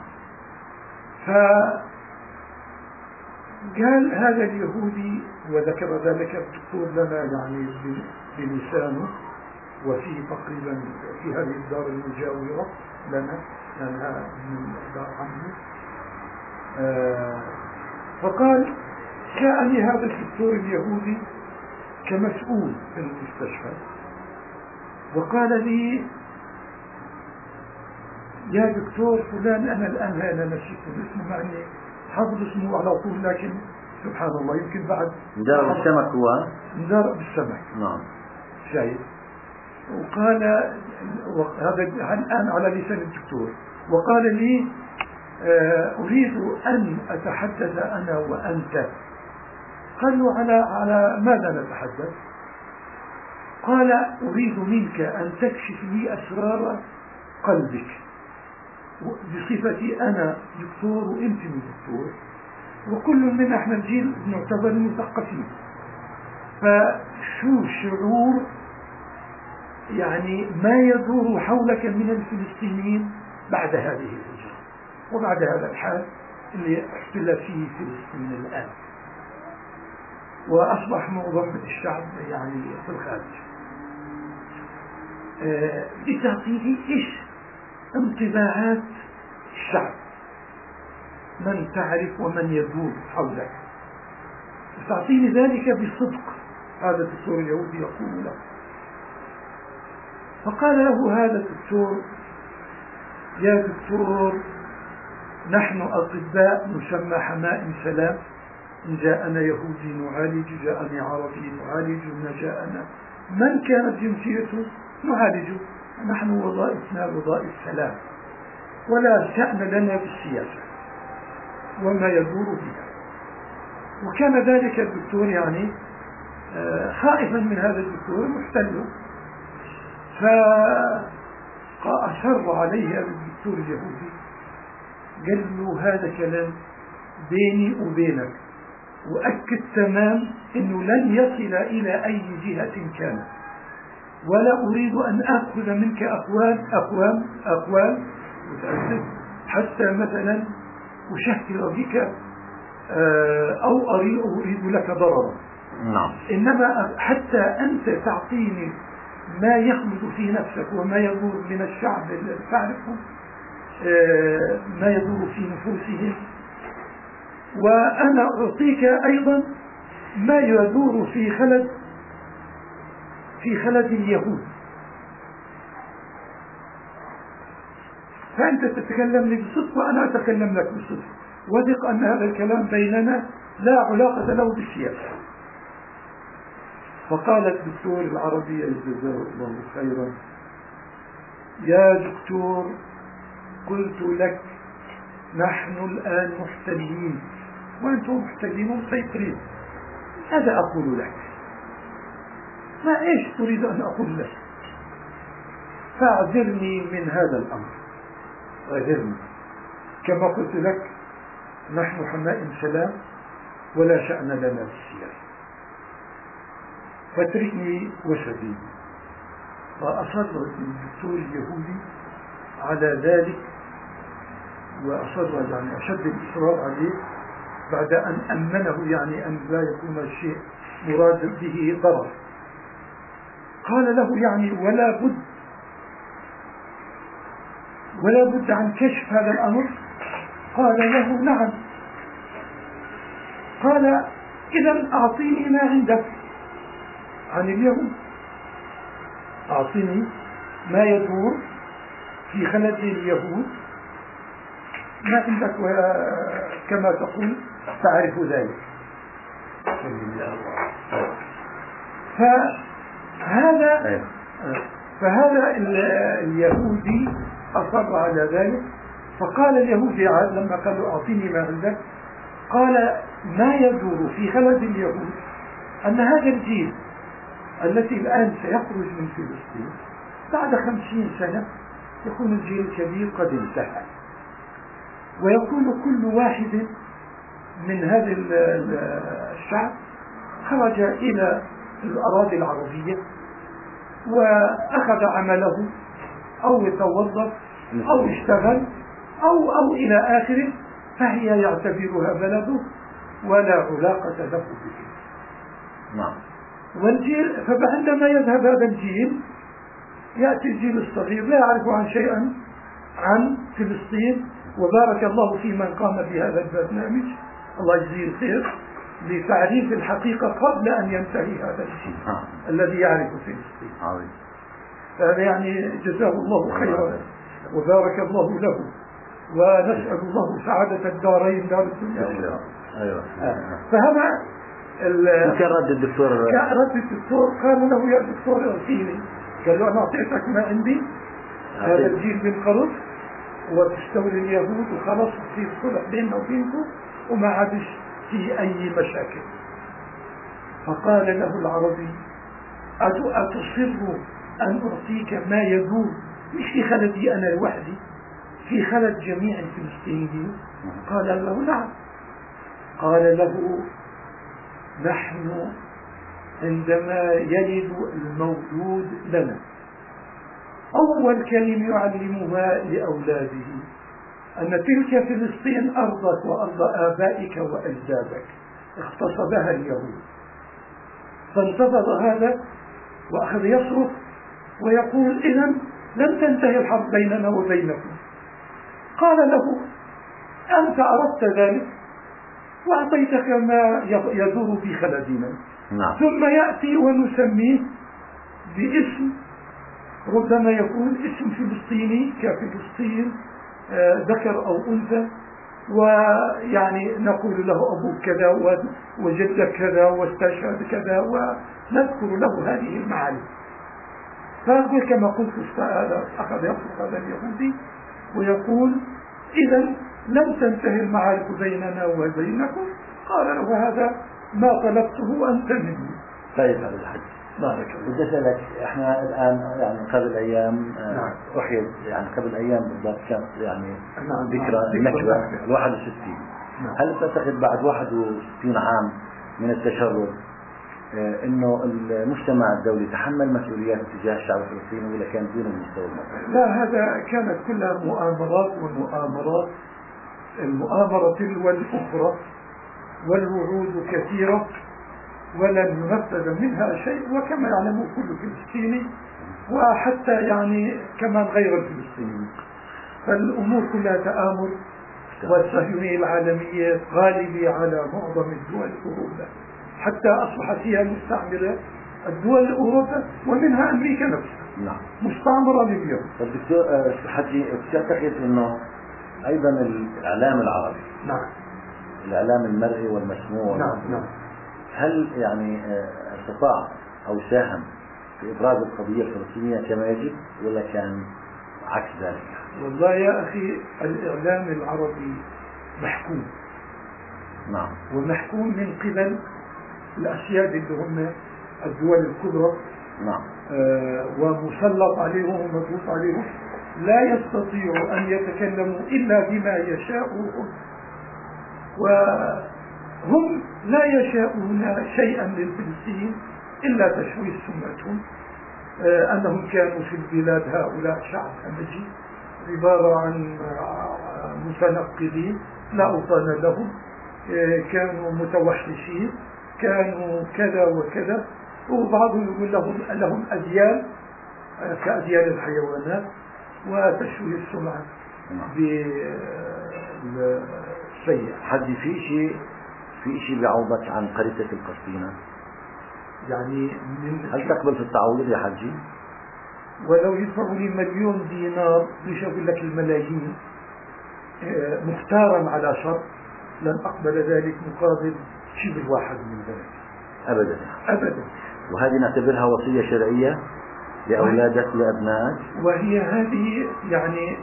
فقال هذا اليهودي وذكر ذلك الدكتور لنا يعني بلسانه، وفي تقريبا في هذه الدار المجاورة لنا لأنها من دار عمه. فقال جاءني هذا الدكتور اليهودي كمسؤول في المستشفى وقال لي يا دكتور فلان، أنا الآن أنا نسيت اسمه مع أني حافظ اسمه على طول، لكن سبحان الله يمكن بعد مدار بالسمك هو مدار بالسمك. نعم. شايف. وقال هذا الآن على لسان الدكتور، وقال لي أريد أن أتحدث أنا وأنت. قالوا على ماذا نتحدث؟ قال أريد منك أن تكشف لي أسرار قلبك بصفتي أنا دكتور وأنت من دكتور، وكل منا احنا الجيل نعتبر مثقفين، فشو شعور يعني ما يدور حولك من الفلسطينيين بعد هذه الهجرة وبعد هذا الحال اللي احتل فيه فلسطين الآن وأصبح معظم الشعب يعني في الخارج. لتعطيه إيش انطباعات الشعب. من تعرف ومن يدور حولك، وتعطيني ذلك بصدق. هذا الدكتور اليهودي يقول له. فقال له هذا الدكتور: يا دكتور، نحن أطباء نسمى حمائم سلام، إن جاءنا يهودي نعالج، جاءني عربي نعالج، ما جاءنا من كانت جنسيته نعالجه. نحن وظائفنا وظائف سلام، ولا شأن لنا بالسياسة وما يدور فيها. وكان ذلك الدكتور يعني خائفا من هذا الدكتور محتله، فأصر عليه الدكتور اليهودي، قال له: هذا كلام بيني وبينك، وأكد تمام أنه لن يصل إلى أي جهة كانت، ولا أريد أن أخذ منك أقوال متأسف حتى مثلا أشهر بك أو أريد لك ضررا. نعم. إنما حتى أنت تعطيني ما يخلد في نفسك وما يدور من الشعب الذي تعرفه، ما يدور في نفوسهم، وأنا أعطيك أيضا ما يدور في خلد اليهود. فأنت تتكلم لي بصدق وأنا أتكلم لك بصدق، وثق أن هذا الكلام بيننا لا علاقة له بالسياسة. فقال الدكتور العربي جزاه الله خيرا: يا دكتور، قلت لك نحن الآن محتلين وأنتم محتلين مسيطرين، هذا أقول لك، ما إيش تريد أن أقول لك؟ فاعذرني من هذا الأمر، اعذرني. كما قلت لك نحن حمائم سلام ولا شأن لنا بالسياسة، فاتركني وسبيلي. فأصر الدكتور اليهودي على ذلك، وأصر يعني أشد الإصرار عليه بعد أن أمنه يعني أن لا يكون الشيء مراد به ضرر. قال له يعني ولا بد عن كشف هذا الأمر. قال له: نعم. قال: إذا أعطيني ما عندك عن اليهود، أعطيني ما يدور في خلد اليهود، ما عندك كما تقول تعرف ذلك. فهذا اليهودي أصر على ذلك. فقال اليهودي لما قالوا أعطيني ما عندك، قال: ما يدور في خلد اليهود أن هذا الجيل التي الآن سيخرج من فلسطين بعد 50 سنة يكون الجيل الكبير قد انتهى، ويكون كل واحد من هذا الشعب خرج إلى الأراضي العربية وأخذ عمله أو يتوظف أو اشتغل أو إلى آخره، فهي يعتبرها بلده ولا علاقة له به. نعم. والجيل، فعندما يذهب هذا الجيل يأتي الجيل الصغير لا يعرف عن شيئا عن فلسطين. وبارك الله في من قام بهذا البرنامج، الله يجزيه الخير، لتعريف الحقيقة قبل أن ينتهي هذا الجيل الذي يعرف فلسطين. هذا يعني جزاه الله خيرا وبارك الله له، ونسأل الله سعادة الدارين، دار الدنيا. أيوة. فهذا رد الدكتور قال له: يا دكتور ارسيني. قال له: أنا أعطيتك ما عندي، هذا الجيل بالقرص وتستولي اليهود وخلاص تصير صلح بيننا وبينكم وما عادش في أي مشاكل. فقال له العربي: أتصر أن أعطيك ما يدور مش في خلدي أنا لوحدي، في خلد جميع الفلسطينيين؟ قال له: نعم. قال له: نحن عندما يلد المولود لنا أول كلمة يعلمها لأولاده أن تلك فلسطين أرضك وأرض آبائك وأجدادك، اغتصبها اليهود. فانتفض هذا وأخذ يصرخ ويقول: إذن لن تنتهي الحرب بيننا وبينكم. قال له: أنت أردت ذلك وأعطيتك ما يدور في خلدنا. نعم. ثم يأتي ونسميه باسم ربما يكون اسم فلسطيني كفلسطين ذكر أو أنثى، ويعني نقول له أبوك كذا وجدك كذا واستشهد كذا ونذكر له هذه المعالم. فأقول كما قلت أخذ يصرخ هذا اليهودي ويقول إذا لم تنتهي المعارك بيننا وبينكم. قال له هذا ما طلبته أنت مني. طيب هذا الحج بارك الله. بدي أسألك، احنا الآن يعني قبل أيام أحيت، يعني قبل أيام بالضبط كانت يعني ذكرى النكبة 61. هل تعتقد بعد 61 عام من التشرد انه المجتمع الدولي تحمل مسؤوليات تجاه الشعب الفلسطيني ولا كان دون المستوى المطلوب؟ لا، هذا كانت كلها مؤامرات ومؤامرات، المؤامرة تلو الأخرى، والوعود كثيرة ولم ينفذ منها شيء، وكما يعلم كل فلسطيني وحتى يعني كمان غير الفلسطينيين. فالأمور كلها تآمر، والصهيونية العالمية غالبة على معظم الدول الأوروبية، حتى أصبحت فيها مستعمرة الدول الأوروبية ومنها أمريكا نفسها. نعم. مستعمرة لليوم. دكتور حجي، تعتقد أنه أيضا الإعلام العربي، نعم، الإعلام المرئي والمسموع، نعم، هل يعني استطاع أو ساهم في إبراز القضية الفلسطينية كما يجب ولا كان عكس ذلك؟ والله يا أخي الإعلام العربي محكوم. نعم. ومحكوم من قبل الأسياد اللي هم الدول الكبرى. نعم. ومسلط عليهم ومضغوط عليهم، لا يستطيع أن يتكلموا إلا بما يشاءون، وهم لا يشاءون شيئا للفلسطينيين إلا تشويه سمعتهم، أنهم كانوا في البلاد هؤلاء شعب همجي عبارة عن متنقلين لا أوطان لهم، كانوا متوحشين، كانوا كذا وكذا، وبعضهم يقول لهم أديان كأديان الحيوانات، وتشويه السمعة بالسيء. حد في شيء بيعوضك عن قريتك القسطينة؟ يعني هل تقبل في التعويض يا حجي؟ ولو يدفعوا لي 1,000,000 دينار مش أقول لك الملايين مختارا على شرط، لن أقبل ذلك مقابل شبه واحد من ذلك أبدا أبدا. وهذه نعتبرها وصية شرعية لأولادك لأبنائك، وهي هذه يعني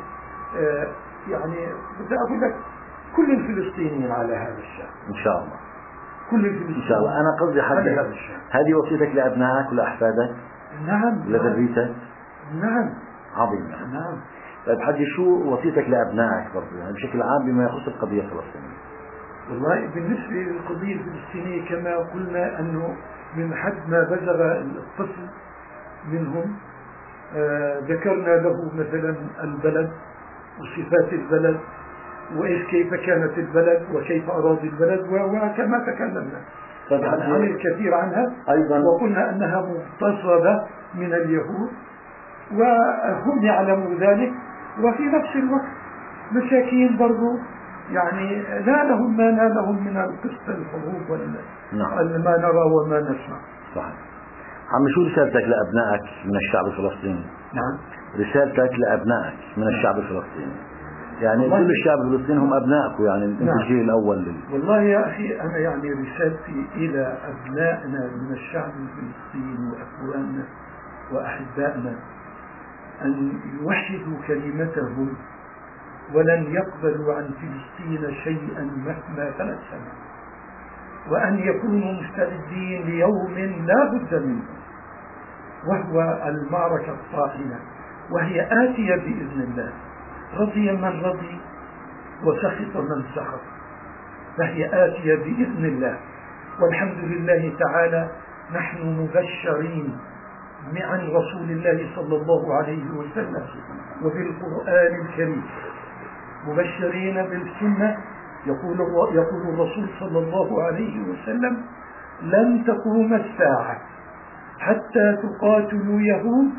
بدي أقول لك كل الفلسطينيين على هذا الشأن إن شاء الله. كل الفلسطينيين إن شاء الله. أنا قصدي حجي هذه وصيتك لأبنائك ولأحفادك؟ نعم. لذريتك؟ نعم. عظيم. نعم. طيب حجي، شو وصيتك لأبنائك برضه يعني بشكل عام بما يخص القضية الفلسطينية؟ والله بالنسبة للقضية الفلسطينية كما قلنا أنه من حد ما بلغ الطفل منهم ذكرنا له مثلا البلد وصفات البلد كيف كانت البلد وكيف أراضي البلد وكما تكلمنا عن الكثير عنها أيضا، وقلنا أنها مغتصبة من اليهود وهم يعلموا ذلك، وفي نفس الوقت مساكين برضو يعني نالهم ما نالهم من القسط الحروب ما نرى وما نسمع. صحيح. عم شو رسالتك لأبنائك من الشعب الفلسطيني؟ نعم. رسالتك لأبنائك من الشعب الفلسطيني، يعني كل الشعب الفلسطيني هم أبنائك، يعني أنت الجيل الأول والله يا أخي أنا يعني رسالتي إلى أبنائنا من الشعب الفلسطيني وأخواننا وأحبائنا أن يوحدوا كلمتهم ولن يقبلوا عن فلسطين شيئا مهما تنسم، وأن يكونوا مستعدين ليوم لا بد منه، وهو المعركة الطاحنة، وهي آتية بإذن الله، رضي من رضي وسخط من سخط، فهي آتية بإذن الله. والحمد لله تعالى نحن مبشرين عن رسول الله صلى الله عليه وسلم وبالقرآن الكريم، مبشرين بالسنة. يقول الرسول صلى الله عليه وسلم: لن تقوم الساعة حتى تقاتلوا يهود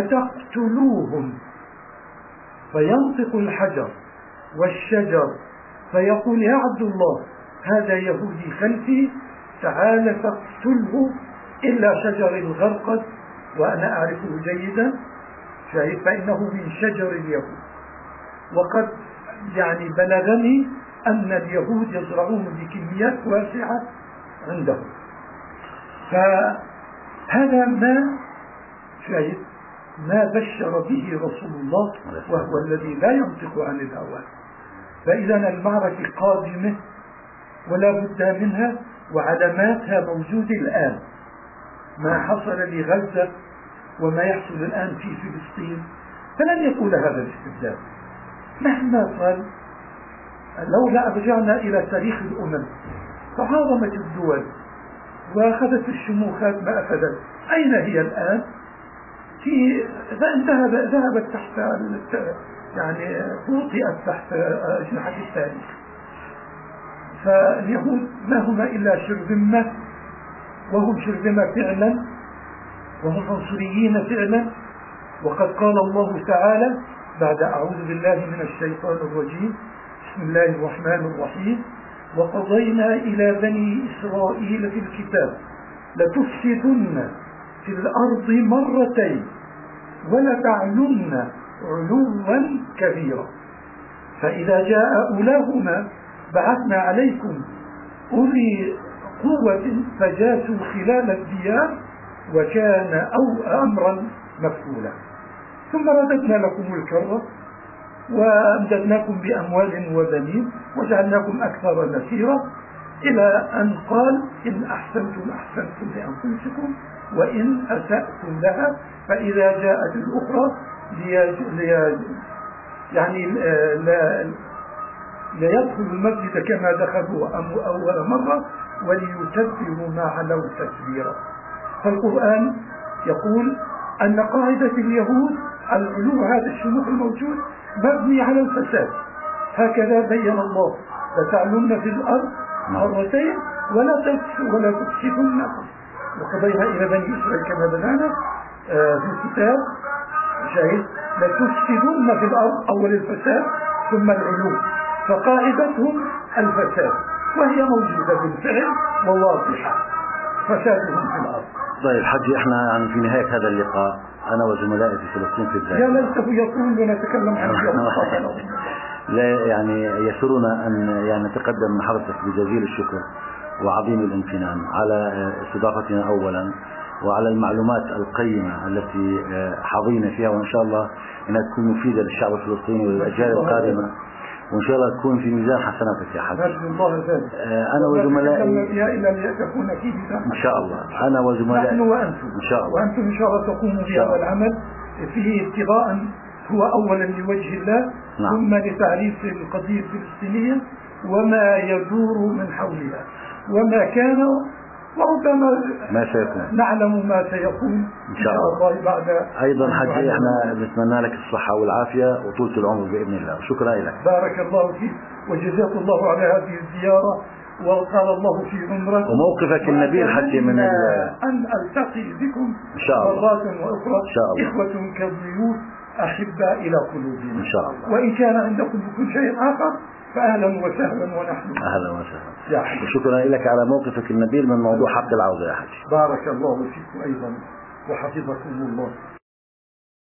فتقتلوهم، فينطق الحجر والشجر فيقول يا عبد الله هذا يهودي خلفي، تعال فاقتله إلا شجر الغرقد وأنا أعرفه جيدا، فإنه من شجر اليهود. وقد يعني بلغني أن اليهود يزرعون بكميات واسعة عندهم. فهذا ما بشر به رسول الله، وهو الذي لا ينطق عن الهوى. فإذا المعركة قادمة ولا بد منها، وعلاماتها موجودة الآن. ما حصل لغزة وما يحصل الآن في فلسطين فلن يكون هذا الاستبداد مهما قال. لولا رجعنا إلى تاريخ الأمم تعاظمت الدول وأخذت الشموخات ما أخذت، أين هي الآن؟ ذهبت تحت يعني وطئت تحت أجنحة التاريخ. فاليهود ما هم إلا شرذمة، وهم شرذمة فعلا، وهم عنصريين فعلا. وقد قال الله تعالى بعد أعوذ بالله من الشيطان الرجيم بسم الله الرحمن الرحيم: وقضينا إلى بني إسرائيل في الكتاب لتفسدن في الأرض مرتين ولتعلن علوا كبيرا، فإذا جاء أولاهما بعثنا عليكم أولي قوة فجاسوا خلال الديار وكان أمرا مفعولا، ثم رددنا لكم الكرة وأمددناكم بأموال وبنين وجعلناكم أكثر نفيرا، إلى أن قال إن أحسنتم أحسنتم لأنفسكم وإن أسأتم لها، فإذا جاءت الأخرى ليدخلوا المسجد كما دخلوا أول مرة وليتبروا ما علوا تتبيرا. فالقرآن يقول أن قاعدة اليهود العلو، هذا الشموخ الموجود مبني على الفساد، هكذا بين الله: لتعلن في الأرض مرتين ولا تفسدن. وقضينا إلى بني إسرائيل كما بدأنا في الكتاب شاهد لتفسدن في الأرض، أول الفساد ثم العلو، فقاعدتهم الفساد وهي موجودة بالفعل وواضحة، فسادهم في الأرض. طيب حجي، احنا يعني في نهاية هذا اللقاء أنا وزملائي في فلسطين في الذات يا ليته يطول ونتكلم عن لا يعني يسرنا أن يعني نتقدم من حضرتك بجزيل الشكر وعظيم الامتنان على استضافتنا أولا، وعلى المعلومات القيمة التي حظينا فيها، وإن شاء الله أنها تكون مفيدة للشعب الفلسطيني والأجيال القادمة، وإن شاء الله تكون في ميزان حسناتك يا حاج. أنا وزملائي إن شاء الله، أنا وزملائي نحن وأنتم إن شاء الله، وأنتم إن شاء الله تقوموا بهذا العمل فيه ابتغاء هو أولا لوجه الله، نعم. ثم لتعريف القضية الفلسطينية وما يدور من حولها وما كان وربما ما سيكون، نعلم ما سيكون إن شاء الله بعد. أيضا حجي احنا نتمنى لك الصحة والعافية وطولة العمر بإذن الله، شكرا لك. بارك الله فيك وجزاك الله على هذه الزيارة، وقال الله في عمرك وموقفك النبيل حجي من أن ألتقي بكم إن شاء الله مرات وأخرى إن شاء الله. إخوة كالضيوف أحباء إلى قلوبنا إن شاء الله، وإن كان عندكم بكل شيء آخر فأهلا وسهلا، ونحن أهلا وسهلا. شكرا لك على موقفك النبيل من موضوع حق العودة يا حجي. بارك الله فيكم أيضا وحفظكم الله.